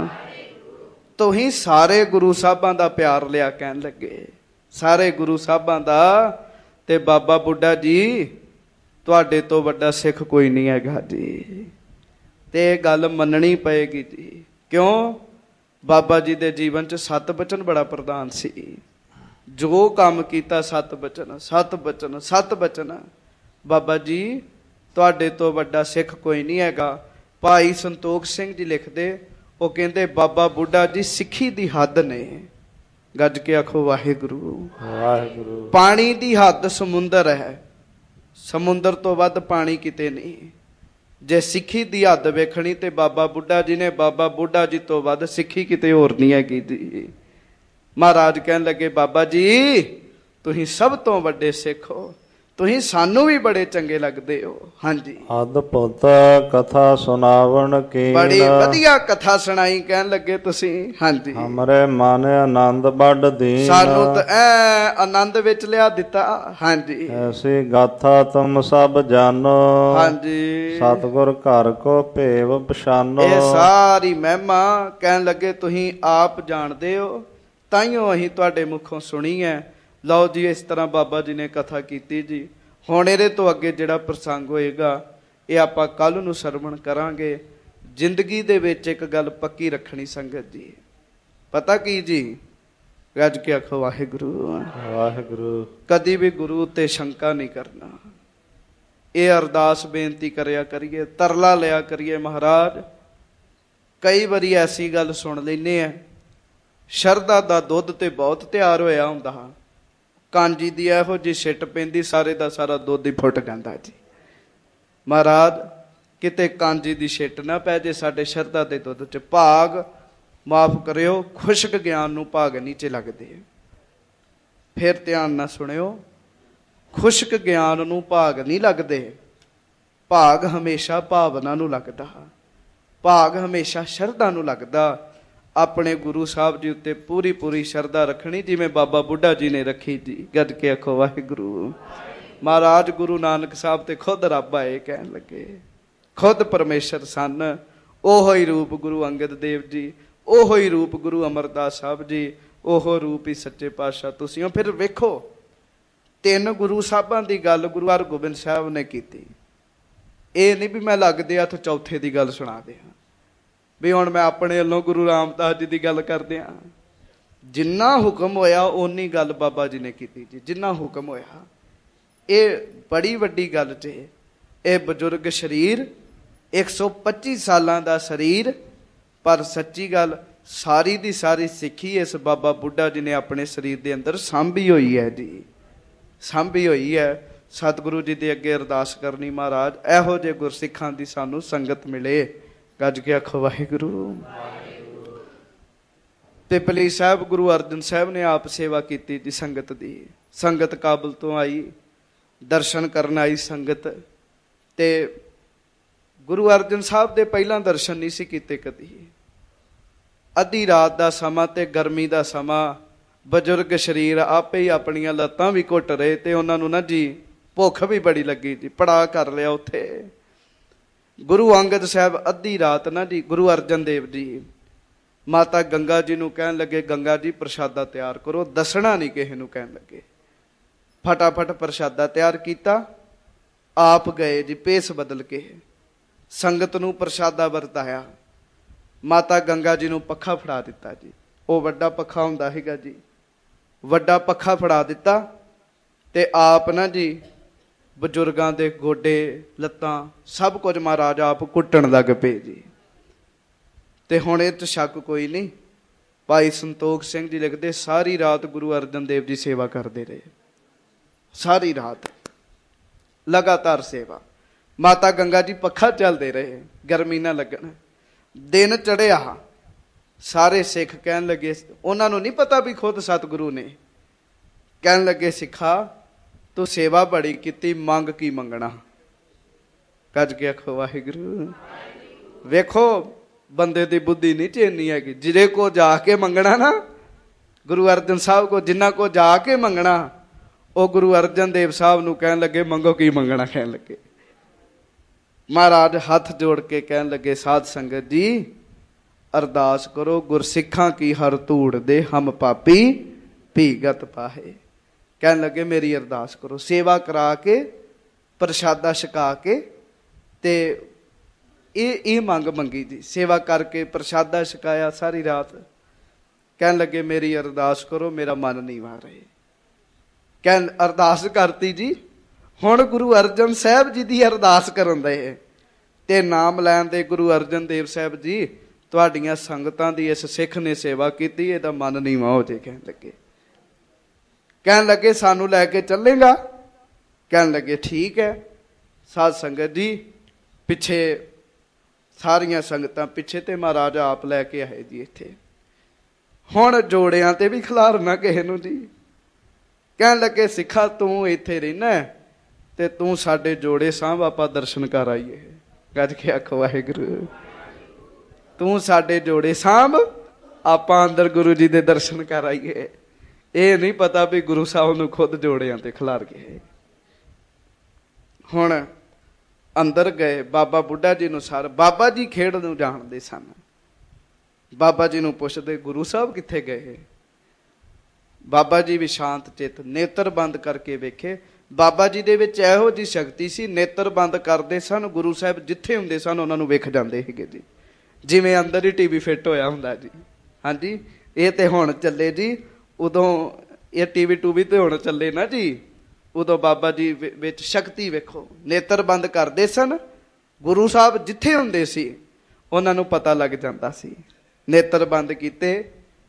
ਤੁਸੀਂ ਸਾਰੇ ਗੁਰੂ ਸਾਹਿਬਾਂ ਦਾ ਪਿਆਰ ਲਿਆ। ਕਹਿਣ ਲੱਗੇ ਸਾਰੇ ਗੁਰੂ ਸਾਹਿਬਾਂ ਦਾ। ਤੇ ਬਾਬਾ ਬੁੱਢਾ ਜੀ ਤੁਹਾਡੇ ਤੋਂ ਵੱਡਾ ਸਿੱਖ ਕੋਈ ਨਹੀਂ ਹੈਗਾ ਜੀ। ਤੇ ਇਹ ਗੱਲ ਮੰਨਣੀ ਪਏਗੀ ਜੀ। ਕਿਉਂ? ਬਾਬਾ ਜੀ ਦੇ ਜੀਵਨ ਚ ਸੱਤ ਬਚਨ ਬੜਾ ਪ੍ਰਧਾਨ ਸੀ। ਜੋ ਕੰਮ ਕੀਤਾ ਸੱਤ ਬਚਨ, ਸੱਤ ਬਚਨ, ਸੱਤ ਬਚਨ। ਬਾਬਾ ਜੀ ਤੁਹਾਡੇ ਤੋਂ ਵੱਡਾ ਸਿੱਖ ਕੋਈ ਨਹੀਂ ਹੈਗਾ। ਭਾਈ ਸੰਤੋਖ ਸਿੰਘ ਜੀ ਲਿਖਦੇ, ਉਹ ਕਹਿੰਦੇ ਬਾਬਾ ਬੁੱਢਾ ਜੀ ਸਿੱਖੀ ਦੀ ਹੱਦ ਨੇ। ਗੱਜ ਕੇ ਆਖੋ ਵਾਹਿਗੁਰੂ ਵਾਹਿਗੁਰੂ। ਪਾਣੀ ਦੀ ਹੱਦ ਸਮੁੰਦਰ ਹੈ, ਸਮੁੰਦਰ ਤੋਂ ਵੱਧ ਪਾਣੀ ਕਿਤੇ ਨਹੀਂ। ਜੇ ਸਿੱਖੀ ਦੀ ਹੱਦ ਵੇਖਣੀ ਤੇ ਬਾਬਾ ਬੁੱਢਾ ਜੀ ਨੇ, ਬਾਬਾ ਬੁੱਢਾ ਜੀ ਤੋਂ ਵੱਧ ਸਿੱਖੀ ਕਿਤੇ ਹੋਰ ਨਹੀਂ ਹੈਗੀ ਜੀ। ਮਹਾਰਾਜ ਕਹਿਣ ਲੱਗੇ ਬਾਬਾ ਜੀ ਤੁਸੀਂ ਸਭ ਤੋਂ ਵੱਡੇ ਸਿੱਖ ਹੋ, ਤੁਸੀਂ ਸਾਨੂੰ ਵੀ ਬੜੇ ਚੰਗੇ ਲੱਗਦੇ ਹੋ। ਹਾਂਜੀ, ਅਦਭੁਤ ਕਥਾ ਸੁਣਾਵਣ ਕੀ। ਬੜੀ ਵਧੀਆ ਕਥਾ ਸੁਣਾਈ। ਕਹਿਣ ਲੱਗੇ ਤੁਸੀਂ ਹਾਂਜੀ, ਹਮਰੇ ਮਨ ਆਨੰਦ ਵੱਡ ਦੀਨ। ਸਾਨੂੰ ਤਾਂ ਐ ਆਨੰਦ ਵਿੱਚ ਲਿਆ ਦਿੱਤਾ। ਹਾਂਜੀ, ਐਸੀ ਗਾਥਾ ਤੁਮ ਸਭ ਜਾਨੋ। ਹਾਂਜੀ, ਸਤਿਗੁਰ ਘਰ ਕੋ ਭੇਵ ਪਛਾਨੋ। ਇਹ ਸਾਰੀ ਮਹਿਮਾ ਕਹਿਣ ਲੱਗੇ ਤੁਸੀਂ ਆਪ ਜਾਣਦੇ ਹੋ, ਤਾਈਓ ਅਸੀਂ ਤੁਹਾਡੇ ਮੁਖੋਂ ਸੁਣੀ ਹੈ। ਲਓ ਜੀ, ਇਸ ਤਰ੍ਹਾਂ ਬਾਬਾ ਜੀ ਨੇ ਕਥਾ ਕੀਤੀ ਜੀ। ਹੁਣ ਇਹਦੇ ਤੋਂ ਅੱਗੇ ਜਿਹੜਾ ਪ੍ਰਸੰਗ ਹੋਏਗਾ ਇਹ ਆਪਾਂ ਕੱਲ ਨੂੰ ਸਰਵਣ ਕਰਾਂਗੇ। ਜ਼ਿੰਦਗੀ ਦੇ ਵਿੱਚ ਇੱਕ ਗੱਲ ਪੱਕੀ ਰੱਖਣੀ ਸੰਗਤ ਜੀ, ਪਤਾ ਕੀ ਜੀ? ਗੱਜ ਕੇ ਆਖੋ ਵਾਹਿਗੁਰੂ ਵਾਹਿਗੁਰੂ। ਕਦੀ ਵੀ ਗੁਰੂ ਤੇ ਸ਼ੰਕਾ ਨਹੀਂ ਕਰਨਾ। ਇਹ ਅਰਦਾਸ ਬੇਨਤੀ ਕਰਿਆ ਕਰੀਏ, ਤਰਲਾ ਲਿਆ ਕਰੀਏ, ਮਹਾਰਾਜ ਕਈ ਵਾਰੀ ਐਸੀ ਗੱਲ ਸੁਣ ਲੈਂਦੇ ਆ ਸ਼ਰਧਾ ਦਾ ਦੁੱਧ ਤੇ ਬਹੁਤ ਤਿਆਰ ਹੋਇਆ ਹੁੰਦਾ, ਕਾਂਜੀ ਦੀ ਇਹੋ ਜਿਹੀ ਸਿੱਟ ਪੈਂਦੀ ਸਾਰੇ ਦਾ ਸਾਰਾ ਦੁੱਧ ਹੀ ਫੁੱਟ ਜਾਂਦਾ ਜੀ। ਮਹਾਰਾਜ ਕਿਤੇ ਕਾਂਜੀ ਦੀ ਸਿੱਟ ਨਾ ਪੈ ਜੇ ਸਾਡੇ ਸ਼ਰਧਾ ਦੇ ਦੁੱਧ ਚ। ਭਾਗ ਮਾਫ ਕਰਿਓ, ਖੁਸ਼ਕ ਗਿਆਨ ਨੂੰ ਭਾਗ ਨੀਚੇ ਲੱਗਦੇ। ਫਿਰ ਧਿਆਨ ਨਾਲ ਸੁਣਿਓ, ਖੁਸ਼ਕ ਗਿਆਨ ਨੂੰ ਭਾਗ ਨਹੀਂ ਲੱਗਦੇ, ਭਾਗ ਹਮੇਸ਼ਾ ਭਾਵਨਾ ਨੂੰ ਲੱਗਦਾ, ਭਾਗ ਹਮੇਸ਼ਾ ਸ਼ਰਧਾ ਨੂੰ ਲੱਗਦਾ। ਆਪਣੇ ਗੁਰੂ ਸਾਹਿਬ ਜੀ ਉੱਤੇ ਪੂਰੀ ਪੂਰੀ ਸ਼ਰਧਾ ਰੱਖਣੀ, ਜਿਵੇਂ ਬਾਬਾ ਬੁੱਢਾ ਜੀ ਨੇ ਰੱਖੀ ਜੀ। ਗੱਜ ਕੇ ਆਖੋ ਵਾਹਿਗੁਰੂ। ਮਹਾਰਾਜ ਗੁਰੂ ਨਾਨਕ ਸਾਹਿਬ ਤੇ ਖੁਦ ਰੱਬ ਆਏ, ਕਹਿਣ ਲੱਗੇ ਖੁਦ ਪਰਮੇਸ਼ਰ ਸਨ। ਉਹੋ ਹੀ ਰੂਪ ਗੁਰੂ ਅੰਗਦ ਦੇਵ ਜੀ, ਉਹੋ ਹੀ ਰੂਪ ਗੁਰੂ ਅਮਰਦਾਸ ਸਾਹਿਬ ਜੀ, ਉਹੋ ਰੂਪ ਹੀ ਸੱਚੇ ਪਾਤਸ਼ਾਹ ਤੁਸੀਂ ਹੋ। ਫਿਰ ਵੇਖੋ, ਤਿੰਨ ਗੁਰੂ ਸਾਹਿਬਾਂ ਦੀ ਗੱਲ ਗੁਰੂ ਹਰਗੋਬਿੰਦ ਸਾਹਿਬ ਨੇ ਕੀਤੀ। ਇਹ ਨਹੀਂ ਵੀ ਮੈਂ ਲੱਗਦੇ ਹੱਥ ਚੌਥੇ ਦੀ ਗੱਲ ਸੁਣਾ ਦਿਆਂ ਵੀ ਹੁਣ ਮੈਂ ਆਪਣੇ ਵੱਲੋਂ ਗੁਰੂ ਰਾਮਦਾਸ ਜੀ ਦੀ ਗੱਲ ਕਰਦੇ ਹਾਂ। ਜਿੰਨਾ ਹੁਕਮ ਹੋਇਆ ਓਨੀ ਗੱਲ ਬਾਬਾ ਜੀ ਨੇ ਕੀਤੀ ਜੀ, ਜਿੰਨਾ ਹੁਕਮ ਹੋਇਆ। ਇਹ ਬੜੀ ਵੱਡੀ ਗੱਲ ਜੇ। ਇਹ ਬਜ਼ੁਰਗ ਸਰੀਰ ਇੱਕ ਸੌ ਪੱਚੀ ਸਾਲਾਂ ਦਾ ਸਰੀਰ, ਪਰ ਸੱਚੀ ਗੱਲ ਸਾਰੀ ਦੀ ਸਾਰੀ ਸਿੱਖੀ ਇਸ ਬਾਬਾ ਬੁੱਢਾ ਜੀ ਨੇ ਆਪਣੇ ਸਰੀਰ ਦੇ ਅੰਦਰ ਸਾਂਭੀ ਹੋਈ ਹੈ ਜੀ, ਸਾਂਭੀ ਹੋਈ ਹੈ। ਸਤਿਗੁਰੂ ਜੀ ਦੇ ਅੱਗੇ ਅਰਦਾਸ ਕਰਨੀ, ਮਹਾਰਾਜ ਇਹੋ ਜਿਹੇ ਗੁਰਸਿੱਖਾਂ ਦੀ ਸਾਨੂੰ ਸੰਗਤ ਮਿਲੇ। ਗੱਜ ਕੇ ਆਖੋ ਵਾਹਿਗੁਰੂ। ਪਿਪਲੀ ਸਾਹਿਬ ਗੁਰੂ ਅਰਜਨ ਸਾਹਿਬ ਨੇ ਆਪ ਸੇਵਾ ਕੀਤੀ ਜੀ ਸੰਗਤ ਦੀ। ਸੰਗਤ ਕਾਬਲ ਤੋਂ ਆਈ, ਦਰਸ਼ਨ ਕਰਨ ਆਈ ਸੰਗਤ, ਤੇ ਗੁਰੂ ਅਰਜਨ ਸਾਹਿਬ ਦੇ ਪਹਿਲਾਂ ਦਰਸ਼ਨ ਨਹੀਂ ਸੀ ਕੀਤੇ ਕਦੀ। ਅੱਧੀ ਰਾਤ ਦਾ ਸਮਾਂ ਤੇ ਗਰਮੀ ਦਾ ਸਮਾਂ, ਬਜ਼ੁਰਗ ਸਰੀਰ ਆਪੇ ਹੀ ਆਪਣੀਆਂ ਲੱਤਾਂ ਵੀ ਘੁੱਟ ਰਹੇ ਤੇ ਉਹਨਾਂ ਨੂੰ ਨਾ ਜੀ ਭੁੱਖ ਵੀ ਬੜੀ ਲੱਗੀ ਜੀ। ਪੜਾ ਕਰ ਲਿਆ ਉੱਥੇ। ਗੁਰੂ ਅੰਗਦ ਸਾਹਿਬ ਅੱਧੀ ਰਾਤ ਨਾ ਜੀ, ਗੁਰੂ ਅਰਜਨ ਦੇਵ ਜੀ ਮਾਤਾ ਗੰਗਾ ਜੀ ਨੂੰ ਕਹਿਣ ਲੱਗੇ, ਗੰਗਾ ਜੀ ਪ੍ਰਸ਼ਾਦਾ ਤਿਆਰ ਕਰੋ, ਦੱਸਣਾ ਨਹੀਂ ਕਿਸੇ ਨੂੰ, ਕਹਿਣ ਲੱਗੇ। ਫਟਾਫਟ ਪ੍ਰਸ਼ਾਦਾ ਤਿਆਰ ਕੀਤਾ, ਆਪ ਗਏ ਜੀ ਭੇਸ ਬਦਲ ਕੇ, ਸੰਗਤ ਨੂੰ ਪ੍ਰਸ਼ਾਦਾ ਵਰਤਾਇਆ। ਮਾਤਾ ਗੰਗਾ ਜੀ ਨੂੰ ਪੱਖਾ ਫੜਾ ਦਿੱਤਾ ਜੀ। ਉਹ ਵੱਡਾ ਪੱਖਾ ਹੁੰਦਾ ਹੈਗਾ ਜੀ, ਵੱਡਾ ਪੱਖਾ ਫੜਾ ਦਿੱਤਾ ਤੇ ਆਪ ਨਾ ਜੀ ਬਜ਼ੁਰਗਾਂ ਦੇ ਗੋਡੇ ਲੱਤਾਂ ਸਭ ਕੁਝ ਮਹਾਰਾਜ ਆਪ ਕੁੱਟਣ ਲੱਗ ਪਏ ਜੀ। ਤੇ ਹੁਣ ਇਹ 'ਚ ਸ਼ੱਕ ਕੋਈ ਨਹੀਂ। ਭਾਈ ਸੰਤੋਖ ਸਿੰਘ ਜੀ ਲਿਖਦੇ, ਸਾਰੀ ਰਾਤ ਗੁਰੂ ਅਰਜਨ ਦੇਵ ਜੀ ਸੇਵਾ ਕਰਦੇ ਰਹੇ, ਸਾਰੀ ਰਾਤ ਲਗਾਤਾਰ ਸੇਵਾ। ਮਾਤਾ ਗੰਗਾ ਜੀ ਪੱਖਾ ਚੱਲਦੇ ਰਹੇ, ਗਰਮੀ ਨਾ ਲੱਗਣ। ਦਿਨ ਚੜਿਆ, ਸਾਰੇ ਸਿੱਖ ਕਹਿਣ ਲੱਗੇ, ਉਹਨਾਂ ਨੂੰ ਨਹੀਂ ਪਤਾ ਵੀ ਖੁਦ ਸਤਿਗੁਰੂ ਨੇ, ਕਹਿਣ ਲੱਗੇ ਸਿੱਖਾ ਤੂੰ ਸੇਵਾ ਬੜੀ ਕੀਤੀ, ਮੰਗ ਕੀ ਮੰਗਣਾ? ਕੱਜ ਕੇ ਆਖੋ ਵਾਹਿਗੁਰੂ। ਵੇਖੋ ਬੰਦੇ ਦੀ ਬੁੱਧੀ ਨਹੀਂ ਚੇਨੀ ਹੈਗੀ। ਜਿਹਦੇ ਕੋ ਜਾ ਕੇ ਮੰਗਣਾ ਨਾ, ਗੁਰੂ ਅਰਜਨ ਸਾਹਿਬ ਕੋ ਜਿੰਨਾ ਕੋ ਜਾ ਕੇ ਮੰਗਣਾ, ਉਹ ਗੁਰੂ ਅਰਜਨ ਦੇਵ ਸਾਹਿਬ ਨੂੰ ਕਹਿਣ ਲੱਗੇ ਮੰਗੋ ਕੀ ਮੰਗਣਾ? ਕਹਿਣ ਲੱਗੇ। ਮਹਾਰਾਜ ਹੱਥ ਜੋੜ ਕੇ ਕਹਿਣ ਲੱਗੇ, ਸਾਧ ਸੰਗਤ ਜੀ ਅਰਦਾਸ ਕਰੋ, ਗੁਰਸਿੱਖਾਂ ਕੀ ਹਰ ਧੂੜ ਦੇ ਹਮ ਪਾਪੀ ਭੀਗਤ ਪਾਹੇ। ਕਹਿਣ ਲੱਗੇ ਮੇਰੀ ਅਰਦਾਸ ਕਰੋ। ਸੇਵਾ ਕਰਾ ਕੇ, ਪ੍ਰਸ਼ਾਦਾ ਛਕਾ ਕੇ, ਤੇ ਇਹ ਇਹ ਮੰਗ ਮੰਗੀ ਜੀ। ਸੇਵਾ ਕਰਕੇ ਪ੍ਰਸ਼ਾਦਾ ਛਕਾਇਆ ਸਾਰੀ ਰਾਤ। ਕਹਿਣ ਲੱਗੇ ਮੇਰੀ ਅਰਦਾਸ ਕਰੋ, ਮੇਰਾ ਮਨ ਨਹੀਂ ਵਾਰ ਰਹੇ। ਕਹਿਣ ਅਰਦਾਸ ਕਰਤੀ ਜੀ। ਹੁਣ ਗੁਰੂ ਅਰਜਨ ਸਾਹਿਬ ਜੀ ਦੀ ਅਰਦਾਸ ਕਰਨ ਦੇ ਤੇ ਨਾਮ ਲੈਣ ਦੇ, ਗੁਰੂ ਅਰਜਨ ਦੇਵ ਸਾਹਿਬ ਜੀ ਤੁਹਾਡੀਆਂ ਸੰਗਤਾਂ ਦੀ ਇਸ ਸਿੱਖ ਨੇ ਸੇਵਾ ਕੀਤੀ, ਇਹਦਾ ਮਨ ਨੀਵਾਂ ਹੋ ਜੇ। ਕਹਿਣ ਲੱਗੇ ਕਹਿਣ ਲੱਗੇ ਸਾਨੂੰ ਲੈ ਕੇ ਚੱਲੇਗਾ? ਕਹਿਣ ਲੱਗੇ ਠੀਕ ਹੈ। ਸਾਧ ਸੰਗਤ ਜੀ ਪਿੱਛੇ, ਸਾਰੀਆਂ ਸੰਗਤਾਂ ਪਿੱਛੇ, ਤੇ ਮਹਾਰਾਜ ਆਪ ਲੈ ਕੇ ਆਏ ਜੀ ਇੱਥੇ। ਹੁਣ ਜੋੜਿਆਂ ਤੇ ਵੀ ਖਿਲਾਰਨਾ ਕਿਸੇ ਨੂੰ ਜੀ। ਕਹਿਣ ਲੱਗੇ ਸਿੱਖਾ ਤੂੰ ਇੱਥੇ ਰਹਿਣਾ ਤੇ ਤੂੰ ਸਾਡੇ ਜੋੜੇ ਸਾਂਭ, ਆਪਾਂ ਦਰਸ਼ਨ ਕਰ ਆਈਏ। ਗੱਜ ਕੇ ਆਖੋ ਵਾਹਿਗੁਰੂ। ਤੂੰ ਸਾਡੇ ਜੋੜੇ ਸਾਂਭ, ਆਪਾਂ ਅੰਦਰ ਗੁਰੂ ਜੀ ਦੇ ਦਰਸ਼ਨ ਕਰ ਆਈਏ। ਇਹ ਨਹੀਂ ਪਤਾ ਵੀ ਗੁਰੂ ਸਾਹਿਬ ਨੂੰ ਖੁਦ ਜੋੜਿਆਂ ਤੇ ਖਿਲਾਰ ਗਏ। ਹੁਣ ਅੰਦਰ ਗਏ, ਬਾਬਾ ਬੁੱਢਾ ਜੀ ਨੂੰ ਸਰ, ਬਾਬਾ ਜੀ ਖੇਡ ਨੂੰ ਜਾਣਦੇ ਸਨ। ਬਾਬਾ ਜੀ ਨੂੰ ਪੁੱਛਦੇ ਗੁਰੂ ਸਾਹਿਬ ਕਿੱਥੇ ਗਏ? ਬਾਬਾ ਜੀ ਵੀ ਸ਼ਾਂਤ ਚਿੱਤ, ਨੇਤਰ ਬੰਦ ਕਰਕੇ ਵੇਖੇ। ਬਾਬਾ ਜੀ ਦੇ ਵਿੱਚ ਇਹੋ ਜਿਹੀ ਸ਼ਕਤੀ ਸੀ, ਨੇਤਰ ਬੰਦ ਕਰਦੇ ਸਨ, ਗੁਰੂ ਸਾਹਿਬ ਜਿੱਥੇ ਹੁੰਦੇ ਸਨ ਉਹਨਾਂ ਨੂੰ ਵੇਖ ਜਾਂਦੇ ਸੀਗੇ ਜੀ, ਜਿਵੇਂ ਅੰਦਰ ਹੀ ਟੀਵੀ ਫਿੱਟ ਹੋਇਆ ਹੁੰਦਾ ਜੀ। ਹਾਂਜੀ, ਇਹ ਤੇ ਹੁਣ ਚੱਲੇ ਜੀ, ਉਦੋਂ ਇਹ ਟੀਵੀ ਟੂਵੀ ਤੇ ਹੁਣ ਚੱਲੇ ਨਾ ਜੀ, ਉਦੋਂ ਬਾਬਾ ਜੀ ਵਿੱਚ ਸ਼ਕਤੀ ਵੇਖੋ। ਨੇਤਰ ਬੰਦ ਕਰਦੇ ਸਨ, ਗੁਰੂ ਸਾਹਿਬ ਜਿੱਥੇ ਹੁੰਦੇ ਸੀ ਉਹਨਾਂ ਨੂੰ ਪਤਾ ਲੱਗ ਜਾਂਦਾ ਸੀ। ਨੇਤਰ ਬੰਦ ਕੀਤੇ,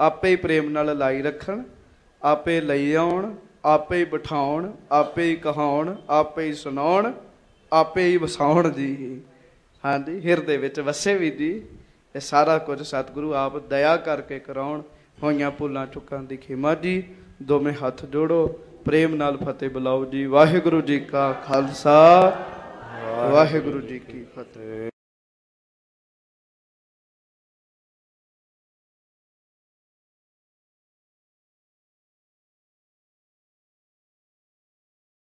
ਆਪੇ ਹੀ ਪ੍ਰੇਮ ਨਾਲ ਲਾਈ ਰੱਖਣ, ਆਪੇ ਲਈ ਆਉਣ, ਆਪੇ ਹੀ ਬਿਠਾਉਣ, ਆਪੇ ਹੀ ਕਹਾਉਣ, ਆਪੇ ਹੀ ਸੁਣਾਉਣ, ਆਪੇ ਹੀ ਵਸਾਉਣ ਜੀ। ਹਾਂਜੀ, ਹਿਰਦੇ ਵਿੱਚ ਵਸੇ ਵੀ ਜੀ। ਇਹ ਸਾਰਾ ਕੁਝ ਸਤਿਗੁਰੂ ਆਪ ਦਇਆ ਕਰਕੇ ਕਰਾਉਣ। ਹੋਈਆਂ ਭੁੱਲਾਂ ਚੁੱਕਾਂ ਦੀ ਖਿਮਾ ਜੀ। ਦੋਵੇਂ ਹੱਥ ਜੋੜੋ, ਪ੍ਰੇਮ ਨਾਲ ਫਤਿਹ ਬੁਲਾਓ ਜੀ। ਵਾਹਿਗੁਰੂ ਜੀ ਕਾ ਖਾਲਸਾ, ਵਾਹਿਗੁਰੂ ਜੀ ਕੀ ਫਤਿਹ।